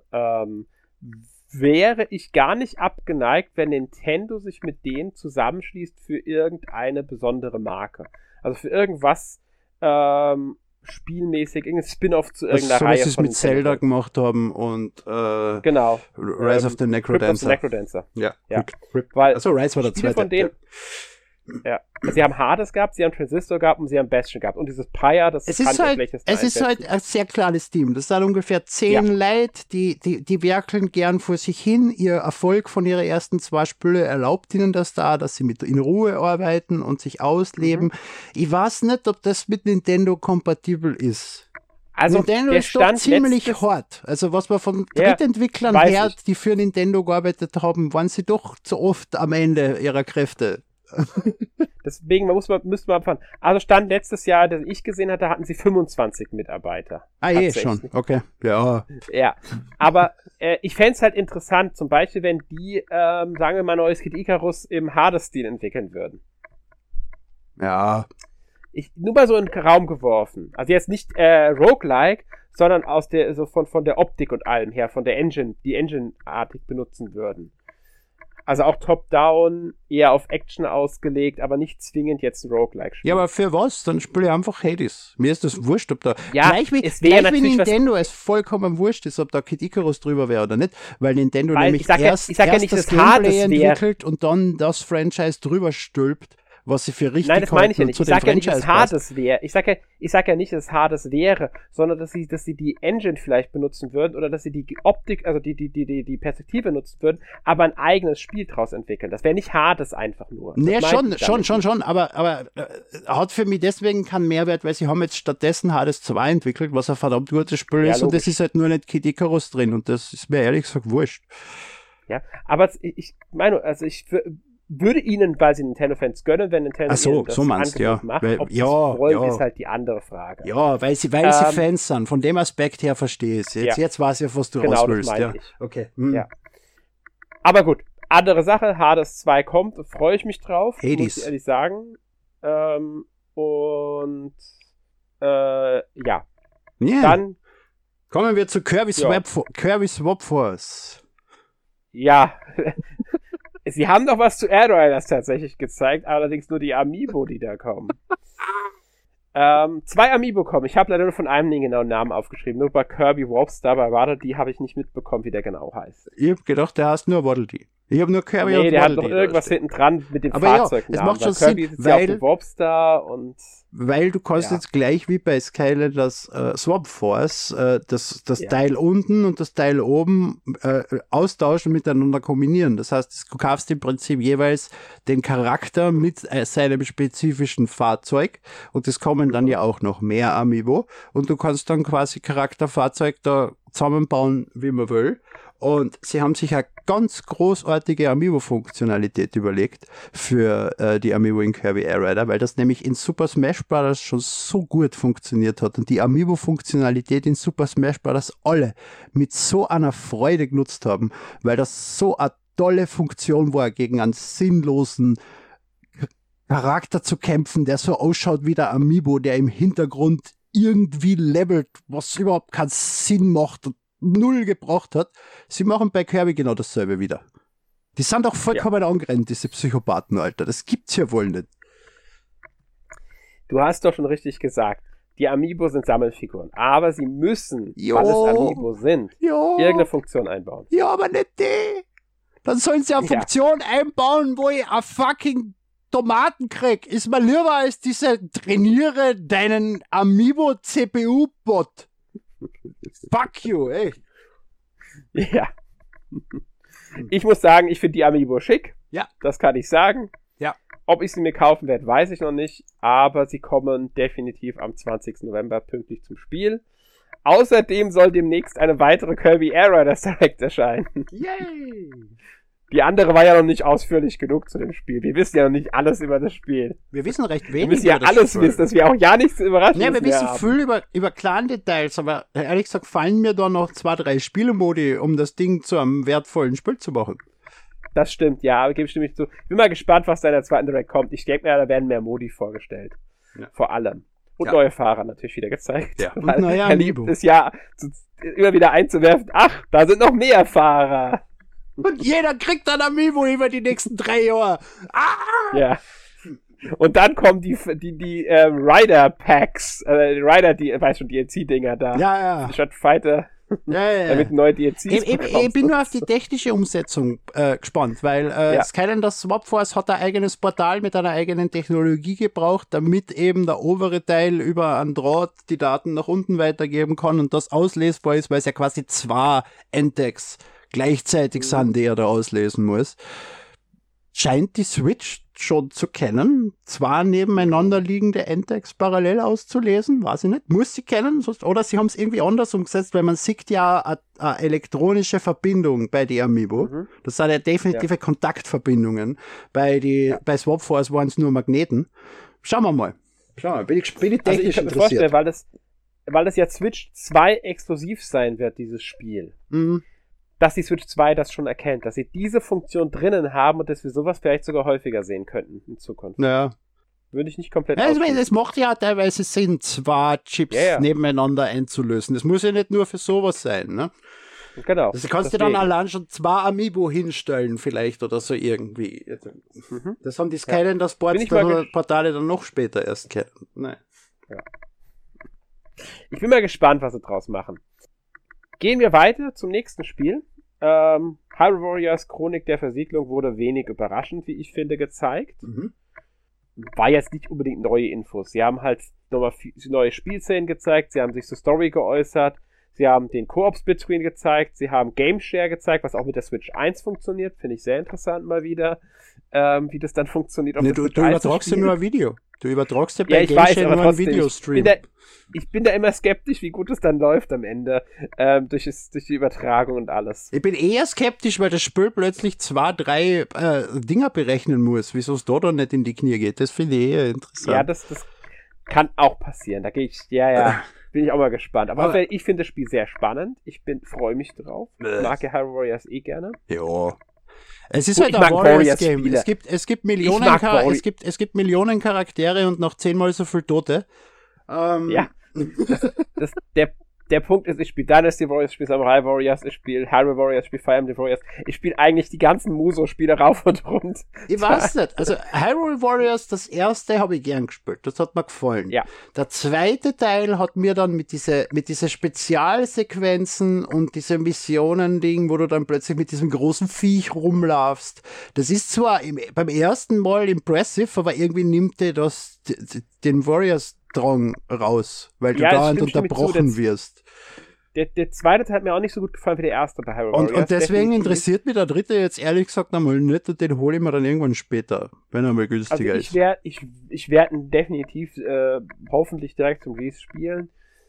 wäre ich gar nicht abgeneigt, wenn Nintendo sich mit denen zusammenschließt für irgendeine besondere Marke. Also für irgendwas spielmäßig, irgendein Spin-off zu irgendeiner so, Reihe was sie es von mit Zelda Nintendo. gemacht haben und Genau. Rise of the Crypt of the Necrodancer. Necrodancer. Ja. Ja. Weil Also Rise war der Spiele zweite. von denen, ja. Also sie haben Hades gehabt, sie haben Transistor gehabt und sie haben Bastion gehabt. Und dieses Pyre, das Es kann ist ich halt, schlechteste es ist einschätzen. halt ein sehr kleines Team. Das sind ungefähr 10 Leute, die werkeln gern vor sich hin. Ihr Erfolg von ihren ersten 2 Spiele erlaubt ihnen das da, dass sie in Ruhe arbeiten und sich ausleben. Ich weiß nicht, ob das mit Nintendo kompatibel ist. Also Nintendo der ist doch Stand ziemlich letztes- hart. Also was man von Ja, Drittentwicklern weiß hört, die für Nintendo gearbeitet haben, waren sie doch zu oft am Ende ihrer Kräfte. Deswegen müsste man abfahren. Also Stand letztes Jahr, das ich gesehen hatte, hatten sie 25 Mitarbeiter. Schon. Tatsächlich. Okay. Ja. Ja, aber ich fände es halt interessant, zum Beispiel, wenn die, sagen wir mal, neues Kid Icarus im Hades-Stil entwickeln würden. Ja. Nur mal so in den Raum geworfen. Also jetzt nicht Roguelike, sondern aus der, so von der Optik und allem her, von der Engine, die Engine-artig benutzen würden. Also auch Top-Down, eher auf Action ausgelegt, aber nicht zwingend jetzt ein Roguelike-Spiel. Ja, aber für was? Dann spiele ich einfach Hades. Mir ist das wurscht, ob da Ja, gleich wie es wäre natürlich Nintendo es vollkommen wurscht ist, ob da Kid Icarus drüber wäre oder nicht, weil Nintendo Weil nämlich ich sag ja erst nicht, das dass Hades Gameplay wäre. entwickelt und dann das Franchise drüber stülpt, was sie für richtig Nein, das meine ich ja halten nicht. und Ich zu dem sag ja nicht, dass es Franchise passt. Hades wäre. Ich sag ja nicht, dass es Hades wäre, sondern dass sie die Engine vielleicht benutzen würden oder dass sie die Optik, also die Perspektive nutzen würden, aber ein eigenes Spiel draus entwickeln. Das wäre nicht Hades einfach nur. Das Nee, meinte ich damit. schon, aber hat für mich deswegen keinen Mehrwert, weil sie haben jetzt stattdessen Hades 2 entwickelt, was ein verdammt gutes Spiel Ja, ist und logisch. es ist halt nur nicht Kid Icarus drin und das ist mir ehrlich gesagt wurscht. Ja, aber ich meine, also ich würde ihnen, weil sie Nintendo-Fans gönnen, wenn Nintendo Ach so, ihnen das so meinst du, Angebot ja. macht. Weil- Ob sie ja, es wollen, ja. ist halt die andere Frage. Ja, weil sie Fans sind. Von dem Aspekt her verstehe ich es. Jetzt weiß ich, was du Genau, raus das willst. meine Ja. ich. Okay. Ja. Aber gut, andere Sache, Hades 2 kommt, freue ich mich drauf, Hades. muss ich ehrlich sagen. Ja, Ja. dann, Kommen wir zu Kirby Ja. Swap Force. ja, sie haben doch was zu Airriders tatsächlich gezeigt, allerdings nur die Amiibo, die da kommen. 2 Amiibo kommen, ich habe leider nur von einem den genauen Namen aufgeschrieben, nur bei Kirby Warp Star, bei Waddle, die habe ich nicht mitbekommen, wie der genau heißt. Ich hab gedacht, der heißt nur Waddle Dee. Ich habe nur Kirby Nee, und der hat Waddle noch Dee irgendwas da hinten dran mit dem Aber ja, Fahrzeugnamen. es macht schon weil Kirby Sinn, ist ja auf weil- dem Wobstar und Weil du kannst Ja. jetzt gleich wie bei Skylanders Swap Force das Ja. Teil unten und das Teil oben austauschen und miteinander kombinieren. Das heißt, du kaufst im Prinzip jeweils den Charakter mit seinem spezifischen Fahrzeug und es kommen dann ja auch noch mehr Amiibo und du kannst dann quasi Charakterfahrzeug da zusammenbauen, wie man will. Und sie haben sich eine ganz großartige Amiibo-Funktionalität überlegt für die Amiibo in Kirby Air Rider, weil das nämlich in Super Smash Bros. Schon so gut funktioniert hat und die Amiibo-Funktionalität in Super Smash Bros. Alle mit so einer Freude genutzt haben, weil das so eine tolle Funktion war, gegen einen sinnlosen Charakter zu kämpfen, der so ausschaut wie der Amiibo, der im Hintergrund irgendwie levelt, was überhaupt keinen Sinn macht und null gebracht hat. Sie machen bei Kirby genau dasselbe wieder. Die sind doch vollkommen angerannt, diese Psychopathen, Alter. Das gibt's ja wohl nicht. du hast doch schon richtig gesagt, die Amiibo sind Sammelfiguren, aber sie müssen, Jo. weil es Amiibo sind, Ja, irgendeine Funktion einbauen. ja, aber nicht die. Dann sollen sie eine Ja. Funktion einbauen, wo ich a fucking Tomaten krieg. Ist mir lieber als diese trainiere deinen Amiibo CPU-Bot. Fuck you, ey. Ja. Ich muss sagen, ich finde die Amiibo schick. Ja. Das kann ich sagen. Ja. Ob ich sie mir kaufen werde, weiß ich noch nicht. Aber sie kommen definitiv am 20. November pünktlich zum Spiel. Außerdem soll demnächst eine weitere Kirby Air Riders Direct erscheinen. Yay. Die andere war ja noch nicht ausführlich genug zu dem Spiel. Wir wissen ja noch nicht alles über das Spiel. Wir wissen recht Wir wenig. müssen ja über das alles Spiel. wissen, dass wir auch ja nichts überraschendes Ja, wir wissen mehr haben. viel über Clan-Details, aber ehrlich gesagt fallen mir da noch 2, 3 Spielemodi, um das Ding zu einem wertvollen Spiel zu machen. Das stimmt, ja, aber gebe ich stimmig zu. Ich bin mal gespannt, was da in der zweiten Direct kommt. Ich denke mir, da werden mehr Modi vorgestellt. Ja. Vor allem. Und Ja. neue Fahrer natürlich wieder gezeigt. Ja. Und Weil neue er liebt Amiibo. es ja, immer wieder einzuwerfen. Ach, da sind noch mehr Fahrer. Und jeder kriegt dann Amiibo über die nächsten 3 Jahre. Ah! Ja. Und dann kommen die Rider-Packs, weiß schon, DLC-Dinger da. Ja, ja. Statt Fighter, ja. damit neue DLCs Ich bin nur auf die technische Umsetzung gespannt, weil Ja. Skylanders Swap Force hat ein eigenes Portal mit einer eigenen Technologie gebraucht, damit eben der obere Teil über einen Draht die Daten nach unten weitergeben kann und das auslesbar ist, weil es ja quasi 2 Endecks gleichzeitig sind, die er da auslesen muss. Scheint die Switch schon zu kennen, 2 nebeneinander liegende Endecks parallel auszulesen, weiß ich nicht, muss sie kennen, sonst, oder sie haben es irgendwie anders umgesetzt, weil man sieht ja eine elektronische Verbindung bei die Amiibo. Mhm. Das sind ja definitive Kontaktverbindungen. Bei Swap Force waren es nur Magneten. Schauen wir mal. Bin ich Also ich technisch kann mir vorstellen, weil das ja Switch 2 exklusiv sein wird, dieses Spiel. Mhm. Dass die Switch 2 das schon erkennt, dass sie diese Funktion drinnen haben und dass wir sowas vielleicht sogar häufiger sehen könnten in Zukunft. Ja. Würde ich nicht komplett Ja, ausschließen. es macht ja teilweise Sinn, 2 Chips Ja, ja. nebeneinander einzulösen. Das muss ja nicht nur für sowas sein, ne? Genau. Also kannst du dann Deswegen. allein schon 2 Amiibo hinstellen vielleicht oder so irgendwie. Mhm. Das haben die Skylanders Bin ich mal Portale dann noch später erst kennen. Nein. Ich bin mal gespannt, was sie draus machen. Gehen wir weiter zum nächsten Spiel. Hyrule Warriors Chronik der Versiegelung wurde wenig überraschend, wie ich finde, gezeigt. Mhm. War jetzt nicht unbedingt neue Infos. Sie haben halt nochmal neue Spielszenen gezeigt, sie haben sich zur Story geäußert, sie haben den Koop-Splitscreen gezeigt, sie haben Game Share gezeigt, was auch mit der Switch 1 funktioniert. Finde ich sehr interessant mal wieder, wie das dann funktioniert. auf Nee, der du Switch 1 zu übertragst ja spielen. nur ein Video. Du übertragst ja Ja, bei ich weiß, Gameshare aber nur einen trotzdem, Videostream. ich bin da immer skeptisch, wie gut es dann läuft am Ende, durch die Übertragung und alles. Ich bin eher skeptisch, weil das Spiel plötzlich 2, 3 Dinger berechnen muss. Wieso es da dann nicht in die Knie geht, das finde ich eher interessant. Ja, das kann auch passieren. Da gehe ich, bin ich auch mal gespannt. Aber ich finde das Spiel sehr spannend. Ich freue mich drauf. Ich mag ja Hyrule Warriors gerne. Ja. Es ist Gut, halt ich ein mag Warriors-Game. Warriors-Spiele. Es gibt Millionen es gibt Millionen Charaktere und noch 10-mal so viel Tote. Ja. Der der Punkt ist, ich spiele Dynasty Warriors, ich spiele Samurai Warriors, ich spiele Hyrule Warriors, ich spiele Fire Emblem Warriors. Ich spiele eigentlich die ganzen Muso-Spiele rauf und rund. Ich weiß nicht. Also Hyrule Warriors, das erste habe ich gern gespielt. Das hat mir gefallen. Ja. Der zweite Teil hat mir dann mit diese Spezialsequenzen und diese Missionen-Ding, wo du dann plötzlich mit diesem großen Viech rumlaufst. Das ist zwar beim ersten Mal impressive, aber irgendwie nimmt dir das den Warriors-Drang raus, weil du dauernd unterbrochen wirst. Der zweite Teil hat mir auch nicht so gut gefallen wie der erste bei Hyrule Warriors. Und deswegen interessiert mich der dritte jetzt ehrlich gesagt einmal nicht und den hole ich mir dann irgendwann später, wenn er mal günstiger ist. Ich werde ihn definitiv hoffentlich direkt zum Release spielen.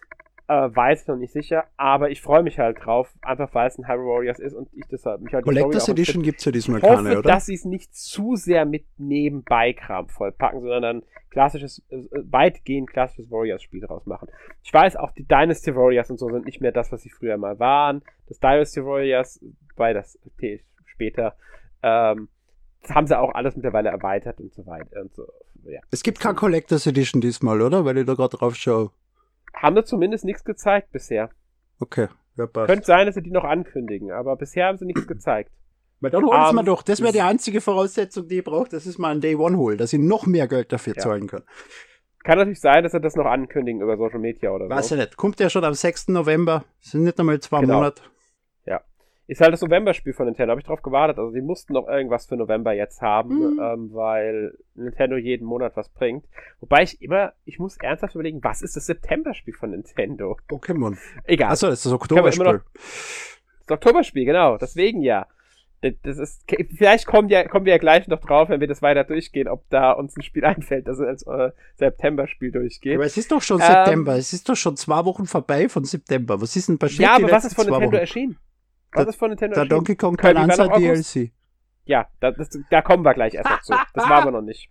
Weiß ich noch nicht sicher, aber ich freue mich halt drauf, einfach weil es ein Hyrule Warriors ist und ich deshalb mich halt Collectors Edition gibt's ja diesmal keine, oder? Dass sie es nicht zu sehr mit Nebenbei-Kram vollpacken, sondern ein weitgehend klassisches Warriors-Spiel daraus machen. Ich weiß, auch die Dynasty Warriors und so sind nicht mehr das, was sie früher mal waren. Das Dynasty Warriors, weil das später, das haben sie auch alles mittlerweile erweitert und so weiter und so. Ja. Es gibt keine Collectors Edition diesmal, oder? Weil ich da gerade drauf schaue. Haben sie zumindest nichts gezeigt bisher. Okay, ja, passt. Könnte sein, dass sie die noch ankündigen, aber bisher haben sie nichts gezeigt. Weil dann holen sie mir doch. Das wäre die einzige Voraussetzung, die ich brauche, dass ich mal ein Day One hole, dass ich noch mehr Geld dafür zahlen kann. Kann natürlich sein, dass sie das noch ankündigen über Social Media oder so. Weiß ich nicht. Kommt ja schon am 6. November. Das sind nicht einmal 2 Monate. Ja. Ist halt das November-Spiel von Nintendo. Habe ich drauf gewartet. Also die mussten noch irgendwas für November jetzt haben, weil Nintendo jeden Monat was bringt. Wobei ich muss ernsthaft überlegen, was ist das September-Spiel von Nintendo? Pokémon. Egal. Achso, das ist das Oktoberspiel. Das Oktoberspiel, genau. Deswegen ja. Das ist, vielleicht kommen wir ja gleich noch drauf, wenn wir das weiter durchgehen, ob da uns ein Spiel einfällt, das als September-Spiel durchgeht. Aber es ist doch schon September. Es ist doch schon 2 Wochen vorbei von September. Was ist denn passiert? Ja, aber was ist von Nintendo erschienen? Was ist von Nintendo erschienen? Der Donkey Kong Bonanza DLC. Ja, da kommen wir gleich erst dazu. Das war aber noch nicht.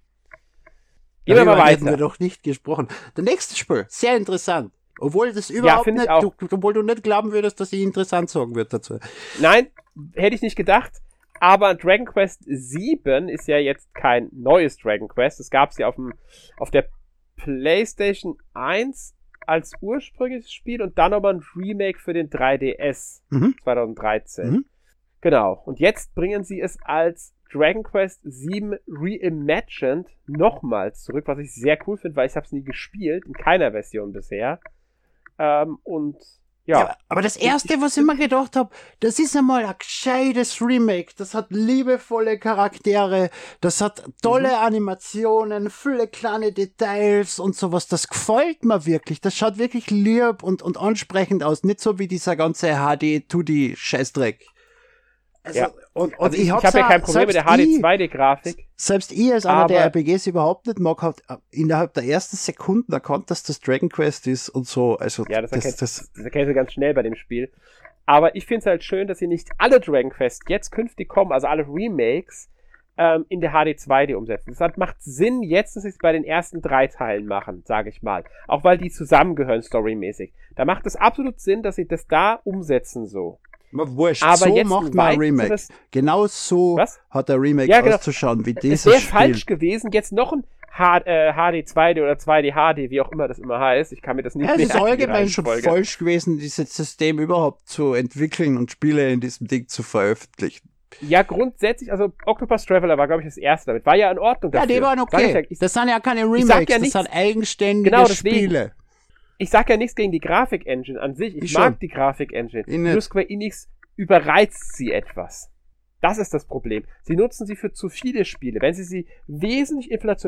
Gehen wir mal weiter. Hätten wir doch nicht gesprochen. Der nächste Spiel, sehr interessant. Obwohl das überhaupt nicht, obwohl du nicht glauben würdest, dass ich interessant sagen wird dazu. Nein, hätte ich nicht gedacht. Aber Dragon Quest 7 ist ja jetzt kein neues Dragon Quest. Es gab es ja auf der PlayStation 1 als ursprüngliches Spiel und dann nochmal ein Remake für den 3DS 2013. Genau. Und jetzt bringen sie es als Dragon Quest 7 Reimagined nochmals zurück, was ich sehr cool finde, weil ich habe es nie gespielt, in keiner Version bisher. Und ja, aber das erste, was ich mir gedacht habe, das ist einmal ein gescheites Remake. Das hat liebevolle Charaktere, das hat tolle Animationen, viele kleine Details und sowas. Das gefällt mir wirklich. Das schaut wirklich lieb und ansprechend aus. Nicht so wie dieser ganze HD 2D Scheißdreck. Also, und ich habe ja kein Problem mit der HD-2D-Grafik. Selbst ich als einer, der RPGs überhaupt nicht mag, hat innerhalb der ersten Sekunden erkannt, dass das Dragon Quest ist und so. Also, ja, das erkennst du ganz schnell bei dem Spiel. Aber ich finde es halt schön, dass hier nicht alle Dragon Quest jetzt künftig kommen, also alle Remakes, in der HD-2D umsetzen. Das macht Sinn jetzt, dass sie es bei den ersten 3 Teilen machen, sage ich mal. Auch weil die zusammengehören storymäßig. Da macht es absolut Sinn, dass sie das da umsetzen so. Wurscht, aber so jetzt macht man ein Remake. Genau so hat der Remake auszuschauen wie dieses Spiel. Es wäre falsch gewesen, jetzt noch ein HD 2D oder 2D HD, wie auch immer das immer heißt. Ich kann mir das nicht mehr es ist allgemein schon falsch gewesen, dieses System überhaupt zu entwickeln und Spiele in diesem Ding zu veröffentlichen. Ja, grundsätzlich, also Octopus Traveler war, glaube ich, das erste damit. War ja in Ordnung dafür. Ja, die waren okay. Das sind ja keine Remakes, das sind eigenständige Spiele. Ich sag ja nichts gegen die Grafik-Engine an sich. Ich mag die Grafik-Engine. Nur Square Enix überreizt sie etwas. Das ist das Problem. Sie nutzen sie für zu viele Spiele. Wenn sie wesentlich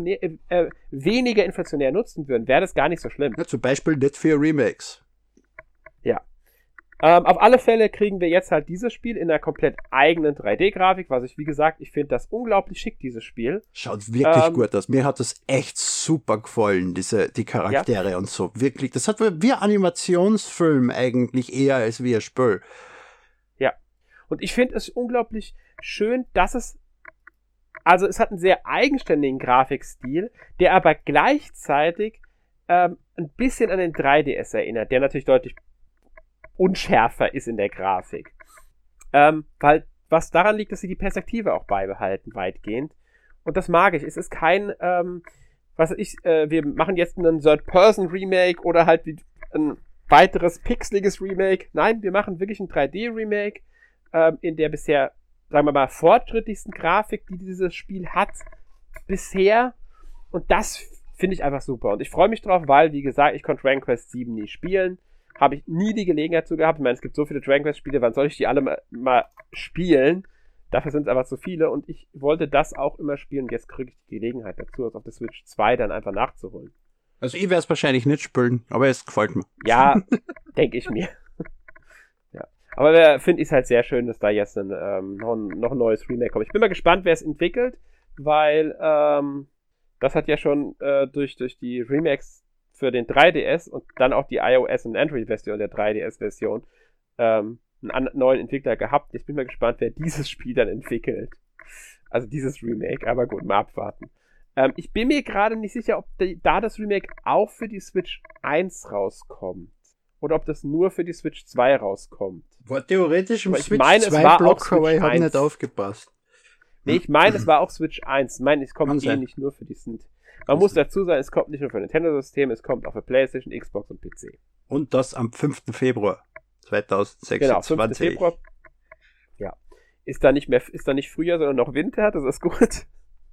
weniger inflationär nutzen würden, wäre das gar nicht so schlimm. Ja, zum Beispiel nicht für Remakes. Ja. Auf alle Fälle kriegen wir jetzt halt dieses Spiel in einer komplett eigenen 3D-Grafik, was ich, wie gesagt, ich finde das unglaublich schick, dieses Spiel. Schaut wirklich gut aus. Mir hat das echt super gefallen, die Charaktere und so. Wirklich, das hat wie ein Animationsfilm eigentlich eher als wie ein Spiel. Ja. Und ich finde es unglaublich schön, dass es hat einen sehr eigenständigen Grafikstil, der aber gleichzeitig ein bisschen an den 3DS erinnert, der natürlich deutlich unschärfer ist in der Grafik. Weil was daran liegt, dass sie die Perspektive auch beibehalten, weitgehend. Und das mag ich. Es ist kein, wir machen jetzt einen Third-Person-Remake oder halt weiteres pixeliges Remake. Nein, wir machen wirklich ein 3D-Remake in der bisher, sagen wir mal, fortschrittlichsten Grafik, die dieses Spiel hat bisher. Und das finde ich einfach super. Und ich freue mich drauf, weil, wie gesagt, ich konnte Dragon Quest 7 nie spielen. Habe ich nie die Gelegenheit zu gehabt. Ich meine, es gibt so viele Dragon Quest Spiele, wann soll ich die alle mal spielen? Dafür sind es einfach zu viele und ich wollte das auch immer spielen und jetzt kriege ich die Gelegenheit dazu, das auf der Switch 2 dann einfach nachzuholen. Also ich werde es wahrscheinlich nicht spielen, aber es gefällt mir. Ja, denke ich mir. Ja. Aber finde ich es halt sehr schön, dass da jetzt noch ein neues Remake kommt. Ich bin mal gespannt, wer es entwickelt, weil das hat ja schon durch die Remakes für den 3DS und dann auch die iOS und Android-Version der 3DS-Version einen neuen Entwickler gehabt. Jetzt bin ich mal gespannt, wer dieses Spiel dann entwickelt. Also dieses Remake, aber gut, mal abwarten. Ich bin mir gerade nicht sicher, ob da das Remake auch für die Switch 1 rauskommt. Oder ob das nur für die Switch 2 rauskommt. War theoretisch im Switch 2 Block, aber ich habe nicht aufgepasst. Nee, ich meine, es war auch Switch 1. Ich meine, es kommt nicht nur für die Switch. Man muss dazu sagen, es kommt nicht nur für Nintendo-System, es kommt auch für PlayStation, Xbox und PC. Und das am 5. Februar 2026. Genau, 5. Februar. Ja. Ist da nicht Frühjahr, sondern noch Winter, das ist gut.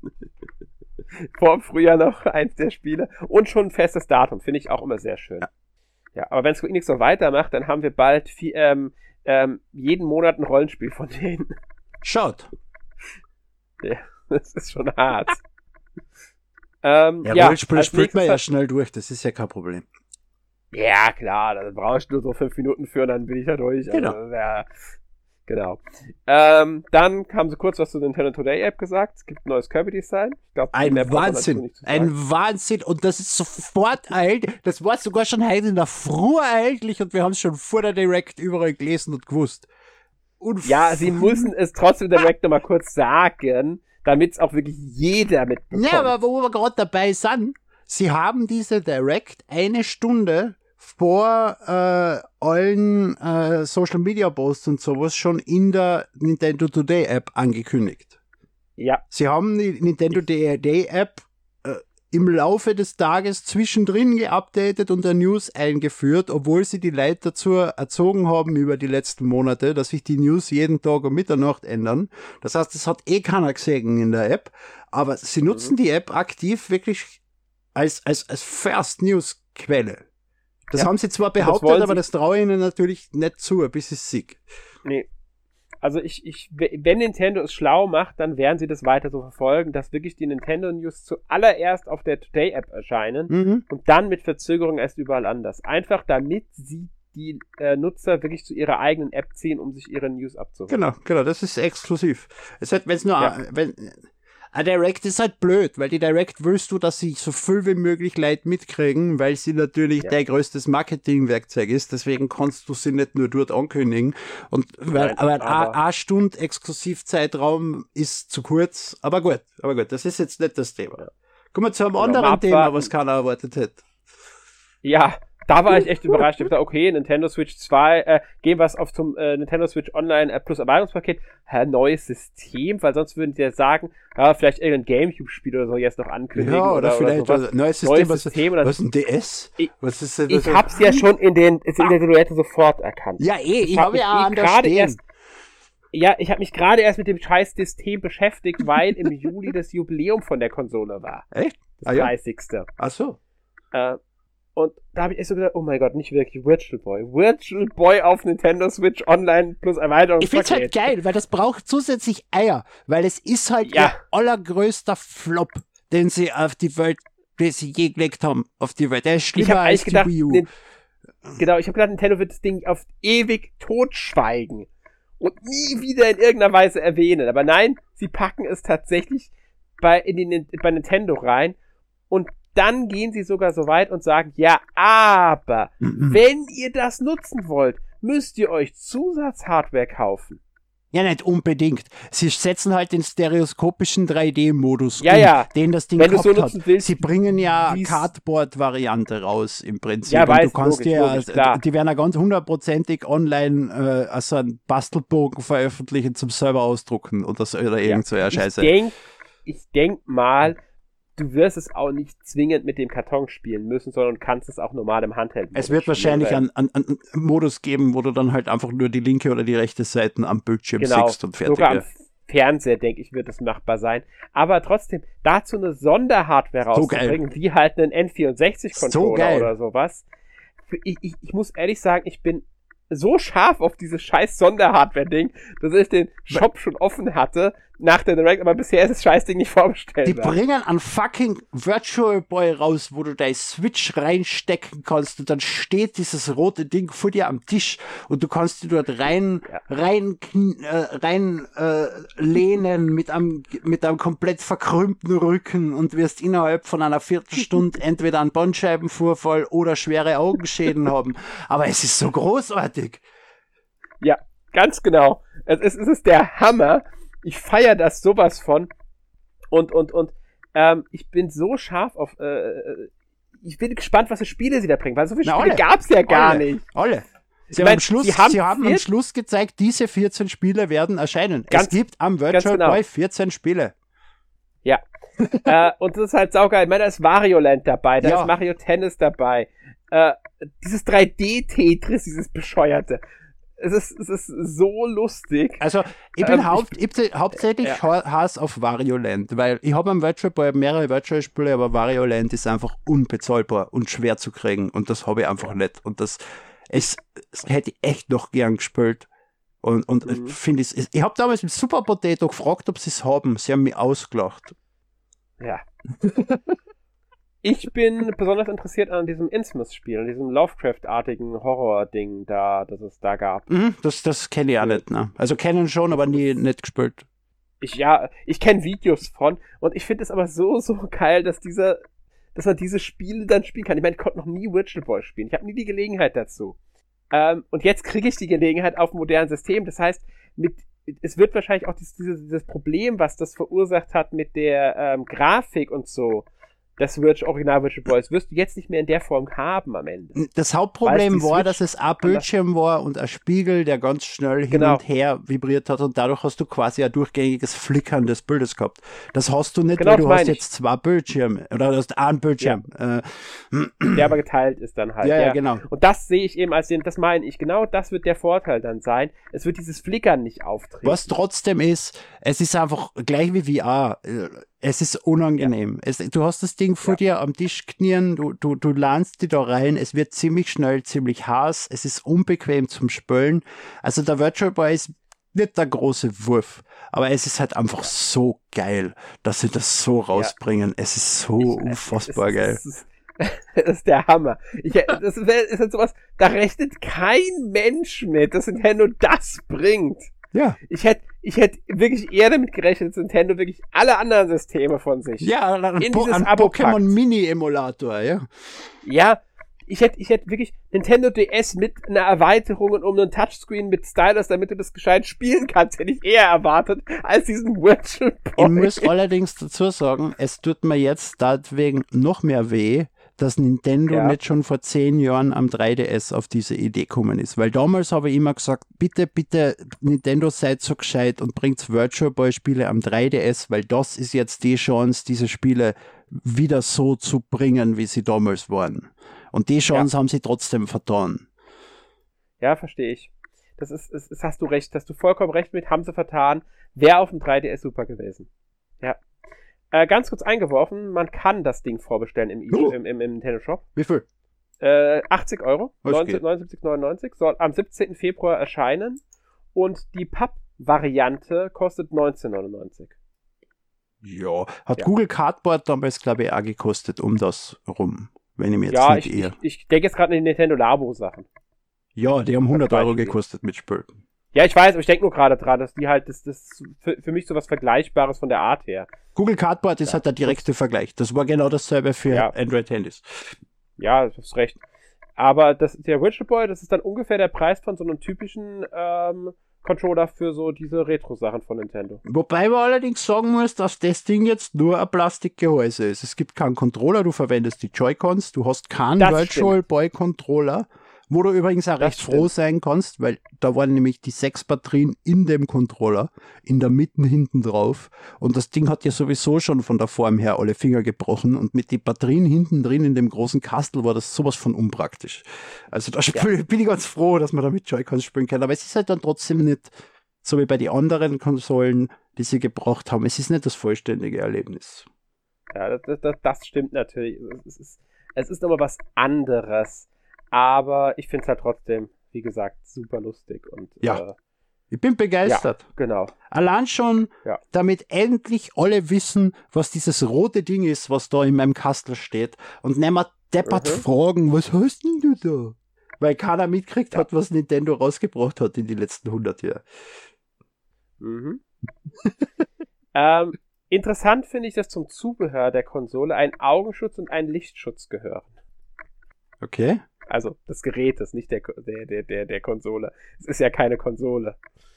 Vor dem Frühjahr noch eins der Spiele. Und schon ein festes Datum, finde ich auch immer sehr schön. Ja, aber wenn Square Enix so weitermacht, dann haben wir bald jeden Monat ein Rollenspiel von denen. Schaut. Ja, das ist schon hart. Rollenspiel spielt man ja schnell durch, das ist ja kein Problem. Ja, klar, da brauchst du nur so 5 Minuten für und dann bin ich da durch. Genau. Also, ja, genau. Dann haben sie kurz was zur Nintendo Today App gesagt. Es gibt ein neues Kirby-Design. Ein Wahnsinn. Und das ist sofort eilt. Das war sogar schon heute in der Früh eigentlich und wir haben es schon vor der Direct überall gelesen und gewusst. Ja, sie müssen es trotzdem der Direct nochmal kurz sagen, damit es auch wirklich jeder mitbekommt. Ja, aber wo wir gerade dabei sind, sie haben diese Direct eine Stunde vor allen Social Media Posts und sowas schon in der Nintendo Today App angekündigt. Ja. Sie haben die Nintendo Today App im Laufe des Tages zwischendrin geupdatet und eine News eingeführt, obwohl sie die Leute dazu erzogen haben über die letzten Monate, dass sich die News jeden Tag um Mitternacht ändern. Das heißt, das hat keiner gesehen in der App, aber sie nutzen die App aktiv wirklich als First News Quelle. Das haben sie zwar behauptet, aber das traue ich ihnen natürlich nicht zu, bis ich es sehe. Nee. Also wenn Nintendo es schlau macht, dann werden sie das weiter so verfolgen, dass wirklich die Nintendo News zuallererst auf der Today App erscheinen und dann mit Verzögerung erst überall anders. Einfach damit sie die Nutzer wirklich zu ihrer eigenen App ziehen, um sich ihre News abzuholen. Genau, das ist exklusiv. Es hat, eine Direct ist halt blöd, weil die Direct willst du, dass sie so viel wie möglich Leute mitkriegen, weil sie natürlich dein größtes Marketingwerkzeug ist, deswegen kannst du sie nicht nur dort ankündigen. Und aber eine Stunde Exklusivzeitraum ist zu kurz, aber gut, das ist jetzt nicht das Thema. Kommen wir zu einem anderen Thema, was keiner erwartet hätte. Ja, da war ich echt überrascht. Ich dachte, okay, Nintendo Switch 2, gehen wir auf zum Nintendo Switch Online Plus Erweiterungspaket. Neues System, weil sonst würden die ja sagen, vielleicht irgendein Gamecube-Spiel oder so jetzt noch ankündigen. Ja, oder vielleicht oder neues System. Was ist ein DS? Ich hab's ja schon in der Silhouette sofort erkannt. Ja, ich habe ja ich habe mich gerade erst mit dem scheiß System beschäftigt, weil im Juli das Jubiläum von der Konsole war. Echt? Das 30. Ach so. Und da habe ich echt so gedacht, oh mein Gott, nicht wirklich Virtual Boy. Virtual Boy auf Nintendo Switch Online plus Erweiterung. Ich find's halt geil, weil das braucht zusätzlich Eier, weil es ist halt ihr allergrößter Flop, den sie auf die Welt, den sie je gelegt haben, auf die Welt. Der ist schlimmer als die Wii U. Genau, ich habe gedacht, Nintendo wird das Ding auf ewig totschweigen und nie wieder in irgendeiner Weise erwähnen. Aber nein, sie packen es tatsächlich bei Nintendo rein und dann gehen sie sogar so weit und sagen, ja, aber wenn ihr das nutzen wollt, müsst ihr euch Zusatzhardware kaufen. Ja, nicht unbedingt. Sie setzen halt den stereoskopischen 3D-Modus den das Ding wenn gehabt du so hat. Willst, sie bringen ja Cardboard-Variante raus im Prinzip. Ja, und du kannst logisch, die werden ja ganz hundertprozentig online also einen Bastelbogen veröffentlichen zum selber ausdrucken oder irgend so eine Scheiße. Ich denk mal, du wirst es auch nicht zwingend mit dem Karton spielen müssen, sondern kannst es auch normal im Handheld Es wird wahrscheinlich einen Modus geben, wo du dann halt einfach nur die linke oder die rechte Seite am Bildschirm siehst und fertig. Sogar am Fernseher, denke ich, wird es machbar sein. Aber trotzdem, dazu eine Sonderhardware rauszubringen, wie halt einen N64-Controller oder sowas. Ich muss ehrlich sagen, ich bin so scharf auf dieses scheiß Sonderhardware-Ding, dass ich den Shop schon offen hatte nach der Direct, aber bisher ist das Scheißding nicht vorbestellt. Die bringen einen fucking Virtual Boy raus, wo du dein Switch reinstecken kannst und dann steht dieses rote Ding vor dir am Tisch und du kannst dich dort lehnen mit einem komplett verkrümmten Rücken und wirst innerhalb von einer Viertelstunde entweder einen Bandscheibenvorfall oder schwere Augenschäden haben. Aber es ist so großartig. Ja, ganz genau. Es ist der Hammer. Ich feiere das sowas von. Und ich bin so scharf auf, ich bin gespannt, was für Spiele sie da bringen, weil so viele Spiele gab's ja gar nicht. Alle. Sie haben am Schluss gezeigt, diese 14 Spiele werden erscheinen. Es gibt am Virtual Boy 14 Spiele. Ja. Und das ist halt saugeil. Ich meine, da ist Wario Land dabei, da ist Mario Tennis dabei. Dieses 3D-Tetris, dieses bescheuerte. Es ist so lustig. Also, ich bin hauptsächlich Hass auf Wario Land, weil ich habe am Virtual Boy mehrere Virtual-Spiele, aber Wario Land ist einfach unbezahlbar und schwer zu kriegen und das habe ich einfach nicht. Und das hätte ich echt noch gern gespielt. Und finde ich habe damals im Super Potato gefragt, ob sie es haben. Sie haben mich ausgelacht. Ja. Ich bin besonders interessiert an diesem Innsmouth-Spiel, an diesem Lovecraft-artigen Horror-Ding da, das es da gab. Das kenne ich auch nicht, ne? Also kennen schon, aber nicht gespielt. Ich kenne Videos von und ich finde es aber so geil, dass man diese Spiele dann spielen kann. Ich meine, ich konnte noch nie Virtual Boy spielen. Ich habe nie die Gelegenheit dazu. Und jetzt kriege ich die Gelegenheit auf einem modernen System. Das heißt, es wird wahrscheinlich auch dieses Problem, was das verursacht hat mit der Grafik und so, das Original Virtual Boys wirst du jetzt nicht mehr in der Form haben am Ende. Das Hauptproblem war, dass es ein Bildschirm war und ein Spiegel, der ganz schnell hin und her vibriert hat und dadurch hast du quasi ein durchgängiges Flickern des Bildes gehabt. Das hast du nicht, weil du hast jetzt zwei Bildschirme oder du hast einen Bildschirm. Ja. Der aber geteilt ist dann halt. Ja, genau. Und das sehe ich eben das meine ich, genau das wird der Vorteil dann sein. Es wird dieses Flickern nicht auftreten. Was trotzdem ist, es ist einfach gleich wie VR. Es ist unangenehm. Ja. Du hast das Ding vor dir am Tisch knien, du lahnst dich da rein, es wird ziemlich schnell, ziemlich heiß, es ist unbequem zum Spülen. Also der Virtual Boy ist nicht der große Wurf, aber es ist halt einfach so geil, dass sie das so rausbringen. Es ist so unfassbar geil. Das ist der Hammer. Das ist halt sowas, da rechnet kein Mensch mit, dass Nintendo das bringt. Ja. Ich hätte wirklich eher damit gerechnet, dass Nintendo wirklich alle anderen Systeme von sich in dieses Abo Pokémon Mini-Emulator, ja. Ja, ich hätte wirklich Nintendo DS mit einer Erweiterung und um einen Touchscreen mit Stylus, damit du das gescheit spielen kannst, hätte ich eher erwartet, als diesen Virtual Boy. Ich muss allerdings dazu sagen, es tut mir jetzt deswegen noch mehr weh, dass Nintendo nicht schon vor 10 Jahren am 3DS auf diese Idee gekommen ist. Weil damals habe ich immer gesagt, bitte, Nintendo seid so gescheit und bringt Virtual Boy Spiele am 3DS, weil das ist jetzt die Chance, diese Spiele wieder so zu bringen, wie sie damals waren. Und die Chance haben sie trotzdem vertan. Ja, verstehe ich. Das hast du recht, hast du vollkommen recht mit, haben sie vertan. Wäre auf dem 3DS super gewesen. Ja. Ganz kurz eingeworfen, man kann das Ding vorbestellen im Nintendo Shop. Wie viel? 80 €, 79,99, soll am 17. Februar erscheinen und die Papp-Variante kostet 19,99. Ja, hat Google Cardboard damals, glaube ich, auch gekostet, um das rum, wenn ich mir jetzt nicht irre. Ich denke jetzt gerade an die Nintendo Labo-Sachen. Ja, die haben 100 € gekostet mit Spiel. Ja, ich weiß, aber ich denke nur gerade dran, dass die halt, das für mich sowas Vergleichbares von der Art her. Google Cardboard ist halt der direkte Vergleich. Das war genau dasselbe für Android-Handys. Ja, du hast recht. Aber der Virtual Boy, das ist dann ungefähr der Preis von so einem typischen Controller für so diese Retro-Sachen von Nintendo. Wobei man allerdings sagen muss, dass das Ding jetzt nur ein Plastikgehäuse ist. Es gibt keinen Controller, du verwendest die Joy-Cons, du hast keinen Virtual Boy Controller, Wo du übrigens auch recht froh sein kannst, weil da waren nämlich die 6 Batterien in dem Controller, in der Mitte hinten drauf. Und das Ding hat ja sowieso schon von der Form her alle Finger gebrochen. Und mit den Batterien hinten drin in dem großen Kastel war das sowas von unpraktisch. Also da bin ich ganz froh, dass man da mit Joy-Cons spielen kann. Aber es ist halt dann trotzdem nicht, so wie bei den anderen Konsolen, die sie gebracht haben, es ist nicht das vollständige Erlebnis. Ja, das stimmt natürlich. Es ist nochmal was anderes. Aber ich finde es halt trotzdem, wie gesagt, super lustig. Und, ich bin begeistert. Ja, genau. Allein schon, damit endlich alle wissen, was dieses rote Ding ist, was da in meinem Kastel steht. Und nicht mehr deppert fragen, was hast denn du da? Weil keiner mitkriegt hat, was Nintendo rausgebracht hat in die letzten 100 Jahren. Mhm. Interessant finde ich, dass zum Zubehör der Konsole ein Augenschutz und ein Lichtschutz gehören. Okay. Also des Gerätes, nicht der Konsole. Es ist ja keine Konsole.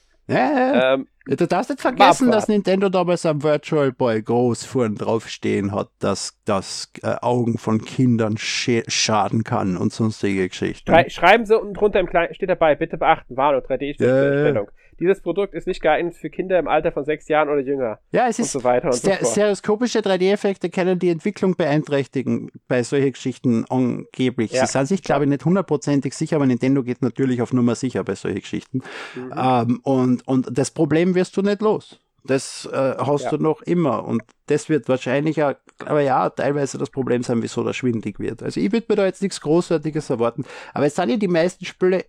Du darfst nicht vergessen, dass Nintendo damals am Virtual Boy groß vorn draufstehen hat, dass das Augen von Kindern schaden kann und sonstige Geschichten. Schreiben Sie unten drunter im Kleinen, steht dabei, bitte beachten, Warnung, 3D-Stellung. Dieses Produkt ist nicht geeignet für Kinder im Alter von 6 Jahren oder jünger. Ja, es ist und so weiter und so fort. Stereoskopische 3D-Effekte können die Entwicklung beeinträchtigen bei solchen Geschichten angeblich. Sie sind sich, glaube ich, nicht hundertprozentig sicher, aber Nintendo geht natürlich auf Nummer sicher bei solchen Geschichten. Und das Problem wirst du nicht los. Das hast du noch immer. Und das wird wahrscheinlich auch, aber teilweise das Problem sein, wieso das schwindelig wird. Also ich würde mir da jetzt nichts Großartiges erwarten. Aber es sind ja die meisten Spiele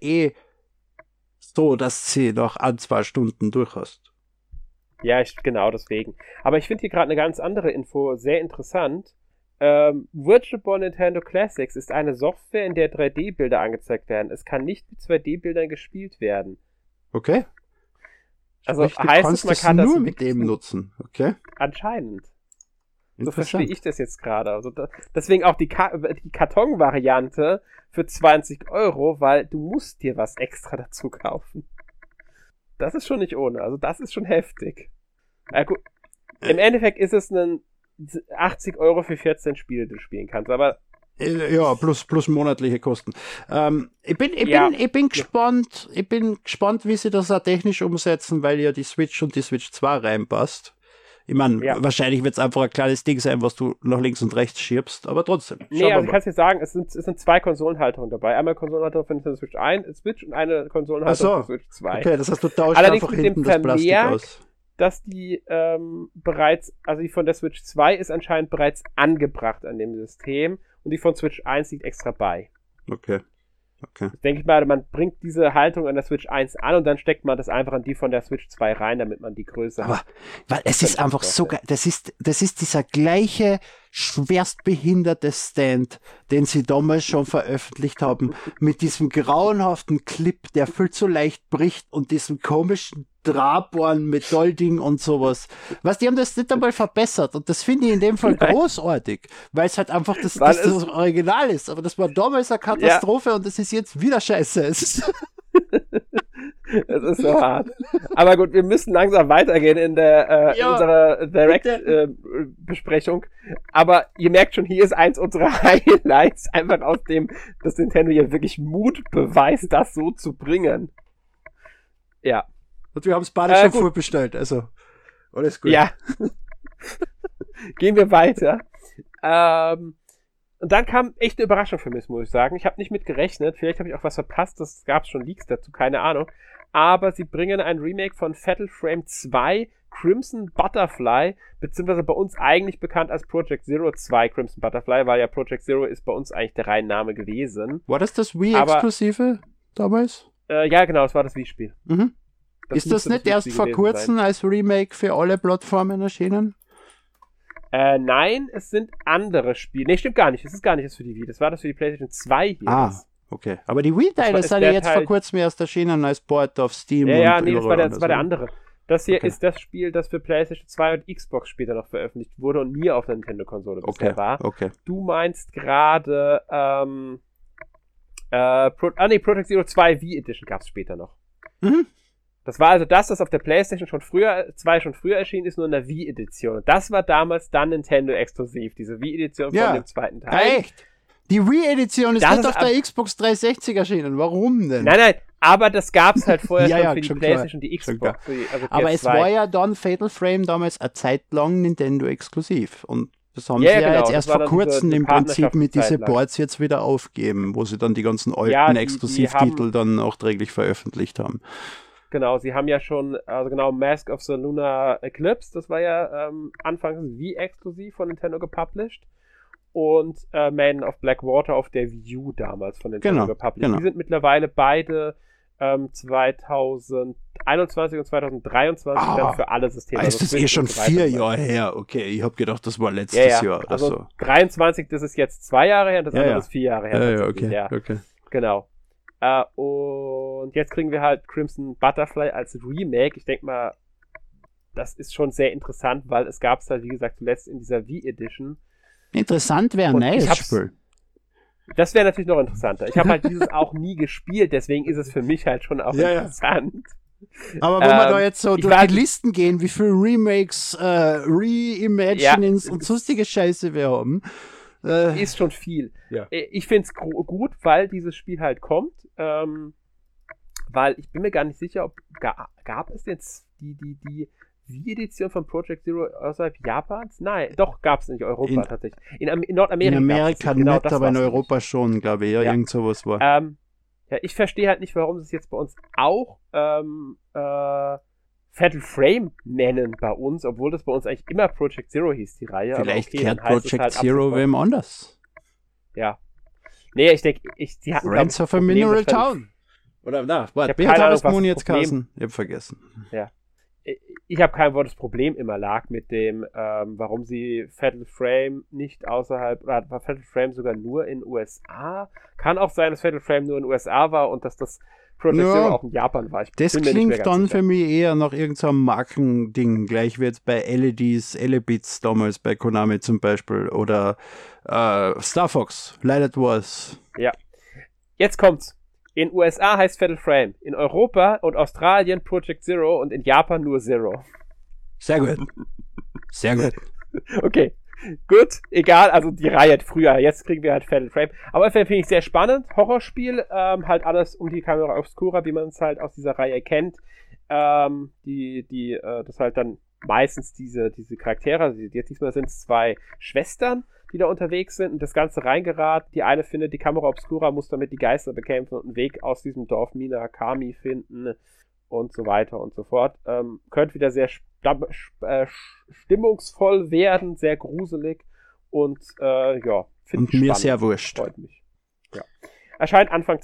so, dass sie noch 1-2 Stunden durch hast. Ja, genau deswegen. Aber ich finde hier gerade eine ganz andere Info sehr interessant. Virtual Boy Nintendo Classics ist eine Software, in der 3D-Bilder angezeigt werden. Es kann nicht mit 2D-Bildern gespielt werden. Okay. Also heißt es, man kann das nur mit dem nutzen. Okay. Anscheinend. So verstehe ich das jetzt gerade. Also deswegen auch die Karton-Variante für 20 €, weil du musst dir was extra dazu kaufen. Das ist schon nicht ohne. Also das ist schon heftig. Gut. Im Endeffekt ist es ein 80 € für 14 Spiele, die du spielen kannst. Aber ja, plus monatliche Kosten. Ich bin gespannt, wie sie das auch technisch umsetzen, weil ja die Switch und die Switch 2 reinpasst. Ich meine, wahrscheinlich wird es einfach ein kleines Ding sein, was du nach links und rechts schiebst, aber trotzdem. Nee, also ich kann es dir sagen, es sind 2 Konsolenhalterungen dabei. Einmal Konsolenhalterung für Nintendo Switch 1, Switch und eine Konsolenhalterung für Switch 2. Okay, das heißt, du tauschst allerdings einfach hinten das Plastik aus. Dass die die von der Switch 2 ist anscheinend bereits angebracht an dem System und die von Switch 1 liegt extra bei. Okay. Denke ich mal, man bringt diese Haltung an der Switch 1 an und dann steckt man das einfach an die von der Switch 2 rein, damit man die Größe hat. Weil es ist einfach so geil. Das ist dieser gleiche schwerstbehinderte Stand, den sie damals schon veröffentlicht haben, mit diesem grauenhaften Clip, der viel zu leicht bricht und diesem komischen drahbaren Metallding und sowas. Was, die haben das nicht einmal verbessert und das finde ich in dem Fall großartig, weil es halt einfach das Original ist, aber das war damals eine Katastrophe und das ist jetzt wieder scheiße. Es ist so hart. Aber gut, wir müssen langsam weitergehen in unserer Direct-Besprechung. Aber ihr merkt schon, hier ist eins unserer Highlights, einfach aus dem, dass Nintendo hier wirklich Mut beweist, das so zu bringen. Ja. Und wir haben es beide schon vorbestellt, also alles gut. Ja. Gehen wir weiter. Und dann kam echt eine Überraschung für mich, muss ich sagen. Ich habe nicht mit gerechnet. Vielleicht habe ich auch was verpasst. Es gab schon Leaks dazu, keine Ahnung. Aber sie bringen ein Remake von Fatal Frame 2 Crimson Butterfly, beziehungsweise bei uns eigentlich bekannt als Project Zero 2 Crimson Butterfly, weil ja Project Zero ist bei uns eigentlich der Reinname gewesen. War das Wii-Exklusive damals? Ja, genau, das war das Wii-Spiel. Mhm. Ist das nicht erst vor kurzem als Remake für alle Plattformen erschienen? Nein, es sind andere Spiele. Nee, stimmt gar nicht. Es ist gar nicht das für die Wii. Das war das für die PlayStation 2 hier. Okay. Aber die Wii-Teile sind ja jetzt vor kurzem erst erschienen als Port auf Steam. Ja, nee, das war der andere. Das hier ist das Spiel, das für PlayStation 2 und Xbox später noch veröffentlicht wurde und nie auf der Nintendo-Konsole bisher war. Okay. Du meinst gerade Project Zero 2 Wii Edition gab es später noch. Mhm. Das war also das auf der PlayStation schon früher erschienen ist, nur in der Wii-Edition. Und das war damals dann Nintendo exklusiv, diese Wii-Edition von dem zweiten Teil. Echt? Die Wii-Edition ist Das nicht ist auf der Xbox 360 erschienen. Warum denn? Nein, aber das gab's halt vorher Ja, schon für schon die klar. PlayStation, die Schon Xbox. Also Aber es PS2. war ja dann Fatal Frame damals eine Zeit lang Nintendo exklusiv. Und das haben Ja, sie ja genau, jetzt das erst war vor dann kurzem diese im Prinzip mit Partnerschaftszeit diesen lang. Boards jetzt wieder aufgeben, wo sie dann die ganzen alten Ja, die Exklusivtitel haben- dann nachträglich veröffentlicht haben. Genau, sie haben ja schon, also genau, Mask of the Lunar Eclipse, das war ja anfangs wie exklusiv von Nintendo gepublished. Und Man of Blackwater auf der Wii U damals von Nintendo gepublished. Genau. Die sind mittlerweile beide 2021 und 2023 dann für alle Systeme. Also das ist Switch schon und so weiter 4 und so weiter. Jahre her. Okay, ich habe gedacht, das war letztes Jahr oder also so. 23, das ist jetzt 2 Jahre her und das Ja, andere ja. ist 4 Jahre her. Ja, tatsächlich, okay, ja. okay. Genau. Und jetzt kriegen wir halt Crimson Butterfly als Remake. Ich denke mal, das ist schon sehr interessant, weil es gab es halt, wie gesagt, zuletzt in dieser Wii Edition. Interessant wäre ein Und neues ich hab's- Spiel. Das wäre natürlich noch interessanter. Ich habe halt dieses auch nie gespielt, deswegen ist es für mich halt schon auch Ja, ja. interessant. Aber wenn wir da jetzt so ich durch weiß- die Listen gehen, wie viele Remakes, Reimaginings und sonstige Scheiße wir haben. Ist schon viel. Ja. Ich finde es gut, weil dieses Spiel halt kommt. Weil ich bin mir gar nicht sicher, ob gab es jetzt die Wii-Edition von Project Zero außerhalb Japans? Nein, doch, gab es in Europa tatsächlich. In Nordamerika. In Amerika gab's es nicht, das aber in war's Europa schon, glaube ich. Ja, Ja. irgend sowas war. Ja, ich verstehe halt nicht, warum sie es jetzt bei uns auch Fatal Frame nennen bei uns, obwohl das bei uns eigentlich immer Project Zero hieß, die Reihe. Vielleicht aber okay, dann kehrt heißt es Project halt ab Zero sofort- wem anders. Ja. Nee, ich denke, die hatten glaub Friends ich, of a das Problem, Mineral dass Fatal- Town. Oder, na, Ich warte, hab wie keine hat Ahnung, das was Moon das jetzt Problem- geheißen? Ich hab vergessen. Ich habe kein Wort, das Problem immer lag mit dem, warum sie Fatal Frame nicht außerhalb, oder war Fatal Frame sogar nur in USA? Kann auch sein, dass Fatal Frame nur in USA war und dass das Project Ja. Zero auch in Japan war. Ich Das bin mir nicht mehr klingt ganz dann sicher. für mich eher nach irgendeinem Markending, gleich wie jetzt bei LEDs damals bei Konami zum Beispiel oder Star Fox, Light It Was. Ja. Jetzt kommt's. In USA heißt Fatal Frame. In Europa und Australien Project Zero und in Japan nur Zero. Sehr gut. Sehr gut. Okay. Gut, egal, also die Reihe früher, jetzt kriegen wir halt Fatal Frame. Aber finde ich sehr spannend. Horrorspiel, halt alles um die Camera Obscura, wie man es halt aus dieser Reihe kennt. Das halt dann meistens diese Charaktere, also jetzt diesmal sind es 2 Schwestern, die da unterwegs sind und das Ganze reingeraten. Die eine findet die Camera Obscura, muss damit die Geister bekämpfen und einen Weg aus diesem Dorf Minakami finden und so weiter und so fort. Könnte wieder sehr stimmungsvoll werden, sehr gruselig und ja, finde Und ich mir spannend. sehr wurscht. Freut mich. Ja. Erscheint Anfang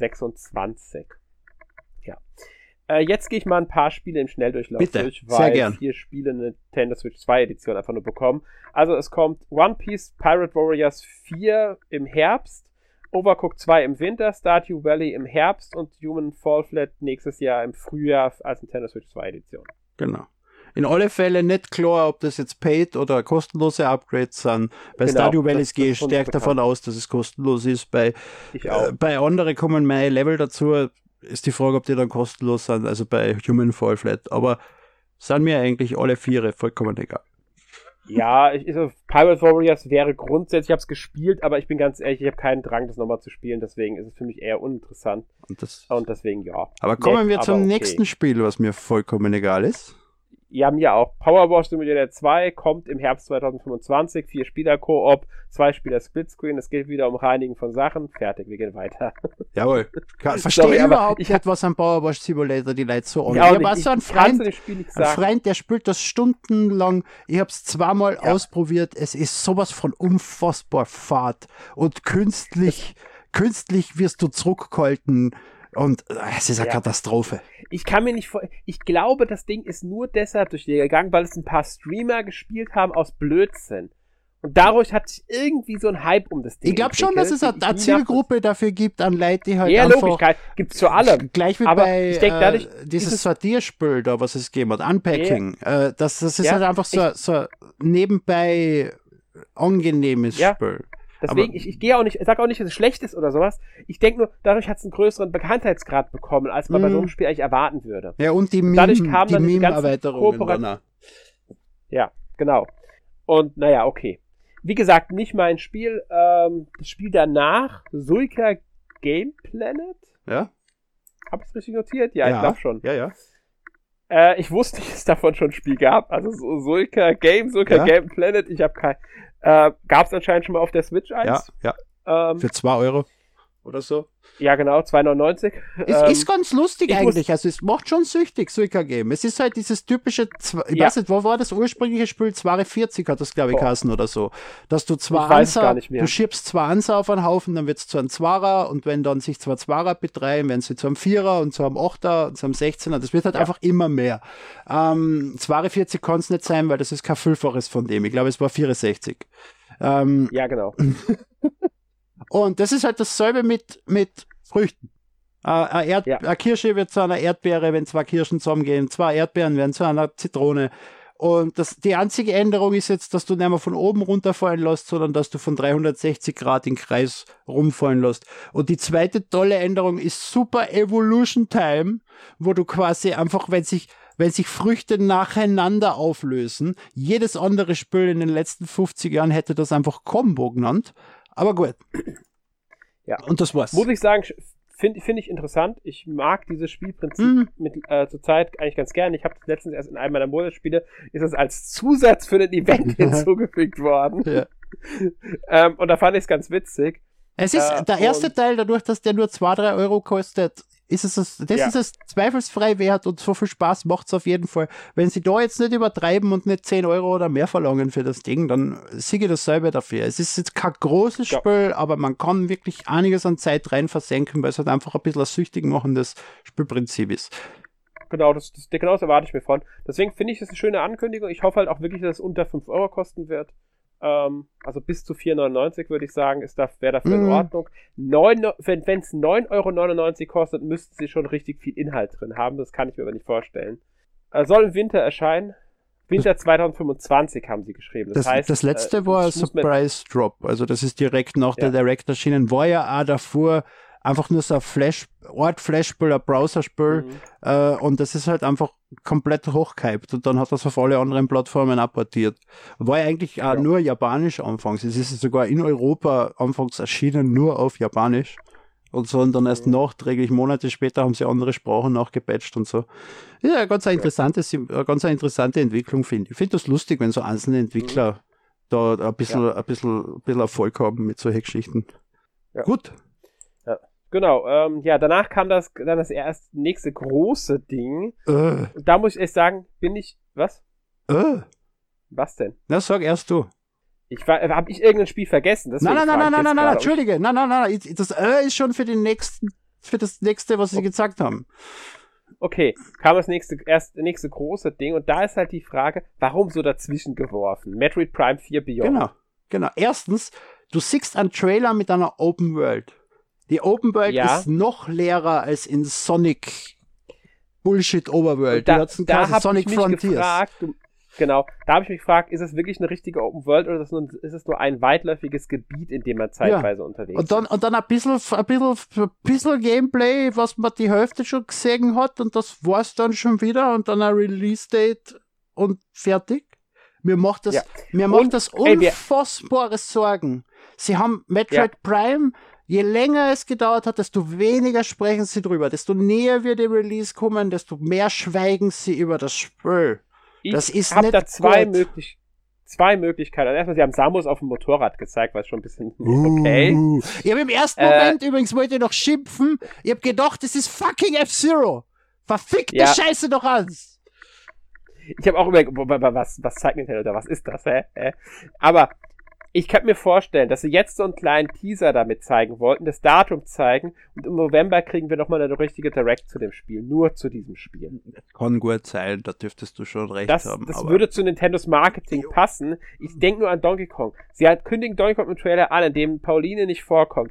2026. Ja. Jetzt gehe ich mal ein paar Spiele im Schnelldurchlauf Bitte, durch, sehr weil gern. 4 Spiele eine Nintendo Switch 2 Edition einfach nur bekommen. Also es kommt One Piece Pirate Warriors 4 im Herbst, Overcooked 2 im Winter, Stardew Valley im Herbst und Human Fall Flat nächstes Jahr im Frühjahr als Nintendo Switch 2 Edition. Genau. In alle Fälle nicht klar, ob das jetzt paid oder kostenlose Upgrades sind. Bei Genau, Stardew Valley das gehe ich ist schon stark bekannt. davon aus, dass es kostenlos ist. Bei Ich auch. bei anderen kommen mehr Level dazu. Ist die Frage, ob die dann kostenlos sind, also bei Human Fall Flat. Aber sind mir eigentlich alle 4 vollkommen egal. Ja, Pirate Warriors wäre grundsätzlich, ich habe es gespielt, aber ich bin ganz ehrlich, ich habe keinen Drang, das nochmal zu spielen, deswegen ist es für mich eher uninteressant. Und deswegen, ja. Aber kommen wir Nett, zum aber okay. nächsten Spiel, was mir vollkommen egal ist. Ja, mir auch. Power Wash Simulator 2 kommt im Herbst 2025. 4 Spieler Koop, 2 Spieler Splitscreen. Es geht wieder um Reinigen von Sachen. Fertig, wir gehen weiter. Jawohl. Sorry, Verstehe aber überhaupt ich nicht, was am Power Wash Simulator die Leute so Ich an. auch Ich war nicht. so ein Ich kann's Freund, zu dem Spiel nicht ein sagen. Freund, der spielt das stundenlang. Ich habe es zweimal ausprobiert. Es ist sowas von unfassbar fad und künstlich wirst du zurückgehalten und es ist eine Katastrophe. Ich kann mir nicht ich glaube, das Ding ist nur deshalb durch die gegangen, weil es ein paar Streamer gespielt haben aus Blödsinn. Und dadurch hat sich irgendwie so ein Hype um das Ding Ich glaube schon, dass es entwickelt, eine Zielgruppe dafür gibt an Leute, die halt Ja, einfach Logisch, gibt's zu allem. gleich wie Aber bei ich denk, dadurch dieses Sortierspiel da, was es gegeben hat, Unpacking. Das ist Ja, halt einfach so ein nebenbei angenehmes Ja. Spiel. Deswegen, ich gehe auch nicht, sag auch nicht, dass es schlecht ist oder sowas. Ich denke nur, dadurch hat es einen größeren Bekanntheitsgrad bekommen, als man bei so einem Spiel eigentlich erwarten würde. Ja, und die Dadurch kam dann die ganzen Meme-Erweiterungen Kooperat- dann auch. Ja, genau. Und naja, okay. wie gesagt, nicht mein Spiel. Das Spiel danach, Suika Game Planet. Ja? Hab ich es richtig notiert? Ja, ich glaube schon. Ja. Ich wusste nicht, dass es davon schon ein Spiel gab. Also Suika Game Planet. Ich habe kein. Gab es anscheinend schon mal auf der Switch 1? Ja. Für 2 Euro oder so. Ja, genau, 2,99. Es ist ganz lustig eigentlich. Also es macht schon süchtig, Suika Game. Es ist halt dieses typische, ich weiß nicht, wo war das ursprüngliche Spiel? 240 hat das, glaube ich, geheißen oder so. Dass du du schiebst 2 Anser auf einen Haufen, dann wird es zu einem Zwarer und wenn dann sich 2 Zwarer betreiben, werden sie zu einem Vierer und zu einem Achter und zu einem 16er. Das wird halt einfach immer mehr. 240 kann es nicht sein, weil das ist kein Vielfaches von dem. Ich glaube, es war 64. Ja, genau. Und das ist halt dasselbe mit Früchten. Eine Kirsche wird zu einer Erdbeere, wenn 2 Kirschen zusammengehen. 2 Erdbeeren werden zu einer Zitrone. Und die einzige Änderung ist jetzt, dass du nicht mehr von oben runterfallen lässt, sondern dass du von 360 Grad im Kreis rumfallen lässt. Und die zweite tolle Änderung ist Super Evolution Time, wo du quasi einfach, wenn sich Früchte nacheinander auflösen, jedes andere Spiel in den letzten 50 Jahren hätte das einfach Combo genannt. Aber gut. Ja. Und das war's. Muss ich sagen, finde ich interessant. Ich mag dieses Spielprinzip zur Zeit eigentlich ganz gerne. Ich habe das letztens erst in einem meiner Monatsspiele, ist das als Zusatz für ein Event hinzugefügt worden. Ja. Und da fand ich es ganz witzig. Es ist der erste Teil, dadurch, dass der nur 2-3 Euro kostet, ist es zweifelsfrei wert und so viel Spaß macht es auf jeden Fall. Wenn sie da jetzt nicht übertreiben und nicht 10 Euro oder mehr verlangen für das Ding, dann sehe ich dasselbe dafür. Es ist jetzt kein großes Spiel, aber man kann wirklich einiges an Zeit rein versenken, weil es halt einfach ein bisschen ein süchtig machendes Spielprinzip ist. Genau, das erwarte ich mir von. Deswegen finde ich das eine schöne Ankündigung. Ich hoffe halt auch wirklich, dass es unter 5 Euro kosten wird. Also bis zu 4,99 würde ich sagen, wäre dafür in Ordnung. Wenn es 9,99 Euro kostet, müssten sie schon richtig viel Inhalt drin haben. Das kann ich mir aber nicht vorstellen. Soll im Winter erscheinen. Winter 2025 haben sie geschrieben. Das heißt, das letzte war ein Surprise Drop. Also das ist direkt nach der Direct erschienen. War ja auch davor einfach nur so ein Flashspiel, ein Browserspiel. Und das ist halt einfach komplett hochgehypt. Und dann hat das auf alle anderen Plattformen apportiert. War ja eigentlich auch nur Japanisch anfangs. Es ist sogar in Europa anfangs erschienen, nur auf Japanisch. Und so, und dann erst nachträglich, Monate später, haben sie andere Sprachen nachgepatcht und so. Ja, ganz eine interessante Entwicklung, finde ich. Ich finde das lustig, wenn so einzelne Entwickler da ein bisschen Erfolg haben mit solchen Geschichten. Ja. Gut. Genau, danach kam dann das nächste große Ding. Da muss ich echt sagen, was? Was denn? Na, sag erst du. Hab ich irgendein Spiel vergessen? Nein, Entschuldige. Nein, das ist schon für das nächste, was sie gesagt haben. Okay, kam das nächste große Ding und da ist halt die Frage, warum so dazwischen geworfen? Metroid Prime 4 Beyond. Genau. Erstens, du siehst einen Trailer mit einer Open World. Die Open World ist noch leerer als in Sonic Bullshit Overworld. Da habe ich mich gefragt, da habe ich mich gefragt, ist es wirklich eine richtige Open World oder ist es nur ein weitläufiges Gebiet, in dem man zeitweise unterwegs ist? Und dann ein bisschen Gameplay, was man die Hälfte schon gesehen hat und das war's dann schon wieder und dann ein Release-Date und fertig. Mir macht das unfassbare Sorgen. Sie haben Metroid Prime. Je länger es gedauert hat, desto weniger sprechen sie drüber. Desto näher wir dem Release kommen, desto mehr schweigen sie über das Spiel. Das ist nicht da zwei Möglichkeiten. Also erstmal, sie haben Samus auf dem Motorrad gezeigt, was schon ein bisschen okay. Ich habe im ersten Moment übrigens wollte ich noch schimpfen. Ich habe gedacht, das ist fucking F-Zero. Verfickte Scheiße doch ans. Ich habe auch überlegt, was zeigt Nintendo da? Was ist das? Aber ich kann mir vorstellen, dass sie jetzt so einen kleinen Teaser damit zeigen wollten, das Datum zeigen und im November kriegen wir nochmal eine richtige Direct zu dem Spiel, nur zu diesem Spiel. Kann gut sein, da dürftest du schon recht haben. Das würde zu Nintendos Marketing passen. Ich denke nur an Donkey Kong. Sie kündigen Donkey Kong im Trailer an, in dem Pauline nicht vorkommt.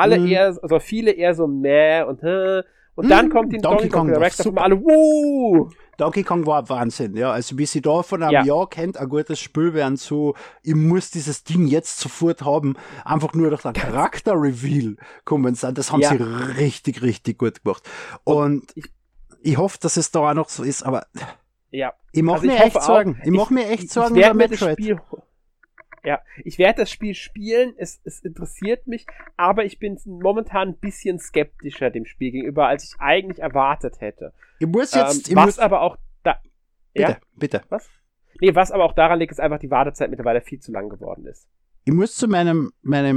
Viele eher so meh und dann kommt die Donkey Kong Direct und alle Donkey Kong war Wahnsinn, ja. Also wie sie da von einem Jahr kennt, ein gutes Spiel werden so, ich muss dieses Ding jetzt sofort haben, einfach nur durch den Charakter-Reveal kommen sind. Das haben sie richtig, richtig gut gemacht. Und ich hoffe, dass es da auch noch so ist, aber ich mache mir echt Sorgen. Ich mache mir echt Sorgen über Metroid. Ja, ich werde das Spiel spielen, es interessiert mich, aber ich bin momentan ein bisschen skeptischer dem Spiel gegenüber, als ich eigentlich erwartet hätte. Aber auch da... Bitte. Was? Nee, was aber auch daran liegt, ist einfach die Wartezeit mittlerweile viel zu lang geworden ist. Ich muss zu meinem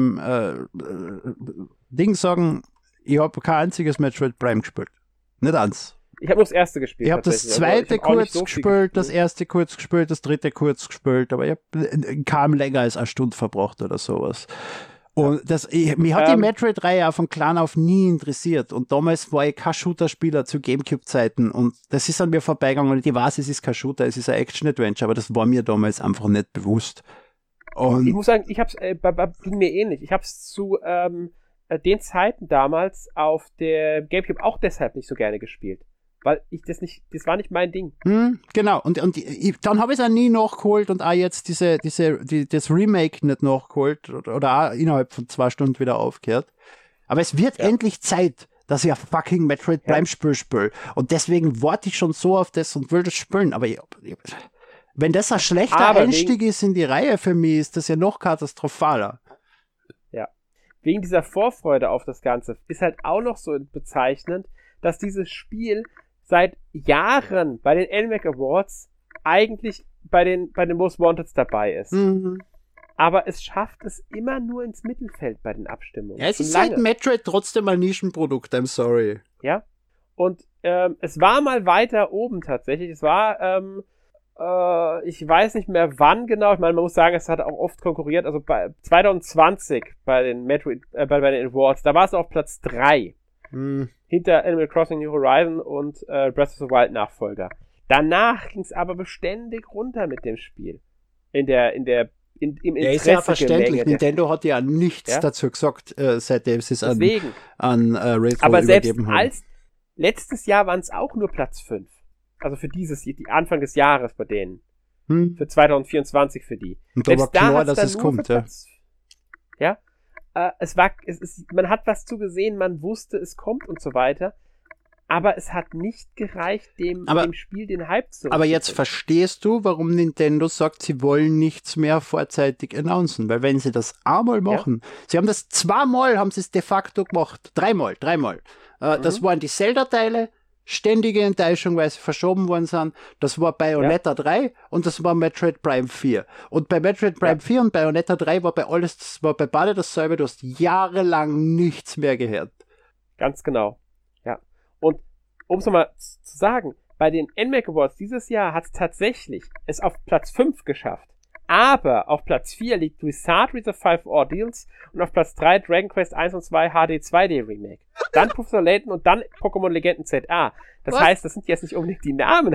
Ding sagen, ich habe kein einziges Metroid Prime gespielt. Nicht eins. Ich habe nur das erste gespielt. Ich habe das zweite kurz gespielt, das erste kurz gespielt, das dritte kurz gespielt, aber ich habe kaum länger als eine Stunde verbracht oder sowas. Und mich hat die Metroid-Reihe auch von klein auf nie interessiert. Und damals war ich kein Shooter-Spieler zu Gamecube-Zeiten. Und das ist an mir vorbeigegangen. Und ich weiß, es ist kein Shooter, es ist ein Action-Adventure, aber das war mir damals einfach nicht bewusst. Und ich muss sagen, ging mir ähnlich. Ich habe es zu den Zeiten damals auf der Gamecube auch deshalb nicht so gerne gespielt. Weil das war nicht mein Ding. Genau, und dann habe ich es auch nie nachgeholt und auch jetzt das Remake nicht nachgeholt oder auch innerhalb von 2 Stunden wieder aufgehört. Aber es wird endlich Zeit, dass ich ein fucking Metroid Prime Spiel spiele. Und deswegen warte ich schon so auf das und will das spielen. Aber wenn das ein schlechter Einstieg ist in die Reihe für mich, ist das ja noch katastrophaler. Ja. Wegen dieser Vorfreude auf das Ganze ist halt auch noch so bezeichnend, dass dieses Spiel seit Jahren bei den NMAC Awards eigentlich bei den Most Wanteds dabei ist. Mhm. Aber es schafft es immer nur ins Mittelfeld bei den Abstimmungen. Ja, es ist halt Metroid trotzdem ein Nischenprodukt, I'm sorry. Ja, und es war mal weiter oben tatsächlich. Es war, ich weiß nicht mehr wann genau, ich meine, man muss sagen, es hat auch oft konkurriert, also bei 2020 bei den bei den Awards, da war es auf Platz 3. Hinter Animal Crossing New Horizon und Breath of the Wild Nachfolger. Danach ging es aber beständig runter mit dem Spiel. Im Interesse ist ja verständlich. Nintendo hat ja nichts dazu gesagt, seitdem sie es an Retro aber übergeben haben. Aber letztes Jahr waren es auch nur Platz 5. Also für die Anfang des Jahres bei denen. Für 2024 für die. Und da war klar, dass es kommt, ja. Man hat was zugesehen, man wusste, es kommt und so weiter, aber es hat nicht gereicht, dem Spiel den Hype zu. Aber jetzt verstehst du, warum Nintendo sagt, sie wollen nichts mehr vorzeitig announcen, weil wenn sie das einmal machen, sie haben das haben sie es de facto gemacht, dreimal. Das waren die Zelda-Teile, ständige Enttäuschung, weil sie verschoben worden sind. Das war Bayonetta 3 und das war Metroid Prime 4. Und bei Metroid Prime 4 und Bayonetta 3 war bei beide dasselbe, du hast jahrelang nichts mehr gehört. Ganz genau. Ja. Und um es nochmal zu sagen, bei den NMAC Awards dieses Jahr hat es tatsächlich auf Platz 5 geschafft. Aber auf Platz 4 liegt Wizardry the Five Ordeals und auf Platz 3 Dragon Quest 1 und 2 HD 2D Remake. Dann Professor Layton und dann Pokémon Legenden ZA. Das heißt, das sind jetzt nicht unbedingt die Namen.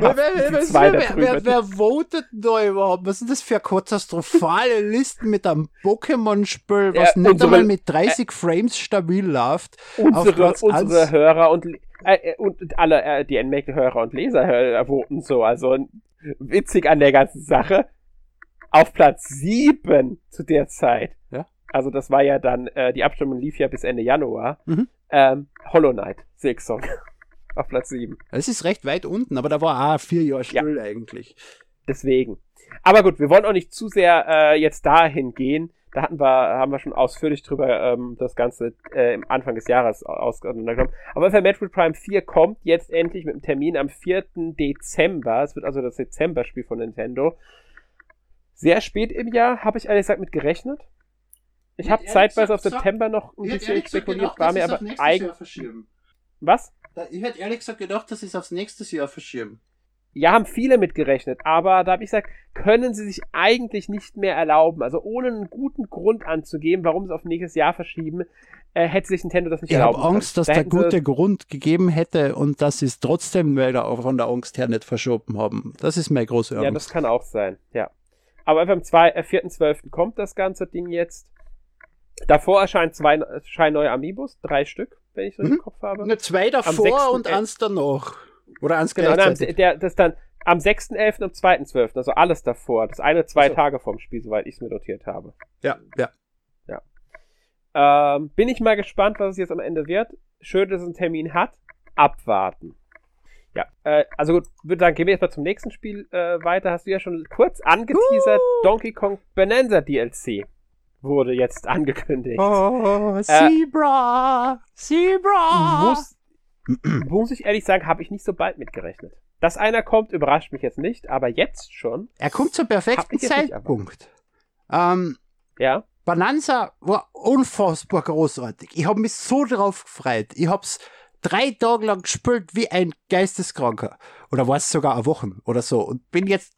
Wer votet da überhaupt? Was sind das für katastrophale Listen mit einem Pokémon-Spiel, was nicht einmal mit 30 Frames stabil läuft? Unsere Hörer und alle die NMAC-Hörer und Leser voten so. Also witzig an der ganzen Sache. Auf Platz 7 zu der Zeit. Ja. Also das war ja dann, die Abstimmung lief ja bis Ende Januar. Hollow Knight, Silksong. Auf Platz 7. Das ist recht weit unten, aber da war 4 Jahre still eigentlich. Deswegen. Aber gut, wir wollen auch nicht zu sehr jetzt dahin gehen. Da haben wir schon ausführlich drüber das Ganze im Anfang des Jahres auseinandergenommen. Aber für Metroid Prime 4 kommt jetzt endlich mit dem Termin am 4. Dezember. Es wird also das Dezember-Spiel von Nintendo. Sehr spät im Jahr, habe ich ehrlich gesagt mit gerechnet. Ich habe zeitweise auf September noch ein bisschen spekuliert, war mir aber eigentlich... Was? Ich hätte ehrlich gesagt gedacht, dass sie es aufs nächste Jahr verschieben. Ja, haben viele mit gerechnet, aber da habe ich gesagt, können sie sich eigentlich nicht mehr erlauben. Also ohne einen guten Grund anzugeben, warum sie es auf nächstes Jahr verschieben, hätte sich Nintendo das nicht erlauben können. Ich habe Angst, dass der gute Grund gegeben hätte und dass sie es trotzdem von der Angst her nicht verschoben haben. Das ist meine große Angst. Ja, das kann auch sein, ja. Aber einfach am 4.12. kommt das ganze Ding jetzt. Davor erscheinen 2 neue Amiibos, 3 Stück, wenn ich so im Kopf habe. 2 davor und 1 danach. Oder 1 gleichzeitig. Das dann am 6.11. und am 2.12., also alles davor. Das eine 2 Tage vorm Spiel, soweit ich es mir notiert habe. Ja. Bin ich mal gespannt, was es jetzt am Ende wird. Schön, dass es einen Termin hat. Abwarten. Ja, also gut, würde sagen, gehen wir jetzt mal zum nächsten Spiel weiter. Hast du ja schon kurz angeteasert, Donkey Kong Bonanza DLC wurde jetzt angekündigt. Oh, Zebra! Zebra! Muss ich ehrlich sagen, habe ich nicht so bald mitgerechnet. Dass einer kommt, überrascht mich jetzt nicht, aber jetzt schon. Er kommt zum perfekten Zeitpunkt. Ja. Bonanza war unfassbar großartig. Ich habe mich so drauf gefreut. Ich hab's 3 Tage lang gespielt wie ein Geisteskranker. Oder war es sogar eine Woche oder so. Und bin jetzt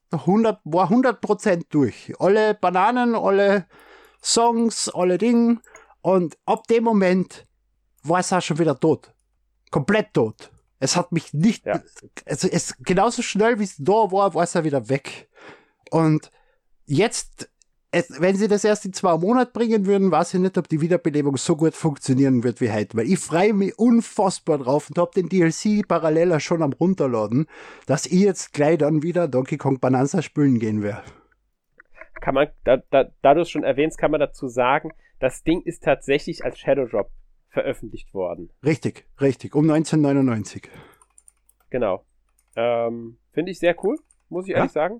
100% durch. Alle Bananen, alle Songs, alle Dinge. Und ab dem Moment war es auch schon wieder tot. Komplett tot. Es hat mich nicht, also es genauso schnell wie es da war es ja wieder weg. Und jetzt, wenn sie das erst in 2 Monaten bringen würden, weiß ich nicht, ob die Wiederbelebung so gut funktionieren wird wie heute. Weil ich freue mich unfassbar drauf und habe den DLC parallel schon am runterladen, dass ich jetzt gleich dann wieder Donkey Kong Bonanza spielen gehen werde. Kann man, da du es schon erwähnst, kann man dazu sagen, das Ding ist tatsächlich als Shadow Drop veröffentlicht worden. Richtig, um 1999. Genau. Finde ich sehr cool, muss ich ehrlich sagen.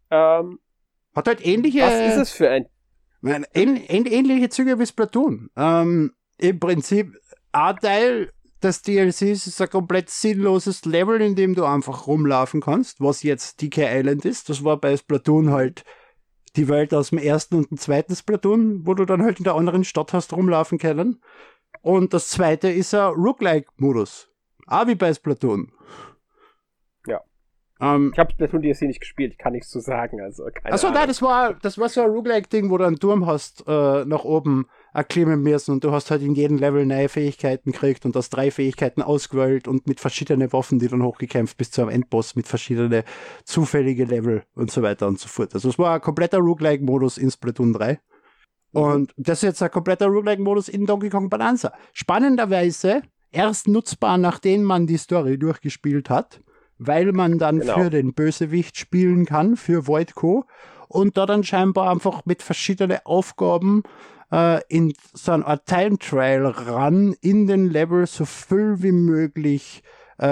Hat halt ähnliche... Was ist es für ein... Ähnliche Züge wie Splatoon. Im Prinzip, ein Teil des DLCs ist ein komplett sinnloses Level, in dem du einfach rumlaufen kannst, was jetzt DK Island ist. Das war bei Splatoon halt die Welt aus dem ersten und dem zweiten Splatoon, wo du dann halt in der anderen Stadt hast rumlaufen können. Und das zweite ist ein Roguelike-Modus. Auch wie bei Splatoon. Ja. Ich habe Splatoon DLC nicht gespielt, kann nichts zu sagen. Also nein, das war so ein Roguelike-Ding, wo du einen Turm hast, nach oben erklimmen müssen und du hast halt in jedem Level neue Fähigkeiten gekriegt und hast 3 Fähigkeiten ausgewählt und mit verschiedenen Waffen, die dann hochgekämpft bis zu einem Endboss mit verschiedenen zufällige Level und so weiter und so fort. Also es war ein kompletter Roguelike-Modus in Splatoon 3. Und das ist jetzt ein kompletter Roguelike-Modus in Donkey Kong Bonanza. Spannenderweise erst nutzbar, nachdem man die Story durchgespielt hat, weil man dann für den Bösewicht spielen kann, für Voidco, und da dann scheinbar einfach mit verschiedenen Aufgaben in so eine Art Time Trial ran in den Level so viel wie möglich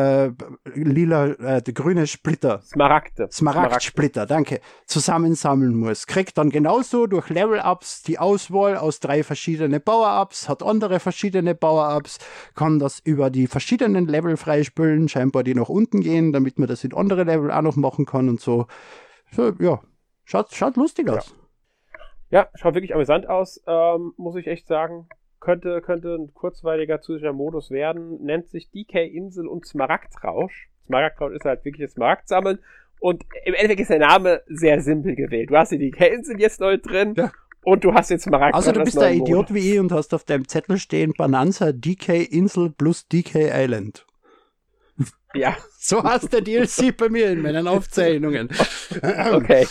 grüne Splitter. Smaragdsplitter, danke. Zusammensammeln muss. Kriegt dann genauso durch Level-Ups die Auswahl aus 3 verschiedene Power-Ups, hat andere verschiedene Power-Ups, kann das über die verschiedenen Level freispielen, scheinbar die nach unten gehen, damit man das in andere Level auch noch machen kann und so. Ja, schaut lustig aus. Ja, schaut wirklich amüsant aus, muss ich echt sagen. Könnte ein kurzweiliger zusätzlicher Modus werden, nennt sich DK Insel und Smaragdrausch. Smaragdrausch ist halt wirklich das Smaragd-Sammeln und im Endeffekt ist der Name sehr simpel gewählt. Du hast die DK Insel jetzt neu drin und du hast jetzt Smaragdrausch. Also du bist der Idiot wie ich und hast auf deinem Zettel stehen Bonanza DK Insel plus DK Island. Ja. So heißt der DLC bei mir in meinen Aufzeichnungen. Okay.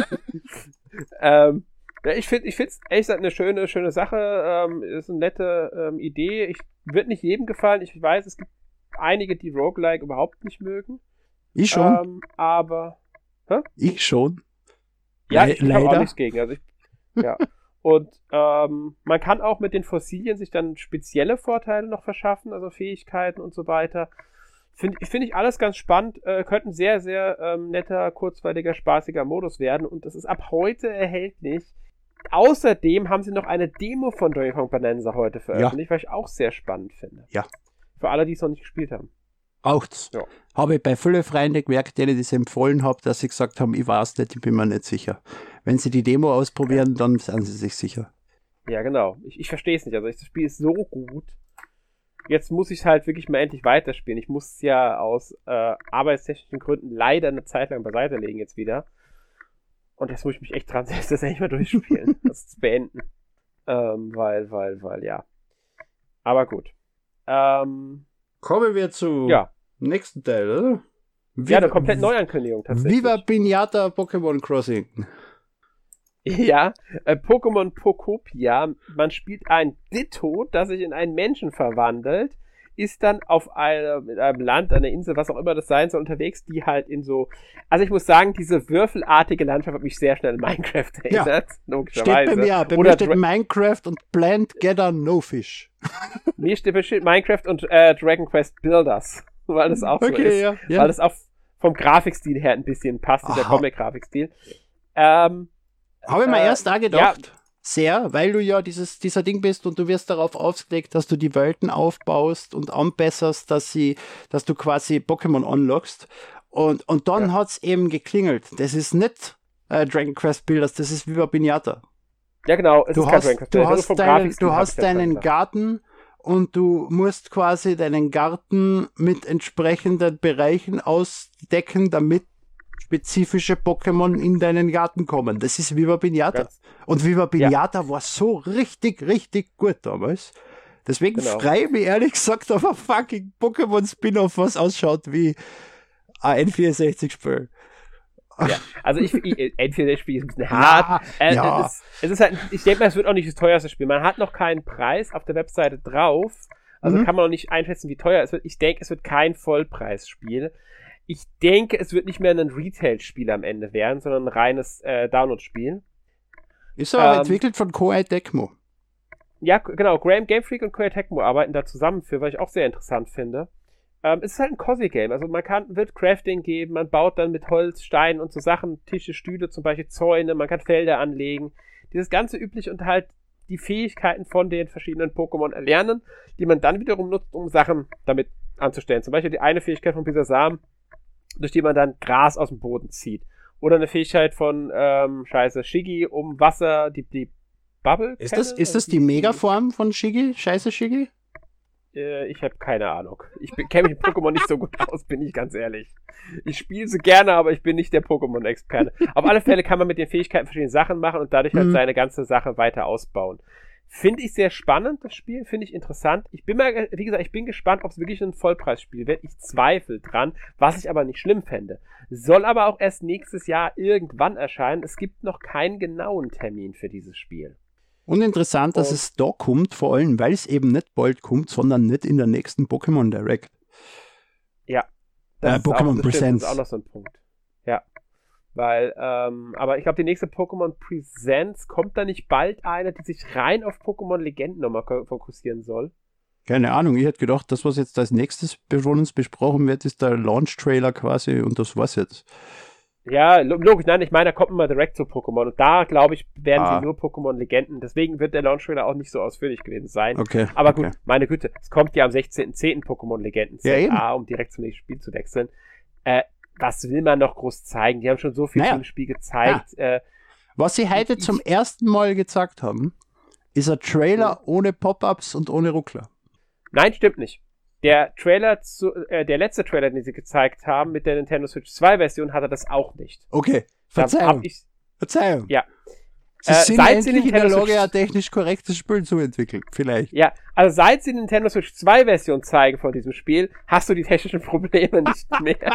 Ja, ich finde es echt eine schöne Sache. Ist eine nette Idee. Wird nicht jedem gefallen. Ich weiß, es gibt einige, die Roguelike überhaupt nicht mögen. Ich schon. Aber. Ich schon. Ja, ich habe auch nichts gegen. Also ja. Und man kann auch mit den Fossilien sich dann spezielle Vorteile noch verschaffen, also Fähigkeiten und so weiter. Finde ich alles ganz spannend. Könnte ein sehr, sehr netter, kurzweiliger, spaßiger Modus werden. Und das ist ab heute erhältlich. Außerdem haben sie noch eine Demo von Donkey Kong Bonanza heute veröffentlicht, was ich auch sehr spannend finde. Ja. Für alle, die es noch nicht gespielt haben. Auch habe ich bei vielen Freunden gemerkt, denen ich es empfohlen habe, dass sie gesagt haben, ich weiß nicht, ich bin mir nicht sicher. Wenn sie die Demo ausprobieren, dann sind sie sich sicher. Ja, genau. Ich verstehe es nicht. Also das Spiel ist so gut. Jetzt muss ich es halt wirklich mal endlich weiterspielen. Ich muss es ja aus arbeitstechnischen Gründen leider eine Zeit lang beiseite legen jetzt wieder. Und jetzt muss ich mich echt dran setzen, das endlich mal durchspielen. Das zu beenden. Weil, ja. Aber gut. Kommen wir zu nächsten Teil, oder? Eine komplett Neuankündigung tatsächlich. Viva Pinata Pokémon Crossing. Ja, Pokémon Pokopia. Man spielt ein Ditto, das sich in einen Menschen verwandelt, ist dann auf einem Land, einer Insel, was auch immer das sein soll, unterwegs, die halt in so, also ich muss sagen, diese würfelartige Landschaft hat mich sehr schnell an Minecraft erinnert, logischerweise. Steht bei mir, bei mir steht Minecraft und Plant Gather No Fish. Mir steht Minecraft und Dragon Quest Builders. weil das auch so ist. Ja. Weil das auch vom Grafikstil her ein bisschen passt, dieser Comic-Grafikstil. Habe ich mir erst da gedacht. Ja. Sehr, weil du ja dieser Ding bist und du wirst darauf ausgelegt, dass du die Welten aufbaust und anbesserst, dass du quasi Pokémon unlockst. Und dann hat's eben geklingelt. Das ist nicht Dragon Quest Builders, das ist Viva Pinata. Ja, genau. Es ist kein Dragon Quest Builders. Du hast deinen Garten und du musst quasi deinen Garten mit entsprechenden Bereichen ausdecken, damit spezifische Pokémon in deinen Garten kommen. Das ist Viva Pinata. Und Viva Pinata war so richtig, richtig gut damals. Deswegen freue ich mich ehrlich gesagt auf ein fucking Pokémon-Spin-Off, was ausschaut wie ein N64-Spiel. Ja, also N64-Spiel ist ein bisschen hart. Es ist halt, ich denke mal, es wird auch nicht das teuerste Spiel. Man hat noch keinen Preis auf der Webseite drauf. Also kann man noch nicht einschätzen, wie teuer es wird. Ich denke, es wird kein Vollpreisspiel. Ich denke, es wird nicht mehr ein Retail-Spiel am Ende werden, sondern ein reines Download-Spiel. Ist aber entwickelt von Koei Tecmo. Ja, genau. Game Freak und Koei Tecmo arbeiten da zusammen für, was ich auch sehr interessant finde. Es ist halt ein Cozy-Game. Also wird Crafting geben, man baut dann mit Holz, Steinen und so Sachen, Tische, Stühle, zum Beispiel Zäune, man kann Felder anlegen. Dieses ganze übliche und halt die Fähigkeiten von den verschiedenen Pokémon erlernen, die man dann wiederum nutzt, um Sachen damit anzustellen. Zum Beispiel die eine Fähigkeit von Bisasam, durch die man dann Gras aus dem Boden zieht. Oder eine Fähigkeit von Shiggy, um Wasser, die Bubble. Ist das die Megaform von Shiggy? Shiggy? Ich habe keine Ahnung. Ich kenne mich in Pokémon nicht so gut aus, bin ich ganz ehrlich. Ich spiele sie gerne, aber ich bin nicht der Pokémon-Experte. Auf alle Fälle kann man mit den Fähigkeiten verschiedene Sachen machen und dadurch halt seine ganze Sache weiter ausbauen. Finde ich sehr spannend, das Spiel. Finde ich interessant. Ich bin mal, wie gesagt, ich bin gespannt, ob es wirklich ein Vollpreisspiel wird. Ich zweifle dran, was ich aber nicht schlimm fände. Soll aber auch erst nächstes Jahr irgendwann erscheinen. Es gibt noch keinen genauen Termin für dieses Spiel. Und interessant, dass es da kommt, vor allem, weil es eben nicht bald kommt, sondern nicht in der nächsten Pokémon Direct. Ja. Pokémon Presents. Das ist auch noch so ein Punkt. Ja. Weil, aber ich glaube, die nächste Pokémon Presents, kommt da nicht bald eine, die sich rein auf Pokémon Legenden nochmal fokussieren soll? Keine Ahnung, ich hätte gedacht, das, was jetzt als nächstes von uns besprochen wird, ist der Launch-Trailer quasi und das war's jetzt. Ja, logisch, nein, ich meine, da kommt man direkt zu Pokémon und da, glaube ich, werden sie nur Pokémon-Legenden, deswegen wird der Launch-Trailer auch nicht so ausführlich gewesen sein. Okay. Aber gut, meine Güte, es kommt ja am 16.10. Pokémon-Legenden ZA, um direkt zum nächsten Spiel zu wechseln. Was will man noch groß zeigen? Die haben schon so viel zum Spiel gezeigt. Was sie heute zum ersten Mal gezeigt haben, ist ein Trailer ohne Pop-Ups und ohne Ruckler. Nein, stimmt nicht. Der letzte Trailer, den sie gezeigt haben mit der Nintendo Switch 2 Version, hatte das auch nicht. Okay, Verzeihung. Verzeihung. Ja. Sie sind endlich in der Lage, ein technisch korrektes Spiel zu entwickeln, vielleicht. Ja, also seit sie Nintendo Switch 2 Version zeigen von diesem Spiel, hast du die technischen Probleme nicht mehr.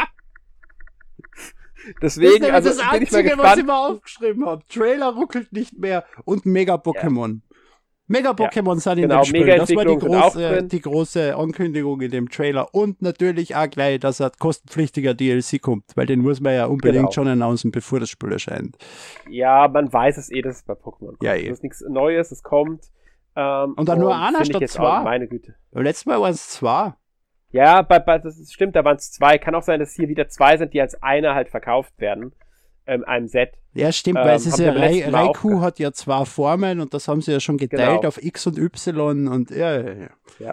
Deswegen, das ist das bin ich mal Einzige, gespannt. was ich mal aufgeschrieben habe. Trailer ruckelt nicht mehr und Mega-Pokémon. Mega-Pokémon sind in dem Spiel. Das war die große Ankündigung in dem Trailer. Und natürlich auch gleich, dass ein kostenpflichtiger DLC kommt, weil den muss man ja unbedingt schon announcen, bevor das Spiel erscheint. Ja, man weiß es dass es bei Pokémon kommt. Ja, das ist nichts Neues, es kommt. Und dann nur einer statt zwei. Meine Güte. Beim letzten Mal waren es zwei. Ja, das stimmt, da waren es zwei. Kann auch sein, dass hier wieder zwei sind, die als einer halt verkauft werden. Einem Set. Ja, stimmt, weil es ist ja Raikou hat ja zwei Formen und das haben sie ja schon geteilt auf X und Y und ja.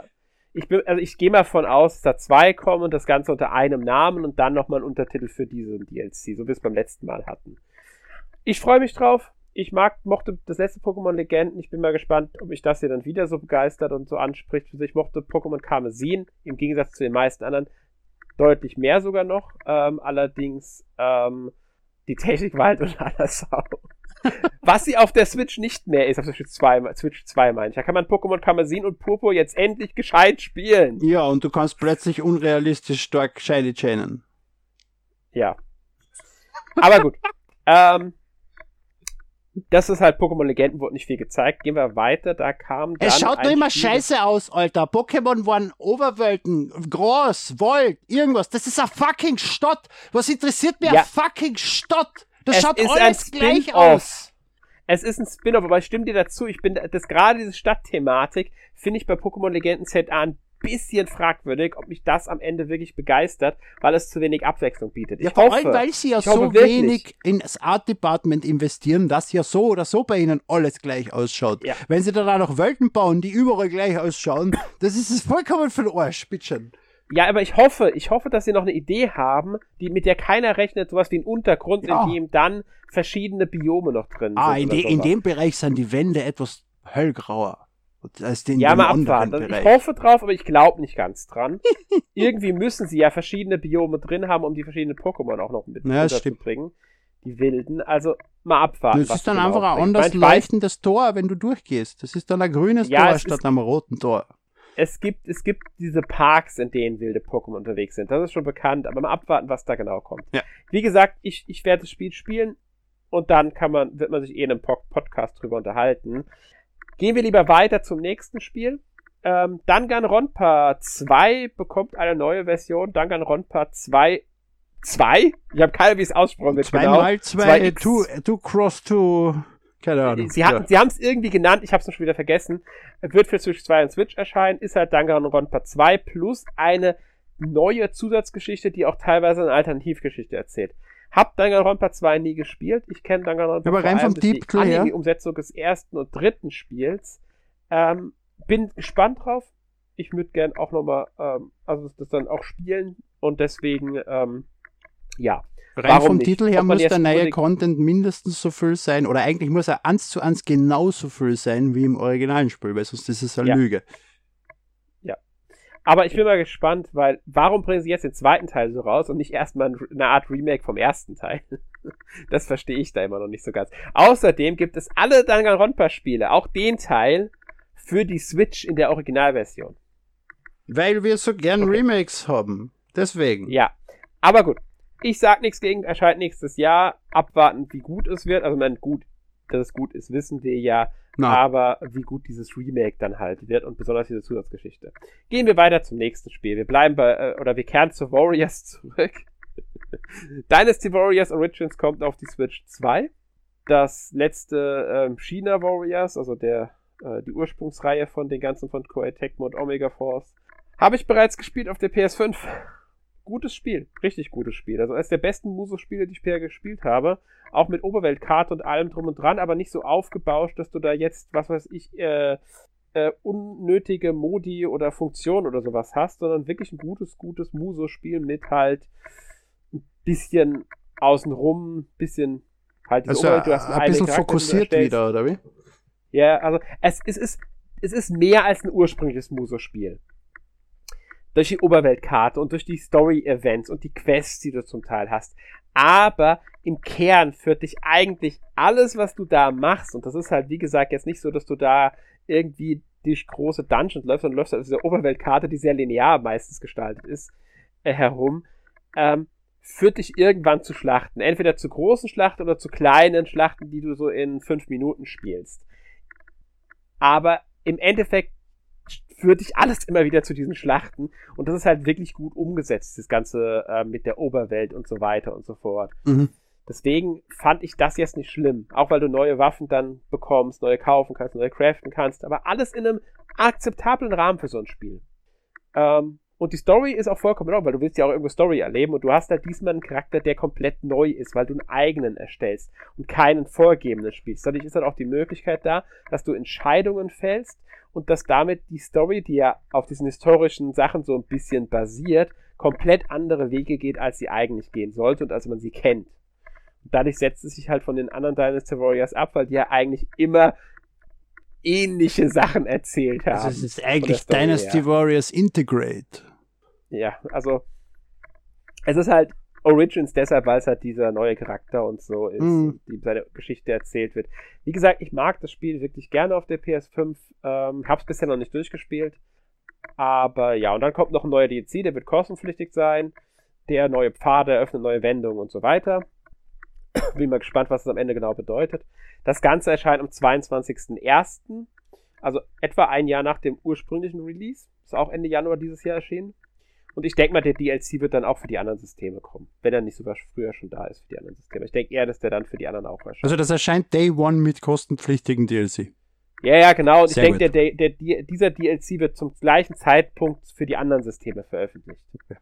Ich gehe mal von aus, dass da zwei kommen und das Ganze unter einem Namen und dann nochmal ein Untertitel für diesen DLC, so wie wir es beim letzten Mal hatten. Ich freue mich drauf. Ich mochte das letzte Pokémon Legenden. Ich bin mal gespannt, ob mich das hier dann wieder so begeistert und so anspricht. Ich mochte Pokémon Karmesin im Gegensatz zu den meisten anderen deutlich mehr sogar noch. Allerdings, die Technik war halt unter aller Sau. Was sie auf der Switch nicht mehr ist, auf der Switch 2 meine ich. Da kann man Pokémon Karmesin und Purpur jetzt endlich gescheit spielen. Ja, und du kannst plötzlich unrealistisch stark Shiny chainen. Ja. Aber gut. Das ist halt Pokémon Legenden, wurde nicht viel gezeigt. Gehen wir weiter, da kam dann es schaut nur immer scheiße aus, Alter. Pokémon waren Oberwelten, groß, Wald, irgendwas. Das ist ein fucking Stott. Was interessiert mir ein fucking Stott? Das schaut alles gleich aus. Es ist ein Spin-off, aber ich stimme dir dazu. Gerade diese Stadtthematik finde ich bei Pokémon Legenden ZA ein bisschen fragwürdig, ob mich das am Ende wirklich begeistert, weil es zu wenig Abwechslung bietet. Ja, vor allem, weil sie ja so wenig ins Art Department investieren, dass ja so oder so bei ihnen alles gleich ausschaut. Ja. Wenn sie dann auch noch Welten bauen, die überall gleich ausschauen, das ist es vollkommen für den Arsch, bitteschön. Ja, aber ich hoffe, dass sie noch eine Idee haben, mit der keiner rechnet, sowas wie ein Untergrund, in dem dann verschiedene Biome noch drin sind. In dem Bereich sind die Wände etwas hellgrauer. Als mal abwarten. Ich hoffe drauf, aber ich glaube nicht ganz dran. Irgendwie müssen sie ja verschiedene Biome drin haben, um die verschiedenen Pokémon auch noch mit unterzubringen. Die wilden, also mal abwarten. Das ist dann einfach ein anders leuchtendes Tor, wenn du durchgehst. Das ist dann ein grünes Tor statt einem roten Tor. Es gibt diese Parks, in denen wilde Pokémon unterwegs sind. Das ist schon bekannt, aber mal abwarten, was da genau kommt. Ja. Wie gesagt, ich werde das Spiel spielen und dann wird man sich in einem Podcast drüber unterhalten. Gehen wir lieber weiter zum nächsten Spiel. Danganronpa 2 bekommt eine neue Version. Danganronpa 2. Ich habe keine Ahnung, wie es aussprochen wird. 2x2, 2x2... Keine Ahnung. Sie haben es irgendwie genannt, ich habe es schon wieder vergessen. Wird für Switch 2 und Switch erscheinen, ist halt Danganronpa 2 plus eine neue Zusatzgeschichte, die auch teilweise eine Alternativgeschichte erzählt. Hab Danganronpa 2 nie gespielt. Ich kenne Danganronpa aber rein vom Titel her. Die Umsetzung des ersten und dritten Spiels. Bin gespannt drauf. Ich würde gern auch nochmal, das dann auch spielen und deswegen, ja. Rein vom Titel her muss der neue Content mindestens so viel sein, oder eigentlich muss er 1:1 genauso viel sein wie im originalen Spiel, weil sonst ist es eine Lüge. Ja. Aber ich bin mal gespannt, weil warum bringen sie jetzt den zweiten Teil so raus und nicht erstmal eine Art Remake vom ersten Teil? Das verstehe ich da immer noch nicht so ganz. Außerdem gibt es alle Danganronpa-Spiele, auch den Teil, für die Switch in der Originalversion. Weil wir so gern Remakes haben. Deswegen. Ja. Aber gut. Ich sag nichts gegen, erscheint nächstes Jahr. Abwarten, wie gut es wird. Also, dass es gut ist, wissen wir ja. Aber wie gut dieses Remake dann halt wird und besonders diese Zusatzgeschichte. Gehen wir weiter zum nächsten Spiel. Wir bleiben wir kehren zu Warriors zurück. Dynasty Warriors Origins kommt auf die Switch 2. Das letzte China Warriors, also die Ursprungsreihe von den ganzen von Koei Tecmo und Omega Force, habe ich bereits gespielt auf der PS5. Gutes Spiel, richtig gutes Spiel. Also eines der besten Muso-Spiele, die ich bisher gespielt habe. Auch mit Oberweltkarte und allem drum und dran, aber nicht so aufgebauscht, dass du da jetzt, was weiß ich, unnötige Modi oder Funktionen oder sowas hast, sondern wirklich ein gutes Muso-Spiel mit halt ein bisschen außenrum, bisschen halt diese Oberwelt. Du hast ein bisschen fokussiert wieder, oder wie? Ja, also es ist mehr als ein ursprüngliches Muso-Spiel. Durch die Oberweltkarte und durch die Story-Events und die Quests, die du zum Teil hast. Aber im Kern führt dich eigentlich alles, was du da machst, und das ist halt, wie gesagt, jetzt nicht so, dass du da irgendwie durch große Dungeons läufst, sondern läufst halt auf dieser Oberweltkarte, die sehr linear meistens gestaltet ist, herum, führt dich irgendwann zu Schlachten. Entweder zu großen Schlachten oder zu kleinen Schlachten, die du so in 5 Minuten spielst. Aber im Endeffekt führt dich alles immer wieder zu diesen Schlachten und das ist halt wirklich gut umgesetzt, das Ganze mit der Oberwelt und so weiter und so fort. Mhm. Deswegen fand ich das jetzt nicht schlimm, auch weil du neue Waffen dann bekommst, neue kaufen kannst, neue craften kannst, aber alles in einem akzeptablen Rahmen für so ein Spiel. Und die Story ist auch vollkommen in Ordnung, weil du willst ja auch irgendwo Story erleben und du hast halt diesmal einen Charakter, der komplett neu ist, weil du einen eigenen erstellst und keinen vorgegebenen spielst. Dadurch ist dann auch die Möglichkeit da, dass du Entscheidungen fällst und dass damit die Story, die ja auf diesen historischen Sachen so ein bisschen basiert, komplett andere Wege geht, als sie eigentlich gehen sollte und als man sie kennt. Und dadurch setzt es sich halt von den anderen Dynasty Warriors ab, weil die ja eigentlich immer ähnliche Sachen erzählt haben. Also es ist eigentlich Dynasty Warriors Integrate. Ja, also es ist halt Origins deshalb, weil es halt dieser neue Charakter und so ist, und die seine Geschichte erzählt wird. Wie gesagt, ich mag das Spiel wirklich gerne auf der PS5, hab's bisher noch nicht durchgespielt, aber ja, und dann kommt noch ein neuer DLC, der wird kostenpflichtig sein, der neue Pfade eröffnet neue Wendungen und so weiter. Bin mal gespannt, was das am Ende genau bedeutet. Das Ganze erscheint am 22.01., also etwa ein Jahr nach dem ursprünglichen Release. Ist auch Ende Januar dieses Jahr erschienen. Und ich denke mal, der DLC wird dann auch für die anderen Systeme kommen. Wenn er nicht sogar früher schon da ist für die anderen Systeme. Ich denke eher, dass der dann für die anderen auch erscheint. Also das erscheint Day One mit kostenpflichtigen DLC. Ja, genau. Und ich Sehr denke, dieser DLC wird zum gleichen Zeitpunkt für die anderen Systeme veröffentlicht.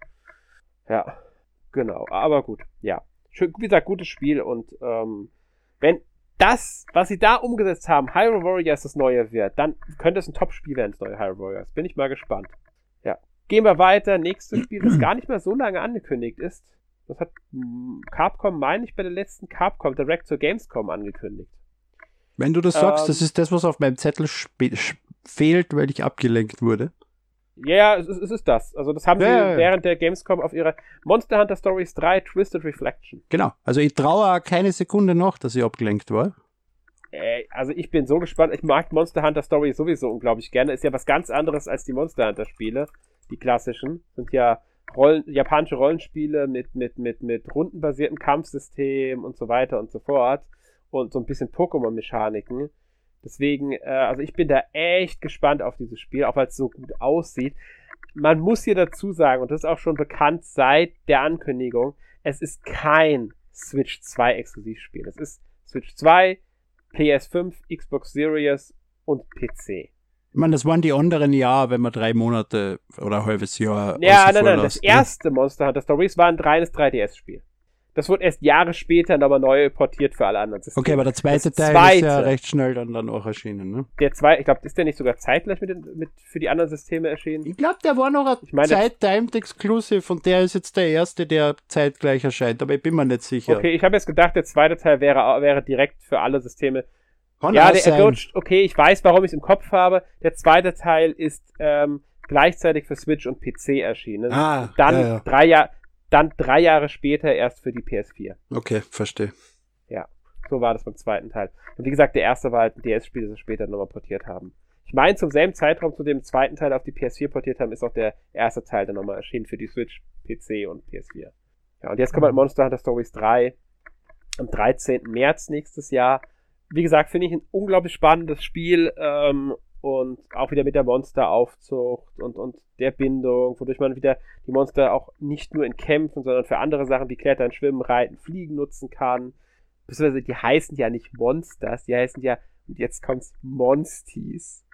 Ja, genau. Aber gut, ja. Schön, wie gesagt, gutes Spiel. Und wenn das, was sie da umgesetzt haben, Hyrule Warriors das neue wird, dann könnte es ein Top-Spiel werden, das neue Hyrule Warriors. Bin ich mal gespannt. Ja. Gehen wir weiter. Nächstes Spiel, das gar nicht mehr so lange angekündigt ist. Das hat Capcom, meine ich, bei der letzten Capcom Direct zur Gamescom angekündigt. Wenn du das sagst, das ist das, was auf meinem Zettel fehlt, weil ich abgelenkt wurde. Ja, es ist das. Also das haben sie während der Gamescom auf ihrer Monster Hunter Stories 3 Twisted Reflection. Genau. Also ich traue keine Sekunde noch, dass ich abgelenkt war. Also ich bin so gespannt. Ich mag Monster Hunter Stories sowieso unglaublich gerne. Ist ja was ganz anderes als die Monster Hunter Spiele. Die klassischen. Sind ja japanische Rollenspiele mit rundenbasiertem Kampfsystem und so weiter und so fort. Und so ein bisschen Pokémon-Mechaniken. Deswegen, also ich bin da echt gespannt auf dieses Spiel, auch weil es so gut aussieht. Man muss hier dazu sagen, und das ist auch schon bekannt seit der Ankündigung, es ist kein Switch 2 Exklusivspiel. Es ist Switch 2, PS5, Xbox Series und PC. Ich meine, das waren die anderen Jahre, wenn man 3 Monate oder ein halbes Jahr. Ja, nein, das erste Monster Hunter Stories war ein reines 3DS-Spiel. Das wurde erst Jahre später nochmal neu portiert für alle anderen Systeme. Okay, aber der zweite Teil ist ja recht schnell dann auch erschienen, ne? Der zweite, ich glaube, ist der nicht sogar zeitgleich für die anderen Systeme erschienen? Ich glaube, der war noch ein Zeit-Timed Exclusive und der ist jetzt der erste, der zeitgleich erscheint, aber ich bin mir nicht sicher. Okay, ich habe jetzt gedacht, der zweite Teil wäre direkt für alle Systeme. Kann ja, der Approach, okay, ich weiß, warum ich es im Kopf habe. Der zweite Teil ist gleichzeitig für Switch und PC erschienen. Dann 3 Jahre später erst für die PS4. Okay, verstehe. Ja, so war das beim zweiten Teil. Und wie gesagt, der erste war halt ein DS-Spiel, das sie später nochmal portiert haben. Ich meine, zum selben Zeitraum, zu dem zweiten Teil auf die PS4 portiert haben, ist auch der erste Teil dann nochmal erschienen für die Switch, PC und PS4. Ja, und jetzt kommt halt Monster Hunter Stories 3 am 13. März nächstes Jahr. Wie gesagt, finde ich ein unglaublich spannendes Spiel, und auch wieder mit der Monsteraufzucht und der Bindung, wodurch man wieder die Monster auch nicht nur in Kämpfen, sondern für andere Sachen wie Klettern, Schwimmen, Reiten, Fliegen nutzen kann. Beziehungsweise die heißen ja nicht Monsters, die heißen ja, und jetzt kommt's, Monsties.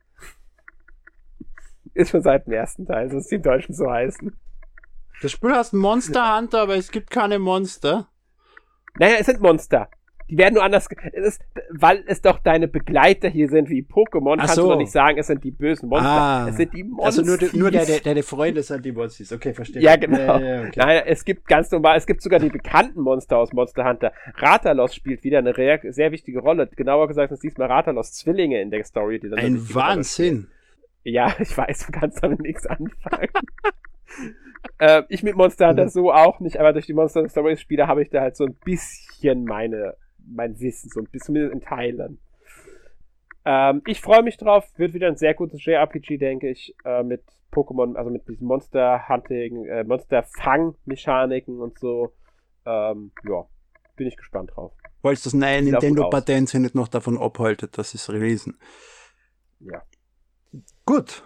Ist schon seit dem ersten Teil, dass die im Deutschen so heißen. Das Spiel heißt Monster Hunter, aber es gibt keine Monster. Naja, es sind Monster. Die werden nur anders, weil es doch deine Begleiter hier sind wie Pokémon, kannst du doch nicht sagen, es sind die bösen Monster. Es sind die Monster. Also nur deine Freunde sind die Monsters. Okay, verstehe. Ja, genau. Ja, okay. Nein, es gibt ganz normal, es gibt sogar die bekannten Monster aus Monster Hunter. Rathalos spielt wieder eine sehr wichtige Rolle. Genauer gesagt sind diesmal Rathalos Zwillinge in der Story. Die dann ein Wahnsinn. Ja, ich weiß, du kannst damit nichts anfangen. Ich mit Monster Hunter so auch nicht, aber durch die Monster Hunter Stories Spiele habe ich da halt so ein bisschen mein Wissen, so ein bisschen in Teilen. Ich freue mich drauf, wird wieder ein sehr gutes JRPG, denke ich, mit Pokémon, also mit diesen Monster-Hunting, Monster-Fang-Mechaniken und so. Ja, bin ich gespannt drauf. Weil das neue Nintendo-Patent sich nicht noch davon abhaltet, dass es releasen. Ja. Gut.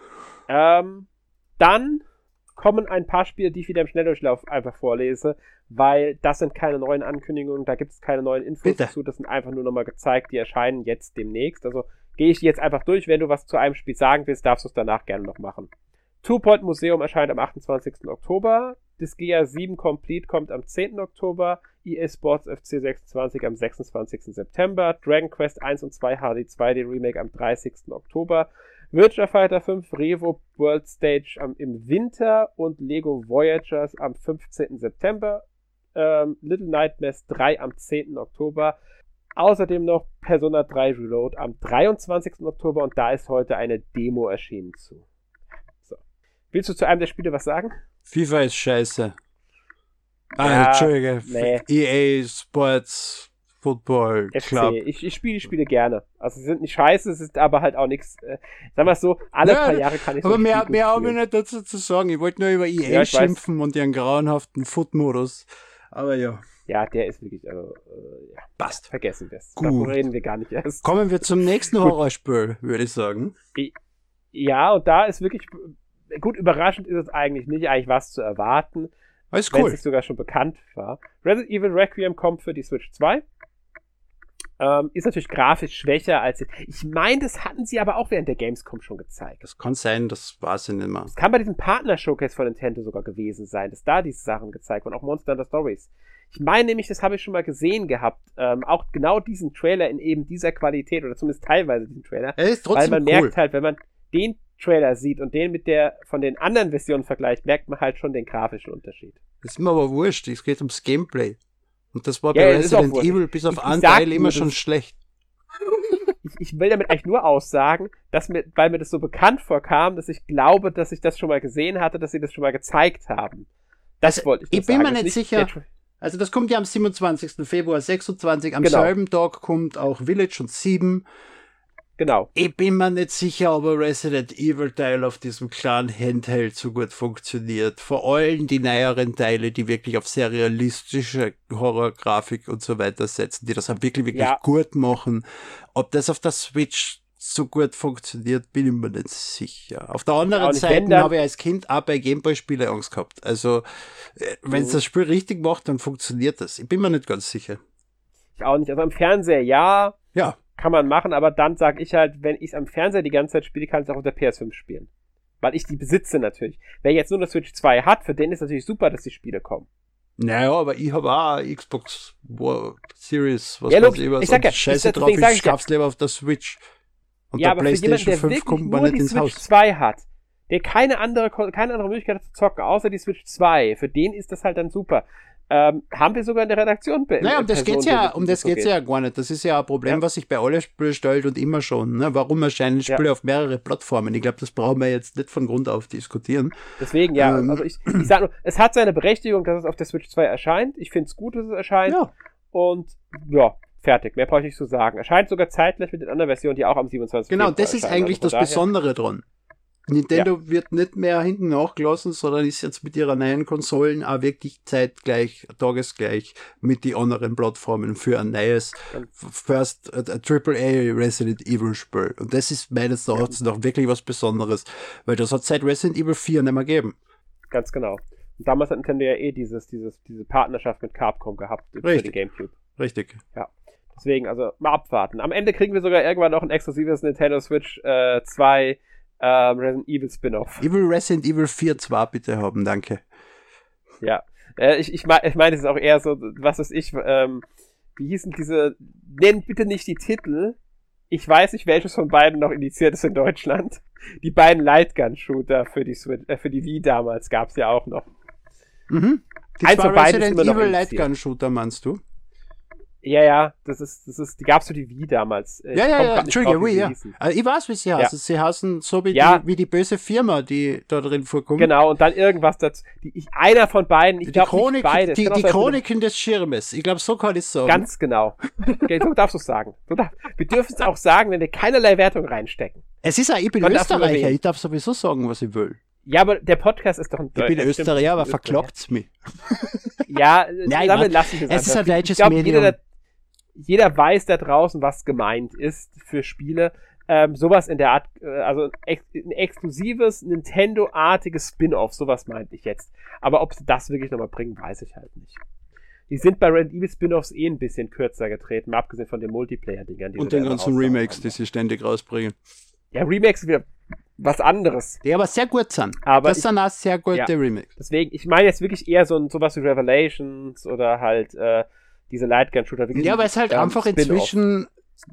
Dann kommen ein paar Spiele, die ich wieder im Schnelldurchlauf einfach vorlese, weil das sind keine neuen Ankündigungen, da gibt es keine neuen Infos dazu, das sind einfach nur nochmal gezeigt, die erscheinen jetzt demnächst. Also gehe ich jetzt einfach durch, wenn du was zu einem Spiel sagen willst, darfst du es danach gerne noch machen. Two Point Museum erscheint am 28. Oktober, Disgaea 7 Complete kommt am 10. Oktober, EA Sports FC 26 am 26. September, Dragon Quest 1 und 2 HD 2D Remake am 30. Oktober, Virtua Fighter 5 Revo World Stage im Winter und Lego Voyagers am 15. September, Little Nightmares 3 am 10. Oktober, außerdem noch Persona 3 Reload am 23. Oktober und da ist heute eine Demo erschienen zu. So. Willst du zu einem der Spiele was sagen? FIFA ist scheiße. Ja, Entschuldige. Nee. EA Sports Football Club. Ich spiele die Spiele gerne. Also sie sind nicht scheiße, es ist aber halt auch nichts, sagen wir es so, alle paar Jahre kann ich so. Aber mehr habe ich nicht dazu zu sagen. Ich wollte nur über EA schimpfen und ihren grauenhaften Foot-Modus. Aber ja. Ja, der ist wirklich, passt. Vergessen wir es. Gut. Davon reden wir gar nicht erst. Kommen wir zum nächsten Horrorspiel, würde ich sagen. Ja, und da ist wirklich, gut, überraschend ist es eigentlich nicht, eigentlich was zu erwarten. Alles wenn cool. es sogar schon bekannt war. Resident Evil Requiem kommt für die Switch 2. Ist natürlich grafisch schwächer als... Ich meine, das hatten sie aber auch während der Gamescom schon gezeigt. Das kann sein, das weiß ich nicht mehr. Das kann bei diesem Partner-Showcase von Nintendo sogar gewesen sein, dass da diese Sachen gezeigt wurden, auch Monster Hunter Stories. Ich meine nämlich, das habe ich schon mal gesehen gehabt, auch genau diesen Trailer in eben dieser Qualität, oder zumindest teilweise diesen Trailer. Er ist trotzdem weil man cool. merkt halt, wenn man den Trailer sieht und den mit der von den anderen Versionen vergleicht, merkt man halt schon den grafischen Unterschied. Das ist mir aber wurscht, es geht ums Gameplay. Und das war Ja, bei das ist auch Resident wurscht. Evil bis auf Ich einen sag Teil nur, immer das- schon schlecht. Ich will damit eigentlich nur aussagen, weil mir das so bekannt vorkam, dass ich glaube, dass ich das schon mal gesehen hatte, dass sie das schon mal gezeigt haben. Das Also, wollte ich nur ich bin sagen. mir Das ist nicht sicher. der Also das kommt ja am 27. Februar 26. Am Genau. selben Tag kommt auch Village und 7. Genau. Ich bin mir nicht sicher, ob ein Resident Evil Teil auf diesem kleinen Handheld so gut funktioniert. Vor allem die neueren Teile, die wirklich auf sehr realistische Horrorgrafik und so weiter setzen, die das auch wirklich Ja. gut machen. Ob das auf der Switch so gut funktioniert, bin ich mir nicht sicher. Auf der Auch anderen nicht, Seite wenn dann- habe ich als Kind auch bei Gameboy-Spielen Angst gehabt. Also, wenn es das Spiel richtig macht, dann funktioniert das. Ich bin mir nicht ganz sicher. Ich auch nicht. Also am Fernseher ja, Ja, kann man machen, aber dann sage ich halt, wenn ich es am Fernseher die ganze Zeit spiele, kann ich es auch auf der PS5 spielen. Weil ich die besitze natürlich. Wer jetzt nur eine Switch 2 hat, für den ist natürlich super, dass die Spiele kommen. naja, aber ich habe auch eine Xbox Series, was Ja, weiß logisch. ich was, Ich sag ja, und Scheiße deswegen drauf, sag ich ich ja. schaff's lieber auf der Switch. Und Ja, der aber für jemanden, PlayStation der 5 wirklich kommt man nur nicht die ins Switch Haus. 2 hat, der keine andere Möglichkeit hat zu zocken, außer die Switch 2, für den ist das halt dann super. Haben wir sogar in der Redaktion Naja, um das geht's ja, geht. ja gar nicht. Das ist ja ein Problem, Ja. was sich bei allen Spielen stellt und immer schon. Ne? Warum erscheinen Spiele auf mehrere Plattformen? Ich glaube, das brauchen wir jetzt nicht von Grund auf diskutieren. Deswegen, ja, also ich sag nur, es hat seine Berechtigung, dass es auf der Switch 2 erscheint. Ich finde es gut, dass es erscheint. Ja. Und ja, fertig. Mehr brauche ich nicht zu sagen. Erscheint sogar zeitgleich mit den anderen Versionen, die auch am 27. Genau, Februar das ist erscheinen. eigentlich Also das von daher- Besondere dran. Nintendo wird nicht mehr hinten nachgelassen, sondern ist jetzt mit ihrer neuen Konsolen auch wirklich zeitgleich, tagesgleich mit den anderen Plattformen für ein neues First AAA Resident Evil Spiel. Und das ist meines Erachtens noch wirklich was Besonderes, weil das hat seit Resident Evil 4 nicht mehr gegeben. Ganz genau. Und damals hat Nintendo ja diese Partnerschaft mit Capcom gehabt für die Richtig. GameCube. Richtig. Deswegen, also mal abwarten. Am Ende kriegen wir sogar irgendwann noch ein exklusives Nintendo Switch 2 Resident Evil Spin-off. Resident Evil 4 2 bitte haben, danke. Ja. Ich meine, das ist auch eher so, was weiß ich, wie hießen diese, nennt bitte nicht die Titel. Ich weiß nicht, welches von beiden noch indiziert ist in Deutschland. Die beiden Lightgun-Shooter für die Switch, für die Wii damals gab's ja auch noch. Mhm. Die Eins zwei von beiden ist Resident immer noch Evil indiziert. Lightgun Shooter meinst du? Ja, die gab's für die Wii damals. Ich komm grad nicht Entschuldige, drauf, wie Wii, sie ja. hießen. Also ich weiß, wie sie heißen. Sie heißen so wie, Ja. wie die böse Firma, die da drin vorkommt. Genau, und dann irgendwas dazu. Einer von beiden, ich Die glaube nicht Chronik, beide. Es die kann auch sein, Chroniken des Schirmes. Ich glaube, so kann ich es sagen. Ganz genau. Okay, so darfst du es sagen. Wir dürfen es auch sagen, wenn wir keinerlei Wertung reinstecken. Es ist auch, ich bin Man darf Österreicher, überreden. ich darf sowieso sagen, was ich will. Ja, aber der Podcast ist doch ein Ich bin stimmt, Österreicher, aber Österreicher. verklagt's mich. Ja, Nein, damit Mann. lasse ich es Es ist einfach. ein deutsches Ich glaube, Medium. jeder weiß da draußen, was gemeint ist für Spiele. Sowas in der Art, also ein exklusives, Nintendo-artiges Spin-off, sowas meinte ich jetzt. Aber ob sie das wirklich nochmal bringen, weiß ich halt nicht. Die sind bei Resident Evil Spin-offs ein bisschen kürzer getreten, mal abgesehen von den Multiplayer-Dingern. Und sie den da ganzen raushauen. Remakes, die sie ständig rausbringen. Ja, Remakes sind wieder was anderes. Die aber sehr gut sind. Aber das sind auch sehr gute Ja. Remakes. Deswegen, ich meine jetzt wirklich eher sowas wie Revelations oder halt diese Lightgun-Shooter. wirklich, Ja, weil es halt einfach Spin-off. inzwischen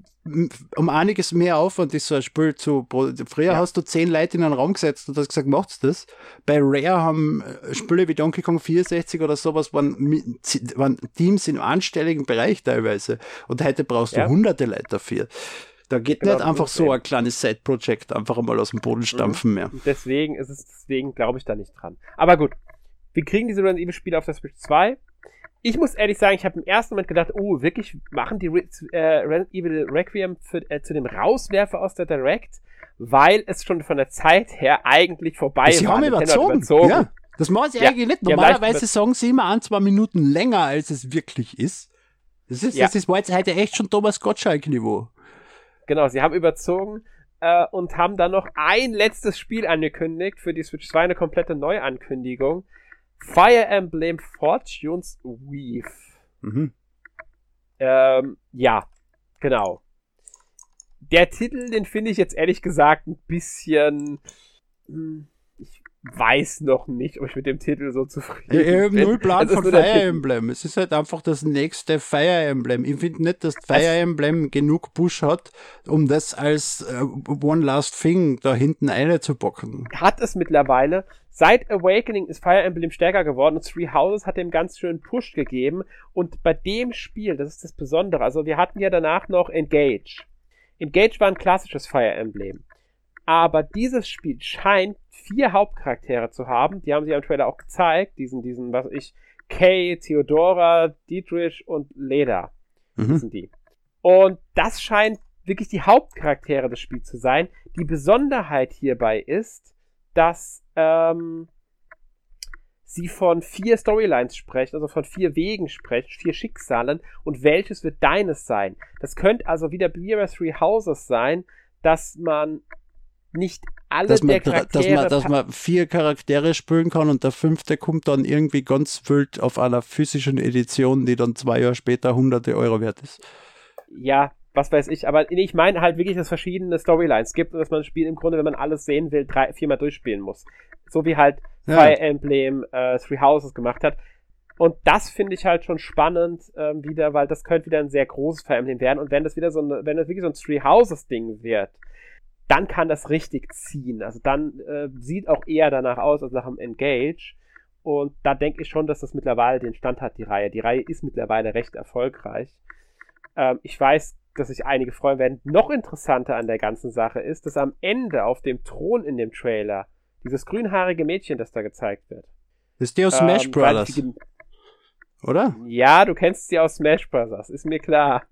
um einiges mehr Aufwand ist, so ein Spiel zu. Früher Ja. hast du 10 Leute in einen Raum gesetzt und hast gesagt, macht's das. Bei Rare haben Spiele wie Donkey Kong 64 oder sowas waren Teams im anstelligen Bereich teilweise. Und heute brauchst du Ja. hunderte Leute dafür. Da geht Genau, nicht das einfach ist so eben. ein kleines Side-Project einfach einmal aus dem Boden stampfen mehr. Und deswegen glaube ich da nicht dran. Aber gut, wir kriegen diese Resident Evil Spiele auf der Switch 2. Ich muss ehrlich sagen, ich habe im ersten Moment gedacht, oh, wirklich, machen die Resident Evil Requiem zu dem Rauswerfer aus der Direct, weil es schon von der Zeit her eigentlich vorbei Sie war. haben Nintendo hat überzogen. Ja, das machen sie Ja, eigentlich nicht. die haben Normalerweise leicht sagen sie immer 1-2 Minuten länger, als es wirklich ist. Das war jetzt heute echt schon Thomas Gottschalk-Niveau. Genau, sie haben überzogen und haben dann noch ein letztes Spiel angekündigt für die Switch 2, eine komplette Neuankündigung. Fire Emblem Fortune's Weave. Mhm. Ja, Genau. Der Titel, den finde ich jetzt ehrlich gesagt ein bisschen... Ich weiß noch nicht, ob ich mit dem Titel so zufrieden bin. Ich habe null Plan von Fire Titel. Emblem. Es ist halt einfach das nächste Fire Emblem. Ich finde nicht, dass Fire Emblem genug Push hat, um das als One Last Thing da hinten reinzubocken. Hat es mittlerweile. Seit Awakening ist Fire Emblem stärker geworden und Three Houses hat dem ganz schön Push gegeben. Und bei dem Spiel, das ist das Besondere, also wir hatten ja danach noch Engage. Engage war ein klassisches Fire Emblem. Aber dieses Spiel scheint 4 Hauptcharaktere zu haben. Die haben sie am Trailer auch gezeigt. Diesen, Kay, Theodora, Dietrich und Leda. Sind die. Und das scheint wirklich die Hauptcharaktere des Spiels zu sein. Die Besonderheit hierbei ist, dass sie von 4 Storylines sprechen, also von 4 Wegen sprechen, 4 Schicksalen. Und welches wird deines sein? Das könnte also wieder bei Three Houses sein, dass man nicht alle der Charaktere... Dass man 4 Charaktere spielen kann und der 5. kommt dann irgendwie ganz wild auf einer physischen Edition, die dann 2 Jahre später hunderte Euro wert ist. Ja, was weiß ich. Aber ich meine halt wirklich, dass es verschiedene Storylines gibt und dass man das Spiel im Grunde, wenn man alles sehen will, 3-4 Mal durchspielen muss. So wie halt Fire Emblem Three Houses gemacht hat. Und das finde ich halt schon spannend wieder, weil das könnte wieder ein sehr großes Fire Emblem werden. Und wenn das wieder wenn das wirklich so ein Three Houses Ding wird, dann kann das richtig ziehen. Also dann sieht auch eher danach aus als nach dem Engage. Und da denke ich schon, dass das mittlerweile den Stand hat, die Reihe. Die Reihe ist mittlerweile recht erfolgreich. Ich weiß, dass sich einige freuen werden. Noch interessanter an der ganzen Sache ist, dass am Ende auf dem Thron in dem Trailer dieses grünhaarige Mädchen, das da gezeigt wird. Das ist die aus Smash Brothers. Oder? Ja, du kennst sie aus Smash Brothers, ist mir klar.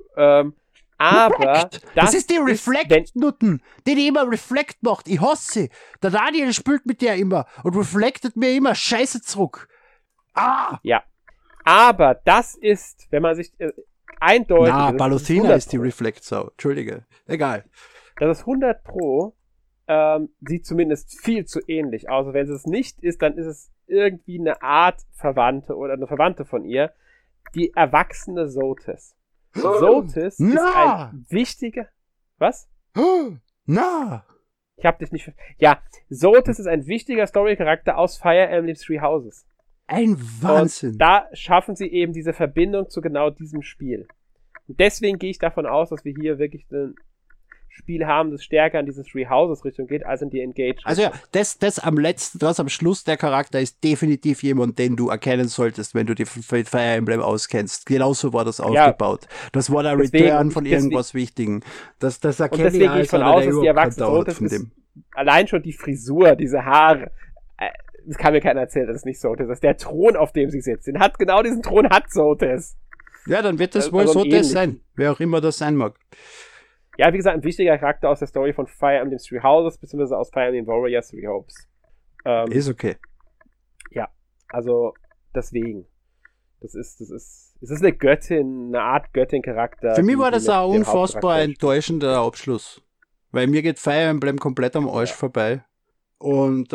Aber das ist die Reflect-Nutten, die immer Reflect macht. Ich hasse sie. Der Daniel spielt mit der immer und reflectet mir immer Scheiße zurück. Ja. Aber das ist, wenn man sich eindeutig... Ballothina ist die Reflect-Sau. Entschuldige. Egal. Das ist 100 Pro. Sieht zumindest viel zu ähnlich aus. Also wenn es nicht ist, dann ist es irgendwie eine Art Verwandte oder eine Verwandte von ihr. Die erwachsene Sotis. Sotis ist ein wichtiger... Was? Ich hab dich nicht... Ja, Sotis ist ein wichtiger Story-Charakter aus Fire Emblem Three Houses. Ein Wahnsinn. Und da schaffen sie eben diese Verbindung zu genau diesem Spiel. Und deswegen gehe ich davon aus, dass wir hier wirklich ein Spiel haben, das stärker in diese Three Houses Richtung geht, als in die Engage. Also ja, das am Schluss der Charakter ist definitiv jemand, den du erkennen solltest, wenn du die Fire Emblem auskennst. Genauso war das aufgebaut. Das war der Return von irgendwas Wichtigen. Das erkenne ich deswegen gehe ich von aus, dass die Erwachsene allein schon die Frisur, diese Haare, das kann mir keiner erzählen, dass es nicht Sotis ist. Der Thron, auf dem sie sitzt, genau diesen Thron hat Sotis. Ja, dann wird das wohl Sotis sein. Wer auch immer das sein mag. Ja, wie gesagt, ein wichtiger Charakter aus der Story von Fire Emblem Three Houses, beziehungsweise aus Fire Emblem Warriors Three Hopes. Ist okay. Ja, also deswegen. Es ist eine Göttin, eine Art Göttin-Charakter. Für mich war das auch ein unfassbar enttäuschender Abschluss. Weil mir geht Fire Emblem komplett am Arsch vorbei. Und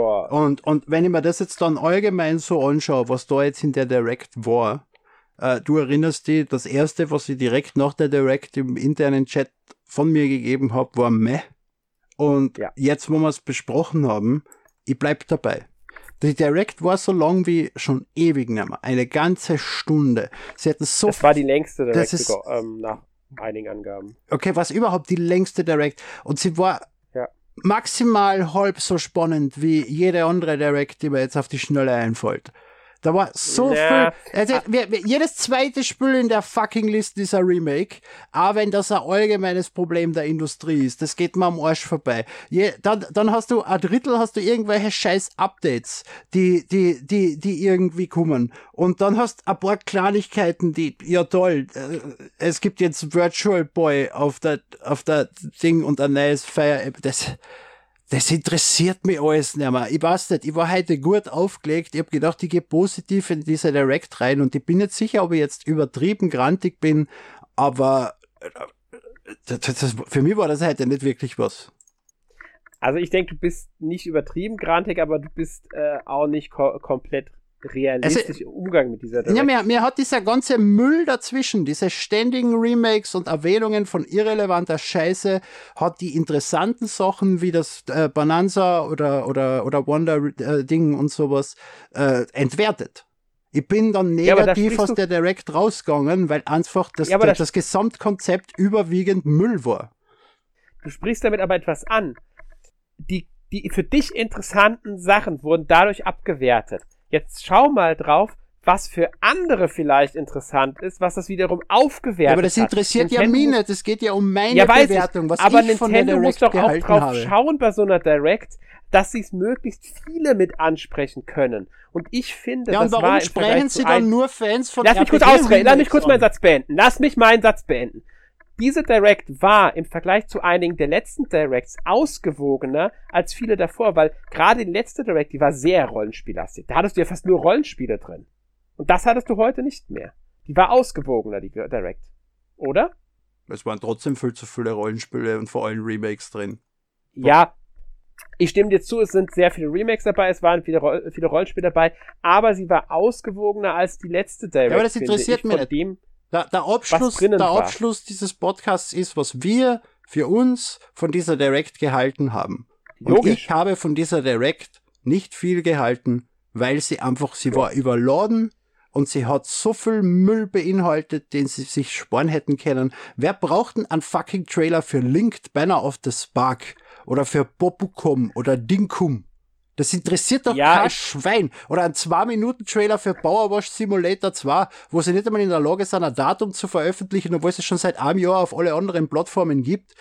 wenn ich mir das jetzt dann allgemein so anschaue, was da jetzt in der Direct war, du erinnerst dich, das erste, was ich direkt nach der Direct im internen Chat von mir gegeben habe, war meh. Und jetzt, wo wir es besprochen haben, ich bleib dabei. Die Direct war so lang wie schon ewig nicht mehr. Eine ganze Stunde. Sie hatten so... Das war die längste Direct sogar, nach einigen Angaben. Okay, was überhaupt die längste Direct. Und sie war maximal halb so spannend wie jede andere Direct, die mir jetzt auf die Schnelle einfällt. Da war so viel. Also, jedes zweite Spiel in der fucking Liste ist ein Remake, auch wenn das ein allgemeines Problem der Industrie ist. Das geht mir am Arsch vorbei. Dann hast du ein Drittel, irgendwelche scheiß Updates, die irgendwie kommen. Und dann hast du ein paar Kleinigkeiten, die, ja toll, es gibt jetzt Virtual Boy auf der Ding und ein neues Fire App. Das interessiert mich alles nicht mehr. Ich weiß nicht, ich war heute gut aufgelegt. Ich habe gedacht, ich gehe positiv in diese Direct rein und ich bin nicht sicher, ob ich jetzt übertrieben grantig bin, aber für mich war das heute nicht wirklich was. Also ich denke, du bist nicht übertrieben grantig, aber du bist auch nicht komplett realistische Umgang mit dieser Direct. Ja, mir hat dieser ganze Müll dazwischen, diese ständigen Remakes und Erwähnungen von irrelevanter Scheiße, hat die interessanten Sachen wie das Bonanza oder Wonder Ding und sowas entwertet. Ich bin dann negativ aus der Direct rausgegangen, weil einfach das Gesamtkonzept überwiegend Müll war. Du sprichst damit aber etwas an. Die für dich interessanten Sachen wurden dadurch abgewertet. Jetzt schau mal drauf, was für andere vielleicht interessant ist, was das wiederum aufgewertet hat. Aber das interessiert ja mich nicht, es geht ja um meine Bewertung, was aber ich von der Nintendo Direct muss doch gehalten auch drauf habe. schauen bei so einer Direct, dass sie es möglichst viele mit ansprechen können. Und ich finde, ja, und das warum war sprechen sie dann nur Fans von Lass mich kurz ausreden, lass mich kurz meinen Satz beenden. Diese Direct war im Vergleich zu einigen der letzten Directs ausgewogener als viele davor, weil gerade die letzte Direct, die war sehr rollenspiellastig. Da hattest du ja fast nur Rollenspiele drin. Und das hattest du heute nicht mehr. Die war ausgewogener, die Direct. Oder? Es waren trotzdem viel zu viele Rollenspiele und vor allem Remakes drin. Ja, ich stimme dir zu, es sind sehr viele Remakes dabei, es waren viele Rollenspiele dabei, aber sie war ausgewogener als die letzte Direct. Ja, aber das interessiert mich nicht. Der Abschluss dieses Podcasts ist, was wir für uns von dieser Direct gehalten haben. Und Logisch. ich habe von dieser Direct nicht viel gehalten, weil sie war überladen und sie hat so viel Müll beinhaltet, den sie sich sparen hätten können. Wer braucht denn einen fucking Trailer für Linked Banner of the Spark oder für Bobucom oder Dinkum? Das interessiert doch kein Schwein. Oder ein 2-Minuten-Trailer für Power Wash Simulator 2, wo sie nicht einmal in der Lage sind, ein Datum zu veröffentlichen, obwohl es schon seit einem Jahr auf alle anderen Plattformen gibt.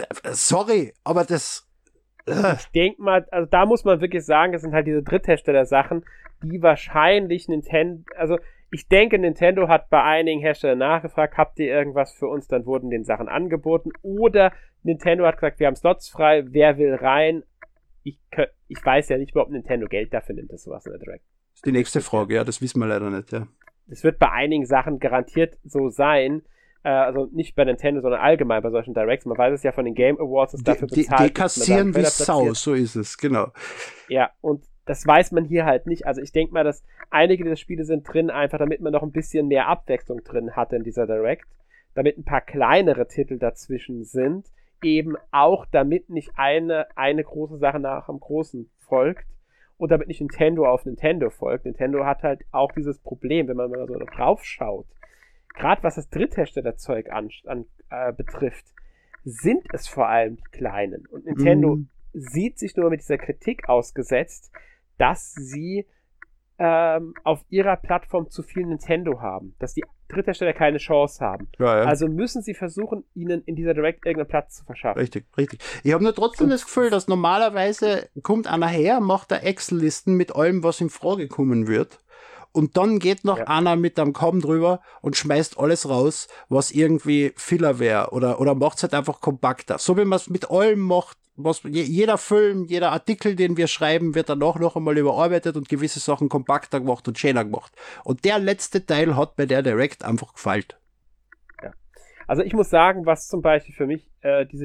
Sorry, aber das... Ich denke mal, also da muss man wirklich sagen, das sind halt diese Dritthersteller-Sachen, die wahrscheinlich Nintendo, also ich denke, Nintendo hat bei einigen Herstellern nachgefragt, habt ihr irgendwas für uns, dann wurden den Sachen angeboten, oder Nintendo hat gesagt, wir haben Slots frei, wer will rein? Ich weiß ja nicht mehr, ob Nintendo Geld dafür nimmt, dass sowas in der Direct. Das ist die nächste Frage, ja, das wissen wir leider nicht, ja. Das wird bei einigen Sachen garantiert so sein, also nicht bei Nintendo, sondern allgemein bei solchen Directs. Man weiß es ja von den Game Awards, dass dafür bezahlt die kassieren wie Sau, so ist es, genau. Ja, und das weiß man hier halt nicht. Also ich denke mal, dass einige dieser Spiele sind drin, einfach damit man noch ein bisschen mehr Abwechslung drin hatte in dieser Direct, damit ein paar kleinere Titel dazwischen sind, eben auch damit nicht eine große Sache nach dem Großen folgt und damit nicht Nintendo auf Nintendo folgt. Nintendo hat halt auch dieses Problem, wenn man mal so drauf schaut, gerade was das Drittherstellerzeug betrifft, sind es vor allem die Kleinen. Und Nintendo sieht sich nur mit dieser Kritik ausgesetzt, dass sie auf ihrer Plattform zu viel Nintendo haben, dass die Dritthersteller keine Chance haben. Ja. Also müssen sie versuchen, ihnen in dieser Direct irgendeinen Platz zu verschaffen. Richtig. Ich habe nur trotzdem das Gefühl, dass normalerweise kommt einer her, macht da Excel-Listen mit allem, was in Frage kommen wird. Und dann geht noch einer mit einem Kamm drüber und schmeißt alles raus, was irgendwie Filler wäre oder macht es halt einfach kompakter. So wie man es mit allem macht, was jeder Film, jeder Artikel, den wir schreiben, wird danach noch einmal überarbeitet und gewisse Sachen kompakter gemacht und schöner gemacht. Und der letzte Teil hat bei der Direct einfach gefallen. Ja. Also ich muss sagen, was zum Beispiel für mich diese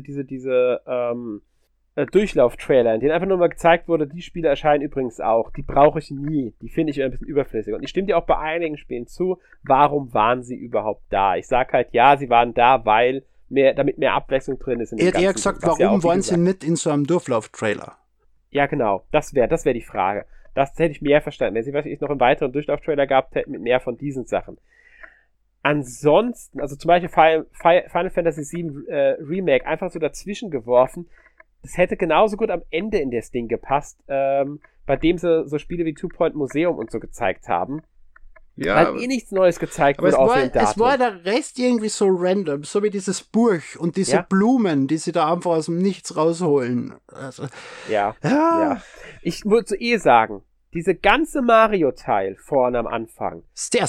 Durchlauf-Trailer, in denen einfach nur mal gezeigt wurde, die Spiele erscheinen übrigens auch. Die brauche ich nie. Die finde ich ein bisschen überflüssig. Und ich stimme dir auch bei einigen Spielen zu. Warum waren sie überhaupt da? Ich sag halt, ja, sie waren da, weil damit mehr Abwechslung drin ist. Er hat eher gesagt, warum waren sie nicht in so einem Durchlauf-Trailer? Ja, genau. Das wäre die Frage. Das hätte ich mehr verstanden. Wenn sie vielleicht noch einen weiteren Durchlauf-Trailer gehabt hätten mit mehr von diesen Sachen. Ansonsten, also zum Beispiel Final Fantasy VII Remake einfach so dazwischen geworfen. Das hätte genauso gut am Ende in das Ding gepasst, bei dem sie so Spiele wie Two Point Museum und so gezeigt haben. Ja, weil nichts Neues gezeigt wurde außer dem Datum. Es war der Rest irgendwie so random, so wie dieses Buch und diese Blumen, die sie da einfach aus dem Nichts rausholen. Also, ja. Ich würde sagen, diese ganze Mario-Teil vorne am Anfang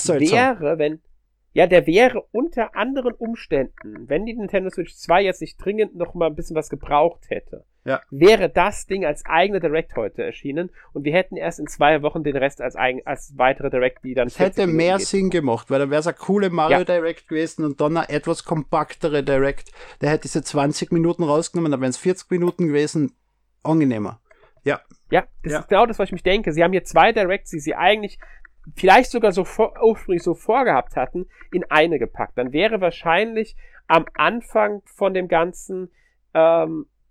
der wäre unter anderen Umständen, wenn die Nintendo Switch 2 jetzt nicht dringend noch mal ein bisschen was gebraucht hätte, wäre das Ding als eigene Direct heute erschienen und wir hätten erst in 2 Wochen den Rest als weitere Direct, die dann... Es hätte mehr Sinn gemacht, weil dann wäre es eine coole Mario Direct gewesen und dann eine etwas kompaktere Direct. Der hätte diese 20 Minuten rausgenommen, dann wären es 40 Minuten gewesen, angenehmer. Ja. Ja, das ist genau das, was ich mich denke. Sie haben hier 2 Directs, die sie eigentlich vielleicht sogar ursprünglich so vorgehabt hatten, in eine gepackt. Dann wäre wahrscheinlich am Anfang von dem Ganzen, der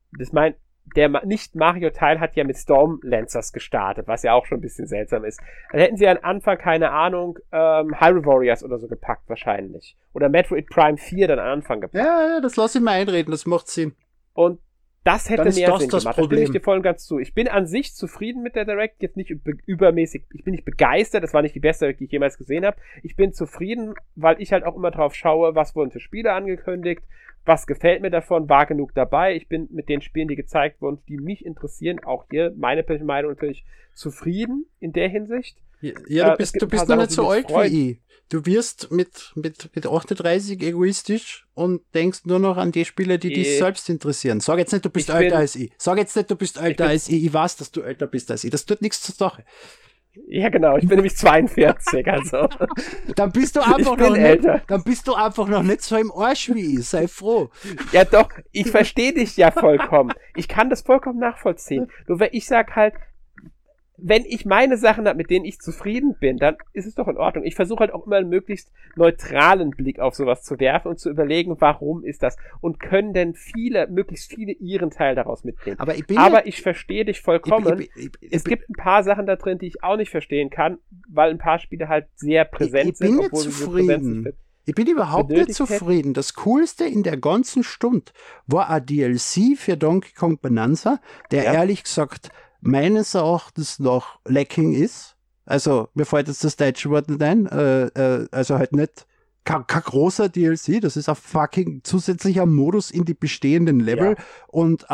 Nicht-Mario-Teil hat ja mit Stormlancers gestartet, was ja auch schon ein bisschen seltsam ist. Dann hätten sie am Anfang, keine Ahnung, Hyrule Warriors oder so gepackt wahrscheinlich. Oder Metroid Prime 4 dann am Anfang gepackt. Ja, das lass ich mal einreden, das macht Sinn. Und das hätte mehr Sinn gemacht. Das stimme ich dir voll und ganz zu. Ich bin an sich zufrieden mit der Direct, jetzt nicht übermäßig, ich bin nicht begeistert, das war nicht die beste Direct, die ich jemals gesehen habe. Ich bin zufrieden, weil ich halt auch immer drauf schaue, was wurden für Spiele angekündigt, was gefällt mir davon, war genug dabei. Ich bin mit den Spielen, die gezeigt wurden, die mich interessieren, auch hier, meine persönliche Meinung natürlich, zufrieden in der Hinsicht. Ja, du bist noch nicht so alt wie ich. Du wirst mit 38 egoistisch und denkst nur noch an die Spiele, die dich selbst interessieren. Sag jetzt nicht, du bist älter als ich. Sag jetzt nicht, du bist älter als ich. Ich weiß, dass du älter bist als ich. Das tut nichts zur Sache. Ja, genau. Ich bin nämlich 42, also. Dann bist du einfach noch nicht so im Arsch wie ich. Sei froh. Ja, doch. Ich verstehe dich ja vollkommen. Ich kann das vollkommen nachvollziehen. Nur wenn ich sag halt, wenn ich meine Sachen habe, mit denen ich zufrieden bin, dann ist es doch in Ordnung. Ich versuche halt auch immer einen möglichst neutralen Blick auf sowas zu werfen und zu überlegen, warum ist das? Und können denn möglichst viele ihren Teil daraus mitnehmen? Aber ich verstehe dich vollkommen. Es gibt ein paar Sachen da drin, die ich auch nicht verstehen kann, weil ein paar Spiele halt sehr präsent sind. Ich bin nicht zufrieden. Ich bin überhaupt nicht zufrieden. Das Coolste in der ganzen Stunde war ein DLC für Donkey Kong Bonanza, der ehrlich gesagt meines Erachtens noch lacking ist. Also, mir fällt jetzt das deutsche Wort nicht ein. Also halt nicht kein großer DLC, das ist ein fucking zusätzlicher Modus in die bestehenden Level und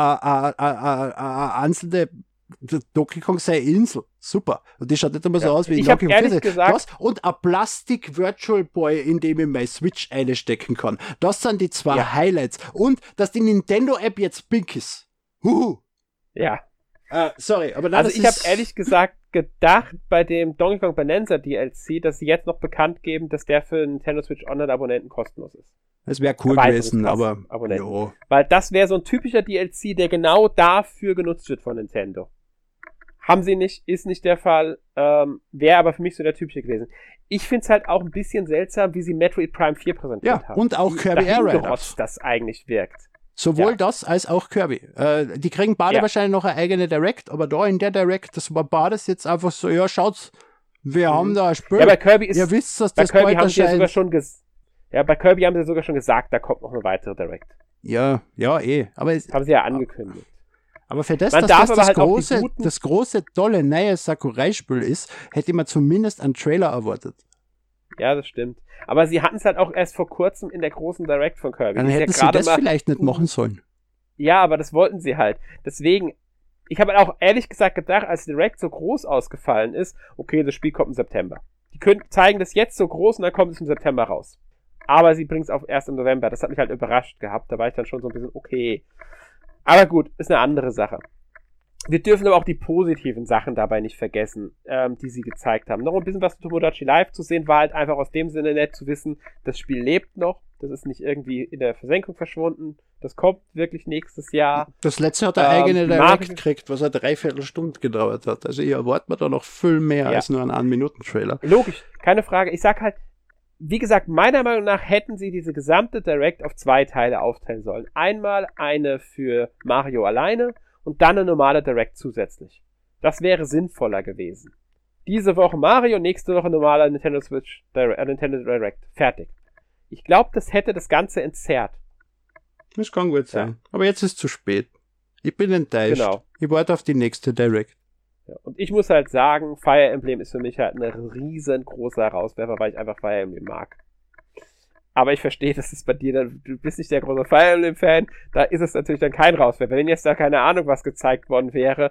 einzelne Donkey Kong sei Insel. Super. Und die schaut nicht immer so aus wie in Donkey Kong 4. Und ein Plastik Virtual Boy, in dem ich mein Switch einstecken kann. Das sind die zwei Highlights. Und dass die Nintendo-App jetzt pink ist. Ja. Sorry, aber also ich habe ehrlich gesagt gedacht bei dem Donkey Kong Bonanza DLC, dass sie jetzt noch bekannt geben, dass der für Nintendo Switch Online Abonnenten kostenlos ist. Das wäre cool gewesen, aber weil das wäre so ein typischer DLC, der genau dafür genutzt wird von Nintendo. Haben sie nicht, ist nicht der Fall, wäre aber für mich so der typische gewesen. Ich find's halt auch ein bisschen seltsam, wie sie Metroid Prime 4 präsentiert haben. Und auch Kirby Air Ride. Das eigentlich wirkt. Sowohl das als auch Kirby. Die kriegen beide wahrscheinlich noch eine eigene Direct, aber da in der Direct, das war beides jetzt einfach so, ja, schaut's, wir haben da ein Spiel. Ja, bei Kirby ist, ihr wisst, dass bei das Kirby haben sie ja sogar schon bei Kirby haben sie sogar schon gesagt, da kommt noch eine weitere Direct. Ja, aber haben sie ja angekündigt. Aber für das, dass das das große, tolle, neue Sakurai-Spiel ist, hätte man zumindest einen Trailer erwartet. Ja, das stimmt. Aber sie hatten es halt auch erst vor kurzem in der großen Direct von Kirby. Dann hätten sie das vielleicht nicht machen sollen. Ja, aber das wollten sie halt. Deswegen, ich habe halt auch ehrlich gesagt gedacht, als die Direct so groß ausgefallen ist, okay, das Spiel kommt im September. Die zeigen das jetzt so groß und dann kommt es im September raus. Aber sie bringen es auch erst im November. Das hat mich halt überrascht gehabt. Da war ich dann schon so ein bisschen, okay. Aber gut, ist eine andere Sache. Wir dürfen aber auch die positiven Sachen dabei nicht vergessen, die sie gezeigt haben. Noch ein bisschen was zu Tomodachi Live zu sehen, war halt einfach aus dem Sinne nett zu wissen, das Spiel lebt noch, das ist nicht irgendwie in der Versenkung verschwunden, das kommt wirklich nächstes Jahr. Das letzte hat eine eigene Direct gekriegt, was eine Dreiviertelstunde gedauert hat. Also hier erwartet man da noch viel mehr als nur einen 1-Minuten-Trailer. Logisch, keine Frage. Ich sag halt, wie gesagt, meiner Meinung nach hätten sie diese gesamte Direct auf 2 Teile aufteilen sollen. Einmal eine für Mario alleine und dann eine normale Direct zusätzlich. Das wäre sinnvoller gewesen. Diese Woche Mario, nächste Woche normaler Nintendo Switch Nintendo Direct. Fertig. Ich glaube, das hätte das Ganze entzerrt. Das kann gut sein. Ja. Aber jetzt ist zu spät. Ich bin enttäuscht. Genau. Ich warte auf die nächste Direct. Ja, und ich muss halt sagen, Fire Emblem ist für mich halt ein riesengroßer Herauswerfer, weil ich einfach Fire Emblem mag. Aber ich verstehe, dass es bei dir, du bist nicht der große Fire Emblem-Fan, da ist es natürlich dann kein Rauswerfer. Wenn jetzt da keine Ahnung, was gezeigt worden wäre,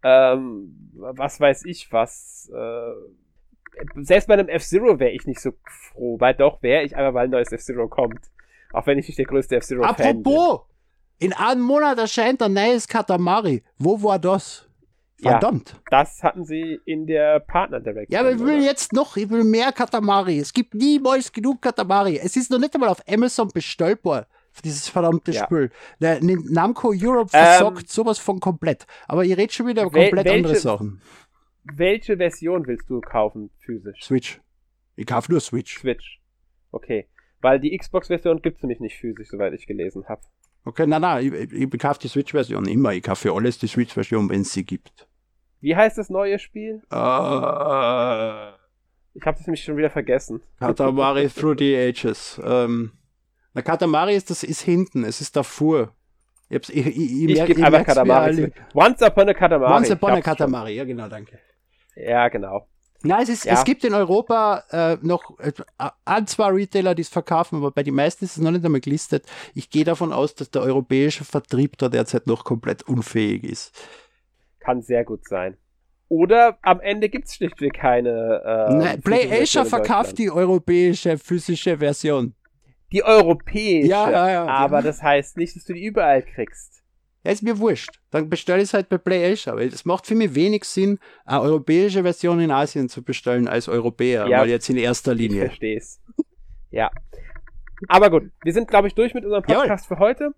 was weiß ich was, selbst bei einem F-Zero wäre ich nicht so froh, weil doch wäre ich einfach, weil ein neues F-Zero kommt. Auch wenn ich nicht der größte F-Zero-Fan bin. Apropos, in einem Monat erscheint ein neues Katamari. Wo war das? Verdammt. Ja, das hatten sie in der Partner-Direct. Ja, aber ich will mehr Katamari. Es gibt niemals genug Katamari. Es ist noch nicht einmal auf Amazon bestellbar, dieses verdammte Spiel. Der Namco Europe versorgt sowas von komplett. Aber ihr redet schon wieder über komplett andere Sachen. welche Version willst du kaufen, physisch? Switch. Ich kaufe nur Switch. Switch. Okay. Weil die Xbox-Version gibt's nämlich nicht physisch, soweit ich gelesen habe. Okay, nein, ich kaufe die Switch-Version immer. Ich kaufe für alles die Switch-Version, wenn es sie gibt. Wie heißt das neue Spiel? Ich habe das nämlich schon wieder vergessen. Katamari Through the Ages. Katamari ist hinten, es ist davor. Ich gebe einfach Katamari. Once Upon a Katamari. Once Upon a Katamari, ja genau, danke. Ja, genau. Nein, es gibt in Europa noch ein, zwei Retailer, die es verkaufen, aber bei den meisten ist es noch nicht einmal gelistet. Ich gehe davon aus, dass der europäische Vertrieb da derzeit noch komplett unfähig ist. Kann sehr gut sein. Oder am Ende gibt es schlichtweg keine PlayAsia verkauft die europäische physische Version. Die europäische? Ja. Aber das heißt nicht, dass du die überall kriegst. Ja, ist mir wurscht. Dann bestelle ich es halt bei PlayAsia, weil es macht für mich wenig Sinn, eine europäische Version in Asien zu bestellen als Europäer, ja, weil jetzt in erster Linie. Ich versteh's. Ja. Aber gut, wir sind, glaube ich, durch mit unserem Podcast für heute.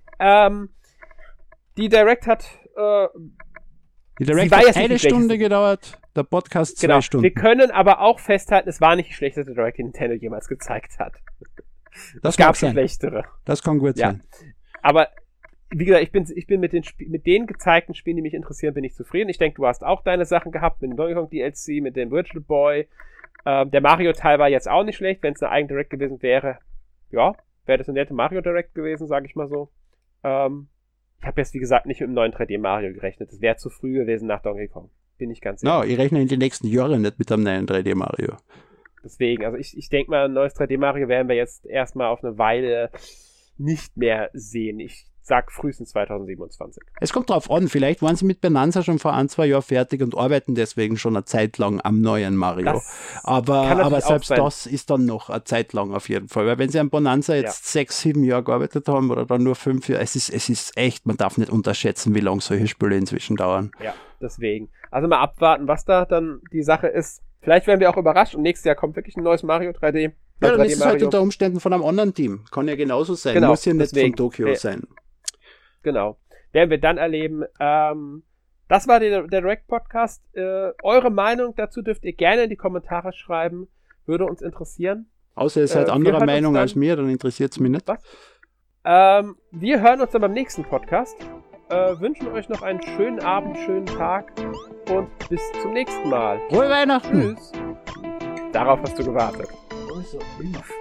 Die Direct hat eine Stunde gedauert, der Podcast 2 Stunden. Wir können aber auch festhalten, es war nicht die schlechteste Direct, die Nintendo jemals gezeigt hat. Das gab schon schlechtere. Das kann gut sein. Aber wie gesagt, ich bin mit den gezeigten Spielen, die mich interessieren, bin ich zufrieden. Ich denke, du hast auch deine Sachen gehabt mit dem Donkey Kong DLC, mit dem Virtual Boy. Der Mario-Teil war jetzt auch nicht schlecht. Wenn es eine eigene Direct gewesen wäre, ja, wäre das eine nette Mario-Direct gewesen, sage ich mal so. Ich habe jetzt, wie gesagt, nicht mit dem neuen 3D-Mario gerechnet. Das wäre zu früh gewesen nach Donkey Kong. Bin ich ganz ehrlich. Ich rechne in den nächsten Jahren nicht mit einem neuen 3D-Mario. Deswegen, also ich denke mal, ein neues 3D-Mario werden wir jetzt erstmal auf eine Weile nicht mehr sehen. Ich sag frühestens 2027. Es kommt drauf an, vielleicht waren sie mit Bonanza schon vor 1-2 Jahren fertig und arbeiten deswegen schon eine Zeit lang am neuen Mario. Aber selbst das ist dann noch eine Zeit lang auf jeden Fall, weil wenn sie an Bonanza jetzt 6-7 Jahre gearbeitet haben oder dann nur 5 Jahre, es ist echt, man darf nicht unterschätzen, wie lange solche Spiele inzwischen dauern. Ja, deswegen. Also mal abwarten, was da dann die Sache ist. Vielleicht werden wir auch überrascht und nächstes Jahr kommt wirklich ein neues Mario 3D. Ja, dann ist es halt unter Umständen von einem anderen Team. Kann ja genauso sein. Genau, muss ja nicht von Tokio sein. Genau. Werden wir dann erleben. Das war der Direct-Podcast. Eure Meinung dazu dürft ihr gerne in die Kommentare schreiben. Würde uns interessieren. Außer ihr seid anderer Meinung als mir, dann interessiert es mich nicht. Was? Wir hören uns dann beim nächsten Podcast. Wünschen euch noch einen schönen Abend, schönen Tag und bis zum nächsten Mal. Frohe Weihnachten! Tschüss. Darauf hast du gewartet. Also,